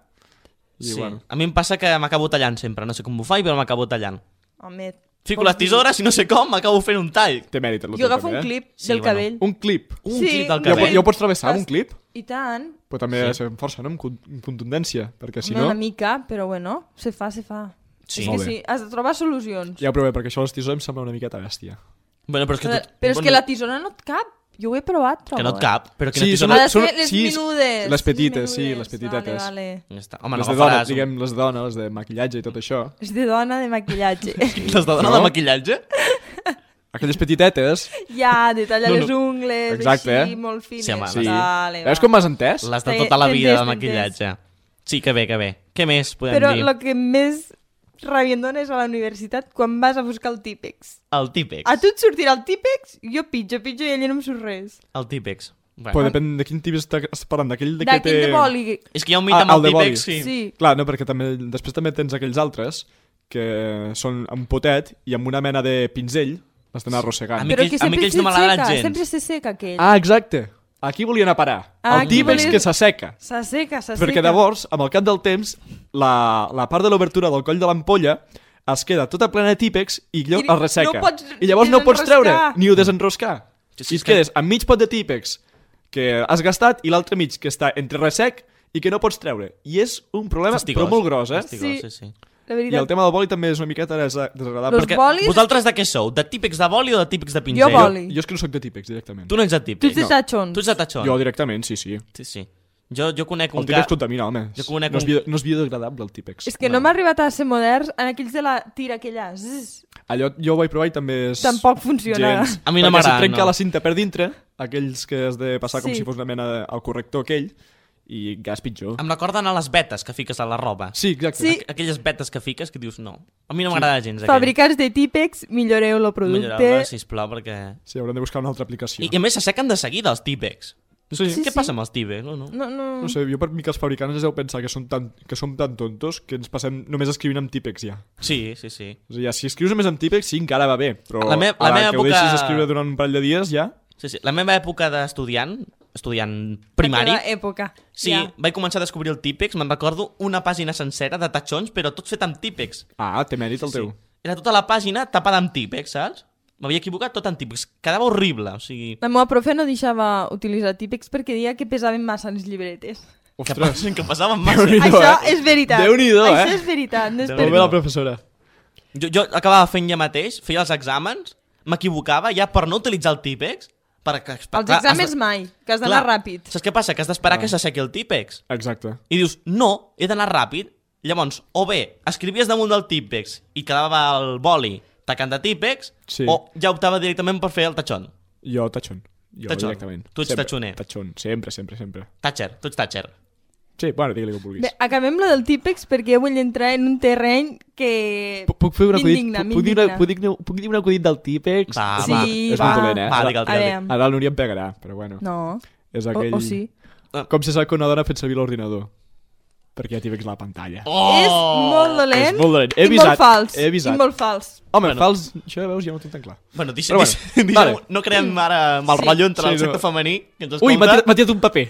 I Sí. bueno. A mi em passa que m'acabo tallant sempre. No sé com ho faig, però m'acabo tallant. Home, Fico les tisores i no sé com, m'acabo fent un tall. Té mèrit, el Jo agafo un clip del cabell. Un clip? Un Sí, clip del un Ja, ho- cabell. ja ho pots travessar, amb un clip? I tant. Però també Sí. ha de ser amb força, no? Amb con- amb contundència, perquè si Home, no... Una mica, però bueno, se fa, se fa. Sí. És Molt que bé. sí, has de trobar solucions. Ja ho proveu, perquè això les tisores em sembla una miqueta bèstia. Bueno, però és que Però, tu... però és bueno, que la tisora no et cap. Jo ho he provat, trobo. Que no et cap, però quina Sí, tisora... Ha de ser són- les sí, minudes. Les petites, les sí, menudes. les petitetes. Vale, vale. Ja està. Home, no les de dona, agafaràs... un- diguem, les de dona, les de maquillatge i tot això. És de dona de maquillatge. Les de dona No? de maquillatge? Aquelles petitetes... Ja, de tallar No, no. les ungles, Exacte, així, eh? molt fines. Sí, home, Sí. Vale, Veus va. com m'has entès? Les de T'he- tota la t'he vida de entès, t'he maquillatge. Sí, que bé, que bé. Què més podem Però dir? el que més rabiendona és a la universitat quan vas a buscar el típex. El típex. A tu et sortirà el típex, jo pitjo, pitjo i allà no em surt res. El típex. Però depèn de quin típex estàs parlant, d'aquell de que D'aquell té... de boli. És que hi ha un mite Ah, amb el el de boli. típex, sí. Sí. Clar, no, perquè també, després també tens aquells altres que són amb potet i amb una mena de pinzell l'has d'anar arrossegant. A mi Però aquells- que a mi sempre aquells se no m'agraden seca, gens. sempre se seca aquell. Ah, exacte. Aquí volien a parar. Ah, el aquí típex volies- que s'asseca. S'asseca, s'asseca. Perquè llavors, amb el cap del temps, la, la part de l'obertura del coll de l'ampolla es queda tota plena de típex i llavors I es resseca. no pots I llavors no pots treure desenroscar. ni ho desenroscar. Sí, sí, I és et quedes amb mig pot de típex que has gastat i l'altre mig que està entre ressec i que no pots treure. I és un problema, Fastigós. però molt gros, eh? Fastigós, sí, sí. La I veritat. el tema del boli també és una miqueta des- desagradable. Los Perquè bolis- vosaltres de què sou? De típex de boli o de típex de pinzell? Jo boli. Jo és que no sóc de típex, directament. Tu no ets de Tu típex. ets de tachons. Tu ets de tachons. Jo directament, sí, sí. Sí, sí. Jo, jo conec un El típex ca... contamina, home. Jo conec no, és un- bio, no és biodegradable, el típex. És que no, m'ha arribat a ser moderns en aquells de la tira aquella. Zzz. Allò jo ho vaig provar i també és... Tampoc funciona. Gens. A mi no Perquè m'agrada, se trenca no. la cinta per dintre, aquells que has de passar com Sí. si fos una mena de, al corrector aquell, i gas pitjor. Em recorden a les vetes que fiques a la roba. Sí, exacte. Sí. Aqu- Aquelles vetes que fiques que dius no. A mi no m'agrada gens aquell. Fabricants de típex, milloreu el producte. Milloreu-la, sisplau, perquè... Sí, haurem de buscar una altra aplicació. I, I a més s'assequen de seguida els típex. Sí. Sí, Què sí. passa amb els típex? No, no. No, no. No sé, jo per mi que els fabricants es deu pensar que som tan, que som tan tontos que ens passem només escrivint amb típex ja. Sí, sí, sí. O sigui, si escrius només amb típex, sí, encara va bé, però La me- la ara meva que ho època- deixis escriure durant un parell de dies ja... Sí, sí. La meva època d'estudiant, estudiant primari, La època. sí, Ja. vaig començar a descobrir el típex, me'n recordo una pàgina sencera de tachons, però tot fet amb típex. Ah, té mèrit el teu. Era tota la pàgina tapada amb típex, saps? M'havia equivocat tot en típex. Quedava horrible, o sigui... La meva profe no deixava utilitzar típex perquè deia que pesaven massa les llibretes. Que, Ostres, pas- que passaven massa. Déu-n'hi-do, Això eh? és veritat. Déu-n'hi-do, eh? Això és veritat, no és Déu-n'hi-do. per Molt bé mi. la professora. Jo, jo acabava fent ja mateix, feia els exàmens, m'equivocava ja per no utilitzar el típex. Perquè, Els clar, has exàmens de- mai, que has d'anar Clar, ràpid. Saps què passa? Que has d'esperar Ah. que s'assequi el típex. Exacte. I dius, no, he d'anar ràpid. Llavors, o bé escrivies damunt del típex i quedava el boli tacant de típex, Sí. o ja optava directament per fer el tachón. Jo, tachón. Jo, Tachón. directament. Tu ets Sempre. tachoner. Tachón, sempre, sempre, sempre. Thatcher, tu ets Thatcher. Sí, bueno, digue-li que vulguis. Bé, acabem lo del típex perquè vull entrar en un terreny que... Puc, puc fer un acudit? M'indigna, Puc, puc, dir una, m'indigna. puc, dir, puc dir un acudit del típex? Va, Sí, va. És va. molt dolent, eh? Va, Ara- digue'l, A digue'l. veure. Ara el Núria em pegarà, però bueno. No. És O, aquell... o sí. Com se sap que una dona ha fet servir l'ordinador? Perquè hi ha típex a la pantalla. Oh! És molt dolent, És molt dolent. He i avisat, molt fals. he avisat. I molt fals. Home, Bueno. fals... Això ja veus, ja no ho tinc tan clar. Bueno, deixa, Però deixa, bueno, deixa, vale. no creem ara mal Sí. rotllo entre Sí, el sector no. femení, que ens escolta. Ui, m'ha tirat, m'ha tirat un paper.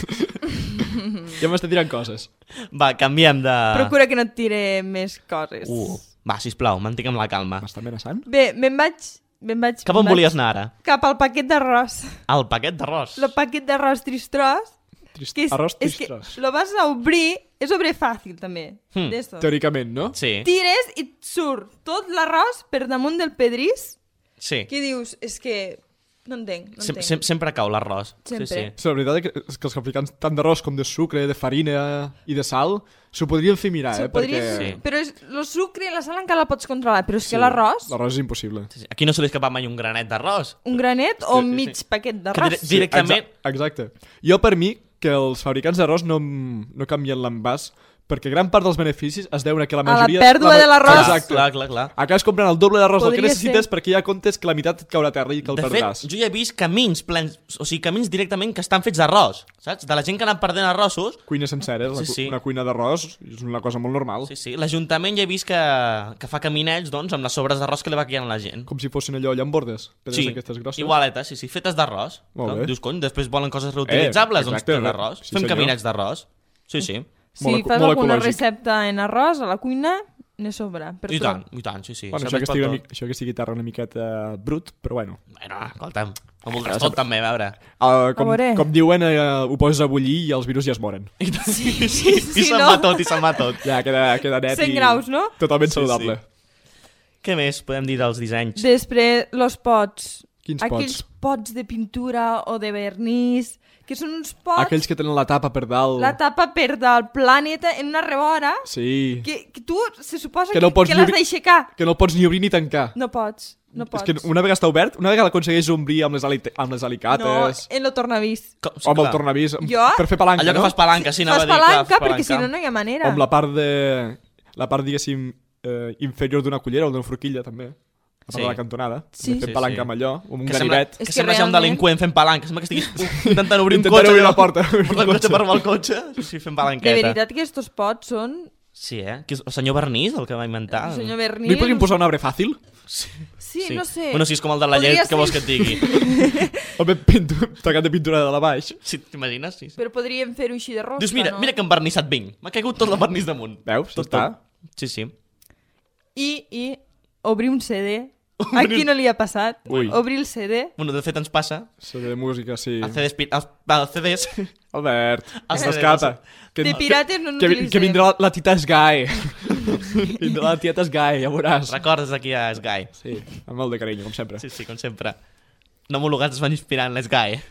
Ja m'està tirant coses. Va, canviem de... Procura que no et tire més coses. Uh, va, sisplau, mantinguem la calma. M'està amenaçant? Bé, me'n vaig... Me'n vaig... Cap on me'n vaig volies anar ara? Cap al paquet d'arròs. El paquet d'arròs. El paquet d'arròs tristros. Trist... Que és, Arròs és que tristros. lo vas a obrir... És obrir fàcil, també. Hmm. D'esto. Teòricament, no? Sí, Tires i et surt tot l'arròs per damunt del pedrís. sí. Que dius, és que... No entenc, no Sem entenc. sem sempre cau l'arròs. Sí, Sempre. sí. Sí, la veritat és que, és que els fabricants tant d'arròs com de sucre, de farina i de sal s'ho podrien fer mirar, S'ho eh? podria... Perquè Sí. Però és, el sucre i la sal encara la pots controlar, però és Sí, que l'arròs, L'arròs és impossible. Sí, sí. Aquí no se li escapa mai un granet d'arròs. un granet o Sí, sí, mig sí. paquet Que d'arròs. dire- directament... Exa exacte. Jo, per mi, que els fabricants d'arròs no, no canvien l'envàs perquè gran part dels beneficis es deuen a que la majoria... A la pèrdua la... de l'arròs. Exacte. Clar, clar, clar. Acabes comprant el doble d'arròs del que Podria necessites ser. perquè ja comptes que la meitat et caurà a terra i que el De perdràs. fet, jo ja he vist camins plens, o sigui, camins directament que estan fets d'arròs, saps? De la gent que ha anat perdent arrossos. Cuines senceres, Sí, sí, sí. sí. Una cuina d'arròs és una cosa molt normal. Sí, sí. L'Ajuntament ja he vist que, que fa caminets, doncs, amb les sobres d'arròs que li va quedant a la gent. Com si fossin allò llambordes, pedres Sí, aquestes grosses. igualetes, sí, sí, fetes d'arròs. Molt No? bé. Dius, cony, després volen coses reutilitzables, Eh, doncs exacte, fem d'arròs. sí, Fem senyor. caminets d'arròs. Sí, sí. Si Molt eco- fas molt alguna ecològic. recepta en arròs a la cuina, ne sobra. Per I tot. tant, i tant, sí, sí. Bueno, això, Serveix que per estigui tot. una, mica- això que sigui guitarra una miqueta brut, però bueno. Bueno, escolta'm, ho voldràs tot també, a veure. Uh, com, A veure. com diuen, uh, ho poses a bullir i els virus ja es moren. I, sí, sí, I Sí, se'n no? va tot, i se'n va tot. Ja queda, queda net cent i... graus, no? Totalment Sí, saludable. Què més podem dir dels dissenys? Després, los pots. Quins Aquells pots de pintura o de vernís, que són uns pots... Aquells que tenen la tapa per dalt. La tapa per del planeta en una rebora, Sí. que, que tu se suposa Que que, no pots que ni l'has obrir- d'aixecar. Que no el pots ni obrir ni tancar. No pots, no pots. És que una vegada està obert, una vegada l'aconsegueix obrir amb les, ali amb les No, alicates... en lo tornavís. Com, o amb el tornavís, Jo? per fer palanca, Allò que no? fas palanca, sí, anava Fas a dir, clar, palanca, fas perquè si palanca. no, no hi ha O manera. amb la part de... La part, diguéssim, eh, inferior d'una cullera o d'una forquilla, també. La part Sí. de la cantonada. Sí. Fent Sí, palanca sí. amb allò, amb un Que sembla, ganivet. que És que sembla ja un realment- delinqüent fent palanca. Sembla que estiguis uf, intentant obrir un Intentant cotxe. obrir la allò. porta. Porta el cotxe per robar el cotxe. Sí, sí, fent De palanqueta. veritat que estos pots són... Sí, eh? Que és el senyor Bernís, el que va inventar. El senyor Bernís... No hi podríem posar un arbre fàcil? Sí, no sé. Bueno, si és com el de la Podria llet, que ser. vols que et digui? Home, pintu... tacat de pintura de la baix. Sí, t'imagines? Sí, sí. Però podríem fer-ho així de rosca, Dius, mira, no? mira que embernissat vinc. M'ha caigut tot l'embernís damunt. Veus? Tot, Està. tot. Sí, sí. I, i obrir un C D. A qui no li ha passat? Ui. Obrir el C D. Bueno, de fet ens passa. Sí, de música, sí. El C Ds... pi- Els, va, els C Ds... Albert, Els C Ds. escapa. Que, De pirates no que, n'utilitzem. que vindrà la, la tita Sky. Vindrà la tieta Sky, ja veuràs. Recordes aquí a Sky. Sí, amb molt de carinyo, com sempre. Sí, sí, com sempre. No homologats es van inspirar en l'Sky.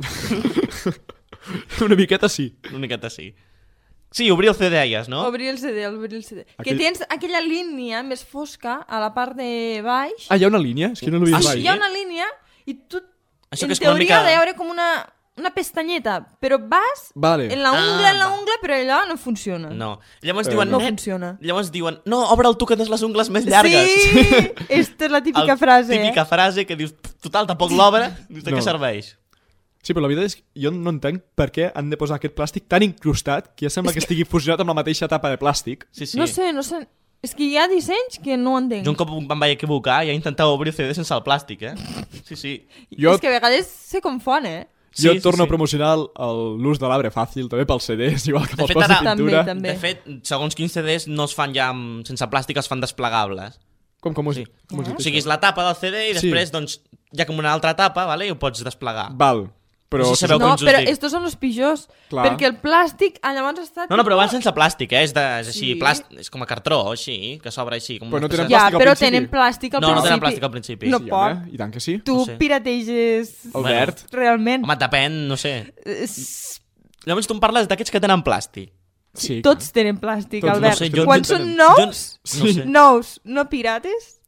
Una miqueta sí. Una miqueta sí. Sí, obrir el C D, deies, no? Obrir el C D, obrir el C D. Que Aquell- tens aquella línia més fosca a la part de baix. Ah, hi ha una línia? És que no l'he Ah, vist sí, mai. hi ha una línia i tu, Això en que és com una teoria, mica- ha de veure com una, una pestanyeta, però vas Vale. en la ungla, Ah, en la va. ungla, però allò no funciona. No. Llavors Eh, diuen... No "Nen", funciona. Llavors diuen, no, obre'l tu que tens les ungles més llargues. Sí, esta és la típica El- frase, Típica eh? frase que dius, total, tampoc l'obre, dius, de No. què serveix? Sí, però la veritat és que jo no entenc per què han de posar aquest plàstic tan incrustat que ja sembla que estigui fusionat amb la mateixa tapa de plàstic. Sí, sí. No sé, no sé. És que hi ha dissenys que no ho entenc. Jo un cop em vaig equivocar i he intentat obrir el C D sense el plàstic, eh? Sí, sí. Jo, És que a vegades se confon, eh? jo Sí, sí, torno sí. a promocionar el- el- l'ús de l'arbre fàcil, també pels C Ds, igual que De pels fet, pots de ara- pintura. També, també. De fet, segons quins C Ds no es fan ja amb, sense plàstic, es fan desplegables. Com, com ho Sí. com ho has dit O sigui, això? és la tapa del C D i Sí. després, doncs, hi ha com una altra tapa, vale? I ho pots desplegar. Val, però... No sé si sabeu No, com us ho però dic. estos són els pitjors. Clar. Perquè el plàstic ah, llavors està... No, no, però van sense plàstic, eh? És, de, és així, Sí. plàstic, és com a cartró, així, que s'obre així. Com Però no una tenen espècie- Ja, plàstic al però principi? tenen plàstic al No, no principi. tenen plàstic al principi. No Sí, pot. home, i tant que sí. Tu No sé. pirateges... Albert. Realment. Home, depèn, no sé. És- Llavors tu em parles d'aquests que tenen plàstic. Sí. Tots tenen plàstic, Tots, Albert. no sé, jo- Quan jo- són jo- nous, jo- no sé. nous, no pirates,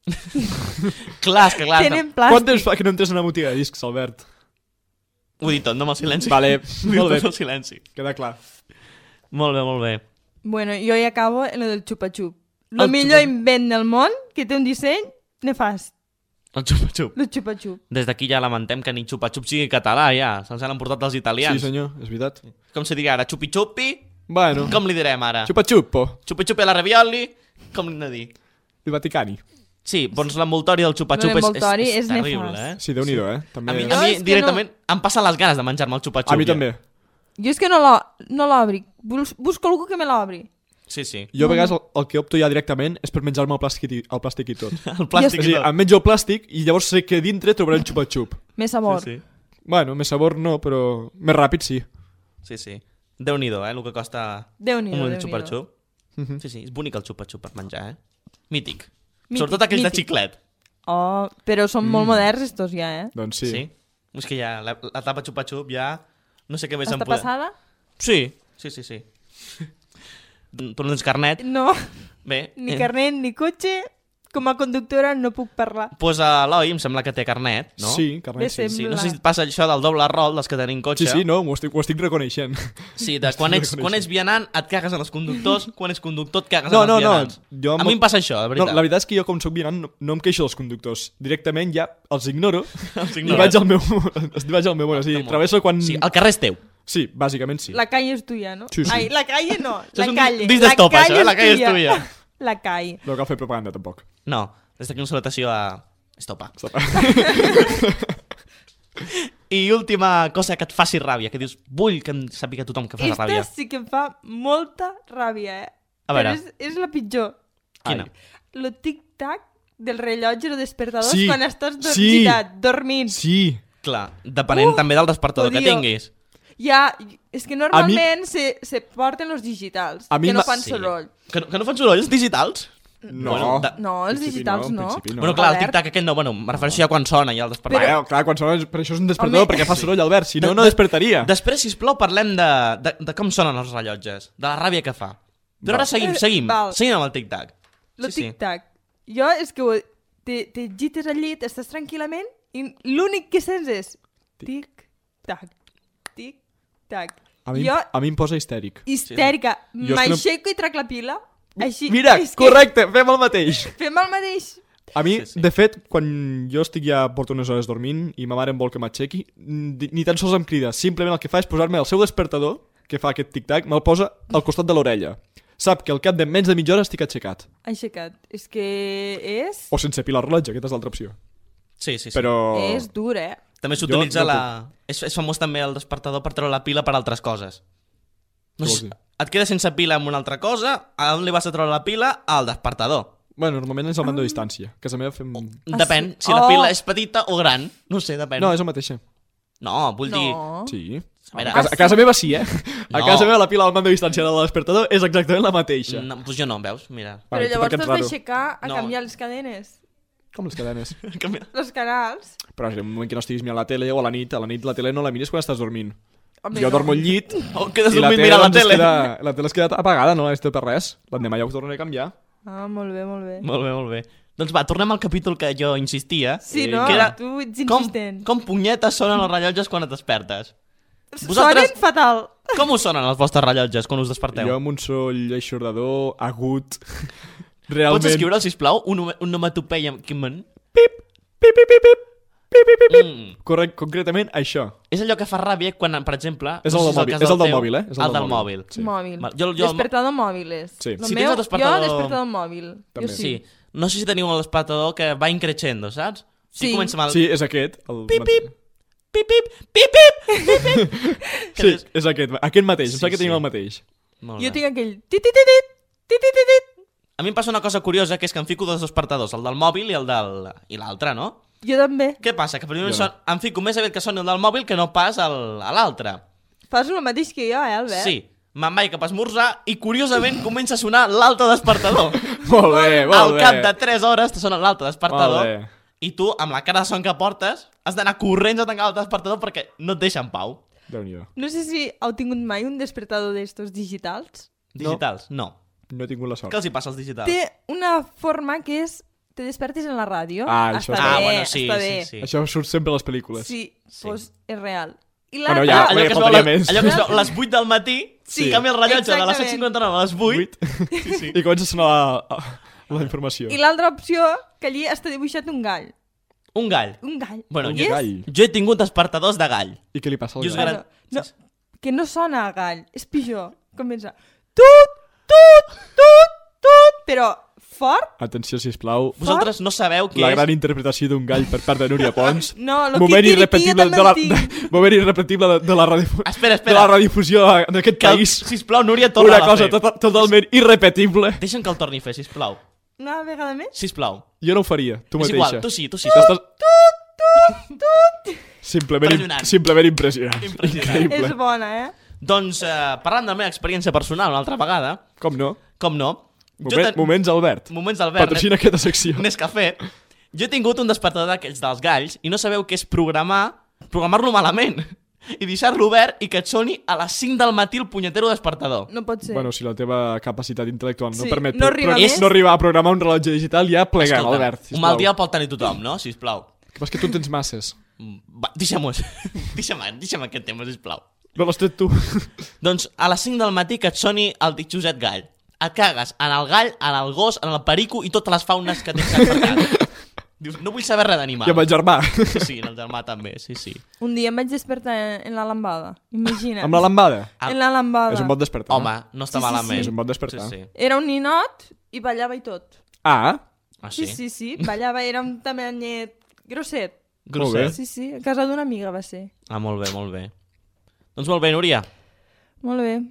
Clar, és que clar. tenen Quant plàstic. temps fa que no entres en una botiga de discs, Albert? Ho he dit tot, no amb el silenci. Vale, Ho he dit molt bé. tot amb el silenci. Queda clar. Molt bé, molt bé. Bueno, jo ja acabo en lo del xupa-xup. Lo El millor xupa- invent del món, que té un disseny nefast. El xupa-xup. El xupa-xup. Des d'aquí ja lamentem que ni xupa-xup sigui català, ja. Se'ns han emportat els italians. Sí, senyor, és veritat. Com se diria ara? Xupi-xupi? Bueno, Com li direm ara? xupa-xupo, Xupi-xupi alla ravioli? Com li hem de dir? el Vaticani. Sí, doncs l'envoltori del xupa-xup és, és, L'envoltori és, és terrible, nefast. eh? Sí, Déu-n'hi-do, eh? També... A mi, Jo a mi és que directament em passen les ganes de menjar-me el xupa-xup. A mi ja. també. Jo és que no l'o- no l'obri. Bus- Busco algú que me l'obri. Sí, sí. Jo a vegades el, el que opto ja directament és per menjar-me el plàstic, i- el plàstic i tot. El plàstic És a i dir, tot. em menjo el plàstic i llavors sé que dintre trobaré un xupa-xup. Més sabor. Sí, sí. Bueno, més sabor no, però més ràpid sí. Sí, sí. Déu-n'hi-do, eh, el que costa Déu-n'hi-do, un Déu-n'hi-do. xupa-xup. Mhm. Sí, sí, és bonic el xupa-xup per menjar, eh? Mític. Mític, Sobretot aquells de mític. xiclet. Oh, però són molt moderns estos ja, eh? Doncs sí. Sí? És que ja, la, la tapa xupa-xup ja... No sé què més Està em poder... passada? Sí, sí, sí, sí. Tu no tens carnet? No, Bé. ni eh, carnet, ni cotxe. com a conductora no puc parlar. Doncs pues, uh, l'Eloi em sembla que té carnet, no? Sí, carnet, sí. sí. No sé si et passa això del doble rol dels que tenim cotxe. Sí, sí, no, ho estic, ho estic reconeixent. Sí, de quan ets, quan ets vianant et cagues en els conductors, quan ets conductor et cagues no, en els no, vianants. No, jo a mi em passa això, de veritat. No, la veritat és que jo, com soc vianant, no, no em queixo dels conductors. Directament ja els ignoro els i vaig al meu, vaig al meu món. O sigui, travesso quan... Sí, el carrer és teu. Sí, bàsicament sí. La calle és tuya, no? Sí, sí. Ai, la calle no, Això la és un calle. disc d'estopa, això, eh? La calle és tuya. La calle. No cal fer propaganda, tampoc. No, des d'aquí una salutació a... Estopa. Estopa. I última cosa que et faci ràbia, que dius, vull que em sàpiga tothom que fa Esta ràbia. sí que em fa molta ràbia, eh? A veure. Però és, és la pitjor. Quina? Lo tic-tac del rellotge o despertadors Sí, quan estàs do sí. girat, dormint. Sí. Clar, depenent Uh, també del despertador que odio. tinguis. Ja, és que normalment se, se porten els digitals, A mi que no m'ha- fan Sí. soroll. Que, no- que no fan soroll els digitals? No. Bueno, de... No, els digitals no. Bueno, clar, el Albert. tic-tac aquest no, bueno, me refereixo ja quan sona ja el despertador. Però... Clar, quan sona, per això és un despertador, Home. perquè fa soroll, Albert, si no, De- no de- despertaria. Després, sisplau, parlem de, de, de com sonen els rellotges, de la ràbia que fa. Però ara seguim, Eh, seguim, val. seguim amb el tic-tac. Lo Sí, sí. tic-tac. Jo és que ho- te, te gites al llit, estàs tranquil·lament i l'únic que sents és tic-tac, tic-tac. A mi, Jo, a mi em posa histèric. histèrica, Jo és que no- m'aixeco i trec la pila, així. Mira, és que correcte, fem el mateix. Fem el mateix. A mi, sí, sí. de fet, quan jo estic ja porto unes hores dormint i ma mare em vol que m'aixequi, ni ni tan sols em crida. Simplement el que fa és posar-me el seu despertador, que fa aquest tic-tac, me'l posa al costat de l'orella. Sap que al cap de menys de mitja hora estic aixecat. Aixecat. És que és... O sense pila al rellotge, aquesta és l'altra opció. Sí, sí, sí. Però... És dur, eh? També Jo s'utilitza no la... És, és famós també el despertador per treure la pila per altres coses. No Què sé, vols dir? et quedes sense pila amb una altra cosa, a on li vas a treure la pila? Al despertador. Bueno, normalment és el Ah. mando a distància. A casa meva fem... Depèn, si Oh. la pila és petita o gran. No sé, depèn. No, és el mateix. No, vull dir... No. Sí. A veure, A casa, a casa meva sí, eh? A No. casa meva la pila del mando a distància del despertador és exactament la mateixa. No, doncs jo no, veus? Mira. Però Vale, tu llavors perquè ets t'has raro. d'aixecar a No. canviar les cadenes. Com les cadenes. Els canals. Però en un moment que no estiguis mirant la tele o a la nit, a la nit la tele no la mires quan estàs dormint. Home, jo no. dormo al llit O quedes i la dormint tele, mirant la doncs, es tele. queda, la tele es queda apagada, no és per res. L'endemà ja ho tornaré a canviar. Ah, molt bé, molt bé. Molt bé, molt bé. Doncs va, tornem al capítol que jo insistia. Sí, no? Que era Tu ets com, insistent. com punyetes sonen els rellotges quan et despertes. Sonen fatal. Com us sonen els vostres rellotges quan us desperteu? Jo amb un soll eixordador, agut, realment... Pots escriure, sisplau, un, un onomatopeia que men... Pip, pip, pip, pip, pip, pip, pip. Mm. Correcte, concretament això. És allò que fa ràbia quan, per exemple... És no el sé del si mòbil, cas és el del teu, mòbil, eh? És el el del del mòbil. mòbil. Sí. Mòbil. Val, Jo, jo, Despertador mòbil és. Sí. Lo Si meu, tens el despertador- Jo, despertador mòbil. També. Jo sí. sí. No sé si teniu el despertador que va increixendo, saps? Sí. Comença amb el... Sí, és aquest. El... Pip, pip, pip, pip, pip, pip, pip, pip. Sí, és aquest, aquest mateix. Sí, em sembla que sí. tenim el mateix. Molt Jo bé. tinc aquell... Titititit, titititit. A mi em passa una cosa curiosa, que és que em fico dos despertadors, el del mòbil i el del... i l'altre, no? Jo també. Què passa? Que primer Jo no. son... em fico més aviat que soni el del mòbil que no pas el... a l'altre. Fas el mateix que jo, eh, Albert? Sí. Me'n vaig cap a esmorzar i, curiosament, comença a sonar l'altre despertador. Molt bé, molt Al bé. cap de tres hores te sona l'altre despertador. Molt bé. I tu, amb la cara de son que portes, has d'anar corrents a tancar l'altre despertador perquè no et deixa en pau. Déu-n'hi-do. No sé si heu tingut mai un despertador d'estos digitals. Digitals? No. No he tingut la sort. Què els hi passa als digitals? Té una forma que és... Te despertis en la ràdio. Ah, això està està bé, Ah, bueno, sí, està sí, bé. sí. Això surt sempre a les pel·lícules. Sí, Sí. doncs és real. I Bueno, l'altre... ja, allò, bé, que es veu, faltaria la, més. allò que es veu a les vuit del matí, Sí, sí, canvia el rellotge de les exactament. set cinquanta-nou a les vuit. Sí, sí. I comença a sonar la, la informació. I l'altra opció, que allí està dibuixat un gall. Un gall. Un gall. Bueno, Un jo, gall. jo he tingut despertadors de gall. I què li passa al Jo us gall? garan- No, que no sona a gall, és pitjor. Comença... Tut, tut, tut, tut, però fort. Atenció, sisplau. Vosaltres no sabeu què La és... gran interpretació d'un gall per part de Núria Pons. No, lo Moment que irrepetible també de la, el tinc. de, moment irrepetible de, de, la radifu Espera, de espera. la radiodifusió d'aquest Que el- país. Sisplau, Núria, torna Una a cosa fer. tota, totalment irrepetible. Deixa'm que el torni a fer, sisplau. Una vegada més. Sisplau. Jo no ho faria, tu És mateixa. igual, tu sí, tu sí. Estàs Tut, tut. simplement, Impressionant. simplement impressionant. Impressionant. Increïble. És bona, eh? Doncs, eh, parlant de la meva experiència personal una altra vegada, Com no? com no... jo Moment, ten- Moments Albert. Moments d'Albert. Patrocina aquesta secció. Nescafé. Jo he tingut un despertador d'aquells dels galls i no sabeu què és programar... Programar-lo malament. i deixar-lo obert i que et soni a les cinc del matí el punyetero despertador. No pot ser. Bueno, si la teva capacitat intel·lectual no Sí, permet no arriba pro- més. no arribar a programar un rellotge digital, ja pleguem, Escolta, Albert, sisplau. un mal dia el pot tenir tothom, no? Sisplau. Que és que tu en tens masses. Va, deixa'm-ho. deixa'm, deixa'm aquest tema, sisplau. No l'has tret tu. Doncs a les cinc del matí que et soni el ditxoset gall. Et cagues en el gall, en el gos, en el perico i totes les faunes que tens per casa. Dius, no vull saber res d'animal. I amb el germà. Sí, sí, en el germà també, sí, sí. Un dia em vaig despertar en la lambada. Imagina't. Amb la lambada? En la lambada. És un bon despertar. Home, no està Sí, sí, malament. sí. És un bon despertar. Sí, sí. Era un ninot i ballava i tot. Ah? Ah, Sí, sí, sí. Ballava, era un tamanyet grosset. Grosset? Sí, sí. A casa d'una amiga va ser. Ah, molt bé, molt bé. Doncs molt bé, Núria. Molt bé.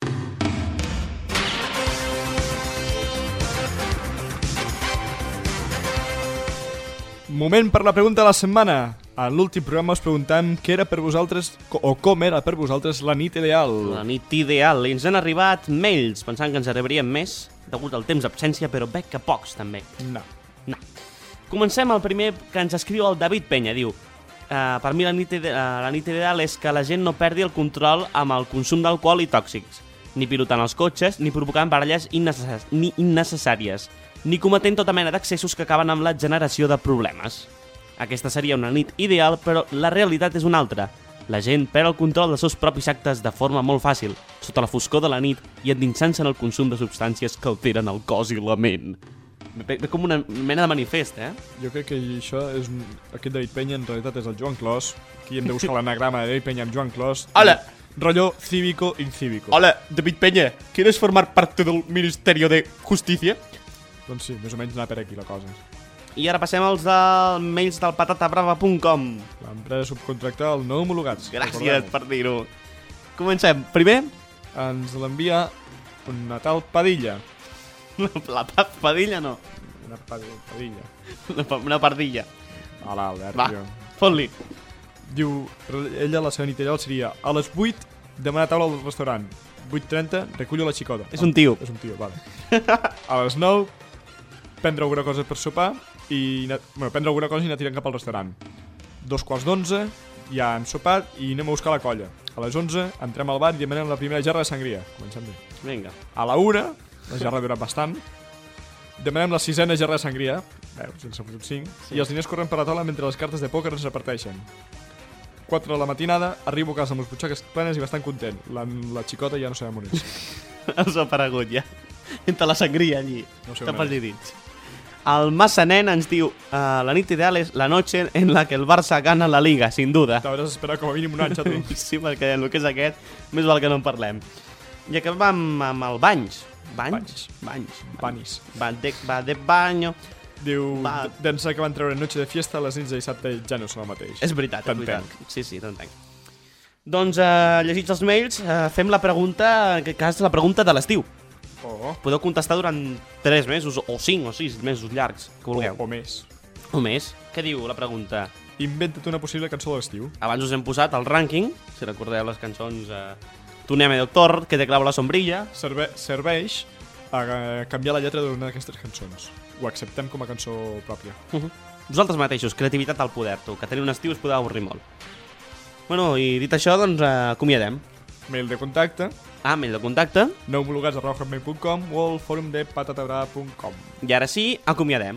Moment per la pregunta de la setmana. En l'últim programa us preguntàvem què era per vosaltres, o com era per vosaltres la nit ideal. La nit ideal. I ens han arribat mails, pensant que ens arribarien més, degut al temps d'absència, però veig que pocs, també. No. No. Comencem el primer que ens escriu el David Penya. Diu, uh, per mi la nit, ide uh, la nit ideal és que la gent no perdi el control amb el consum d'alcohol i tòxics, ni pilotant els cotxes, ni provocant baralles innecessàries, ni innecessàries, ni cometent tota mena d'accessos que acaben amb la generació de problemes. Aquesta seria una nit ideal, però la realitat és una altra. La gent perd el control dels seus propis actes de forma molt fàcil, sota la foscor de la nit i endinsant-se en el consum de substàncies que alteren el cos i la ment. Ve, ve com una mena de manifest, eh? Jo crec que això és... Un... Aquest David Penya en realitat és el Joan Clos. Aquí hem de buscar l'anagrama de David Penya amb Joan Clos. Hola! Rollo cívico incívico. Hola, David Peña, ¿quieres formar parte del Ministerio de Justicia? Doncs sí, més o menys anar per aquí la cosa. I ara passem als de mails del patatabrava punt com. L'empresa subcontractada no homologats. Gràcies per dir-ho. Comencem. Primer, ens l'envia una tal Padilla. La pa Padilla no. Una Padilla. Una, pa una pardilla. Hola, Albert. Va, tio. fot-li. Diu, ella la seva nit ideal seria a les vuit demanar taula al restaurant. vuit trenta, recullo la xicota. És un tio. És un tio, vale. A les nou, prendre alguna cosa per sopar i... Bueno, prendre alguna cosa i anar tirant cap al restaurant. Dos quarts d'onze, ja hem sopat i anem a buscar la colla. A les onze, entrem al bar i demanem la primera jarra de sangria. Comencem bé. Vinga. A la una, la jarra dura bastant, demanem la sisena jarra de sangria. Veus, ens ha fotut cinc. Sí. I els diners corren per la taula mentre les cartes de pòquer es reparteixen. quatre de la matinada, arribo a casa amb les butxaques plenes i bastant content. La, la xicota ja no sabem on és. Els ha aparegut ja. Entre la sangria allí. No sé Cap on als és. dits. El Massa Nen ens diu uh, la nit ideal és la noche en la que el Barça gana la Liga, sin duda. T'hauràs d'esperar com a mínim un any, xato. Sí, perquè el que és aquest, més val que no en parlem. I acabem amb, amb el Banys. Banys? Banys. Banis. Va de, va de baño. Diu, d'ençà que van treure Noche de Fiesta, les nits de dissabte ja no són el mateix. És veritat, és veritat. Sí, sí, t'entenc. Doncs, uh, llegits els mails, uh, fem la pregunta, que és la pregunta de l'estiu. Oh. Podeu contestar durant tres mesos, o cinc o sis mesos llargs, que vulgueu. O, o més. O més. Què diu la pregunta? Inventa't una possible cançó de l'estiu. Abans us hem posat el rànquing, si recordeu les cançons uh, Tuneme Doctor, Que te clavo la sombrilla. Serve serveix a uh, canviar la lletra d'una d'aquestes cançons. Ho acceptem com a cançó pròpia. Uh -huh. Vosaltres mateixos, creativitat al poder, tu, que tenir un estiu us podeu avorrir molt. Bueno, i dit això, doncs uh, acomiadem. Mail de contacte. Ah, mail de contacte. no homologats arroba hotmail punt com o el fòrum de patatabrava punt com. I ara sí, acomiadem.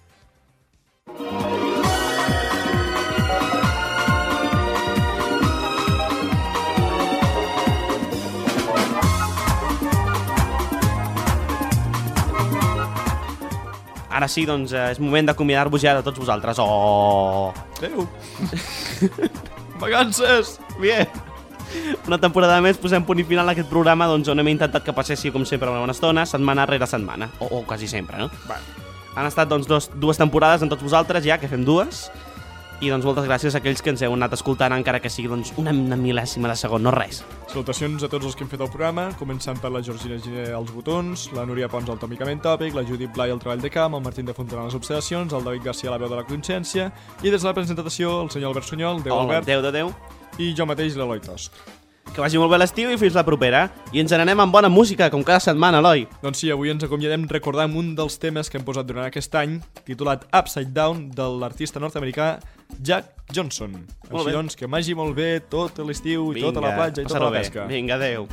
Ara sí, doncs, eh, és moment d'acomiadar-vos ja de tots vosaltres. Oh! Adéu! Vacances! Bien! Una temporada més posem punt i final a aquest programa, doncs, on hem intentat que passessi, com sempre, una bona estona, setmana rere setmana. O, o quasi sempre, no? Va. Han estat, doncs, dos, dues temporades amb tots vosaltres, ja, que fem dues. I, doncs, moltes gràcies a aquells que ens heu anat escoltant, encara que sigui, doncs, una, una mil·lèsima de segon, no res. Salutacions a tots els que hem fet el programa, començant per la Georgina Giner als botons, la Núria Pons al Tòmicament Tòpic, la Judit Blai al treball de camp, el Martín de Fontana a les observacions, el David Garcia a la veu de la consciència, i des de la presentació el senyor Albert Sunyol, Déu Hola, Albert, Déu de Déu, i jo mateix, l'Eloi Tost. Que vagi molt bé l'estiu i fins la propera. I ens n'anem amb bona música, com cada setmana, Eloi. Doncs sí, avui ens acomiadem recordant un dels temes que hem posat durant aquest any, titulat Upside Down, de l'artista nord-americà Jack Johnson. Molt Així bé. doncs, que vagi molt bé tot l'estiu i tota la platja i tota passar-ho la bé. pesca. Vinga, adeu.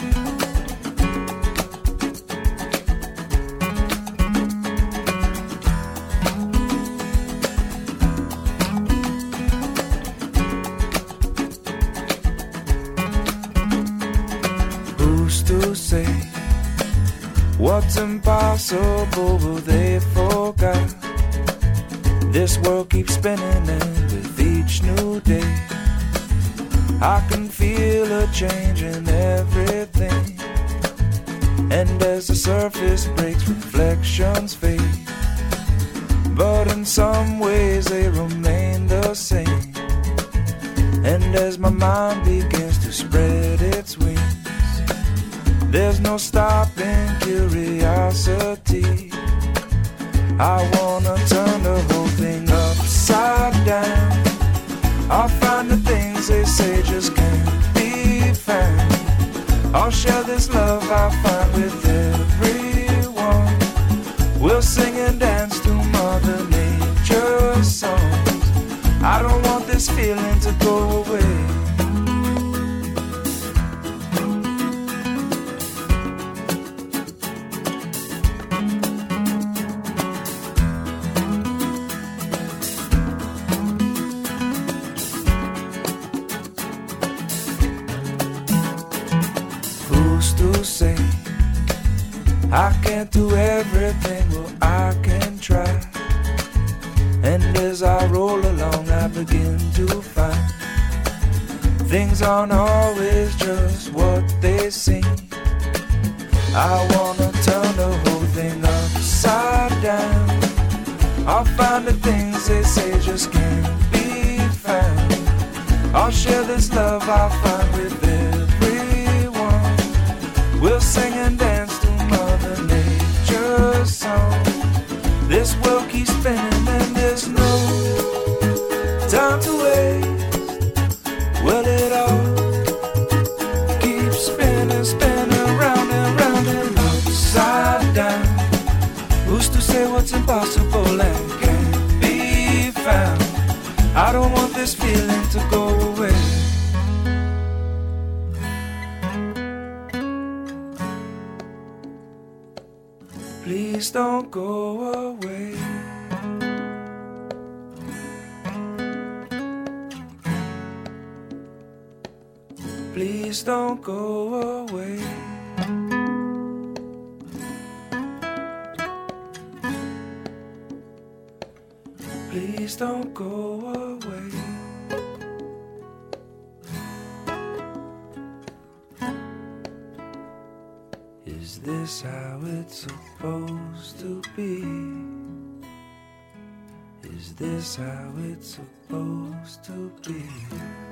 Who's to say what's impossible will they forget? This world keeps spinning and with each new day I can feel a change in everything. And as the surface breaks, reflections fade, but in some ways they remain the same. And as my mind begins to spread its wings, there's no stopping curiosity. I wanna turn the whole thing upside down. I'll find the things they say just can't be found. I'll share this love I find with everyone. We'll sing and dance to Mother Nature's songs. I don't want this feeling to go away. Say I can't do everything, well I can try. And as I roll along I begin to find things aren't always just what they seem. I wanna turn the whole thing upside down. I'll find the things they say just can't be found. I'll share this love I find with everyone. We'll sing and dance to Mother Nature's song. This world keeps spinning and there's no time to waste. Well, it all keeps spinning, spinning round and round and upside down. Who's to say what's impossible and can't be found? I don't want this feeling to go away. Please don't go away. Please don't go away. Please don't go away. Is this how it's supposed to be? Is this how it's supposed to be?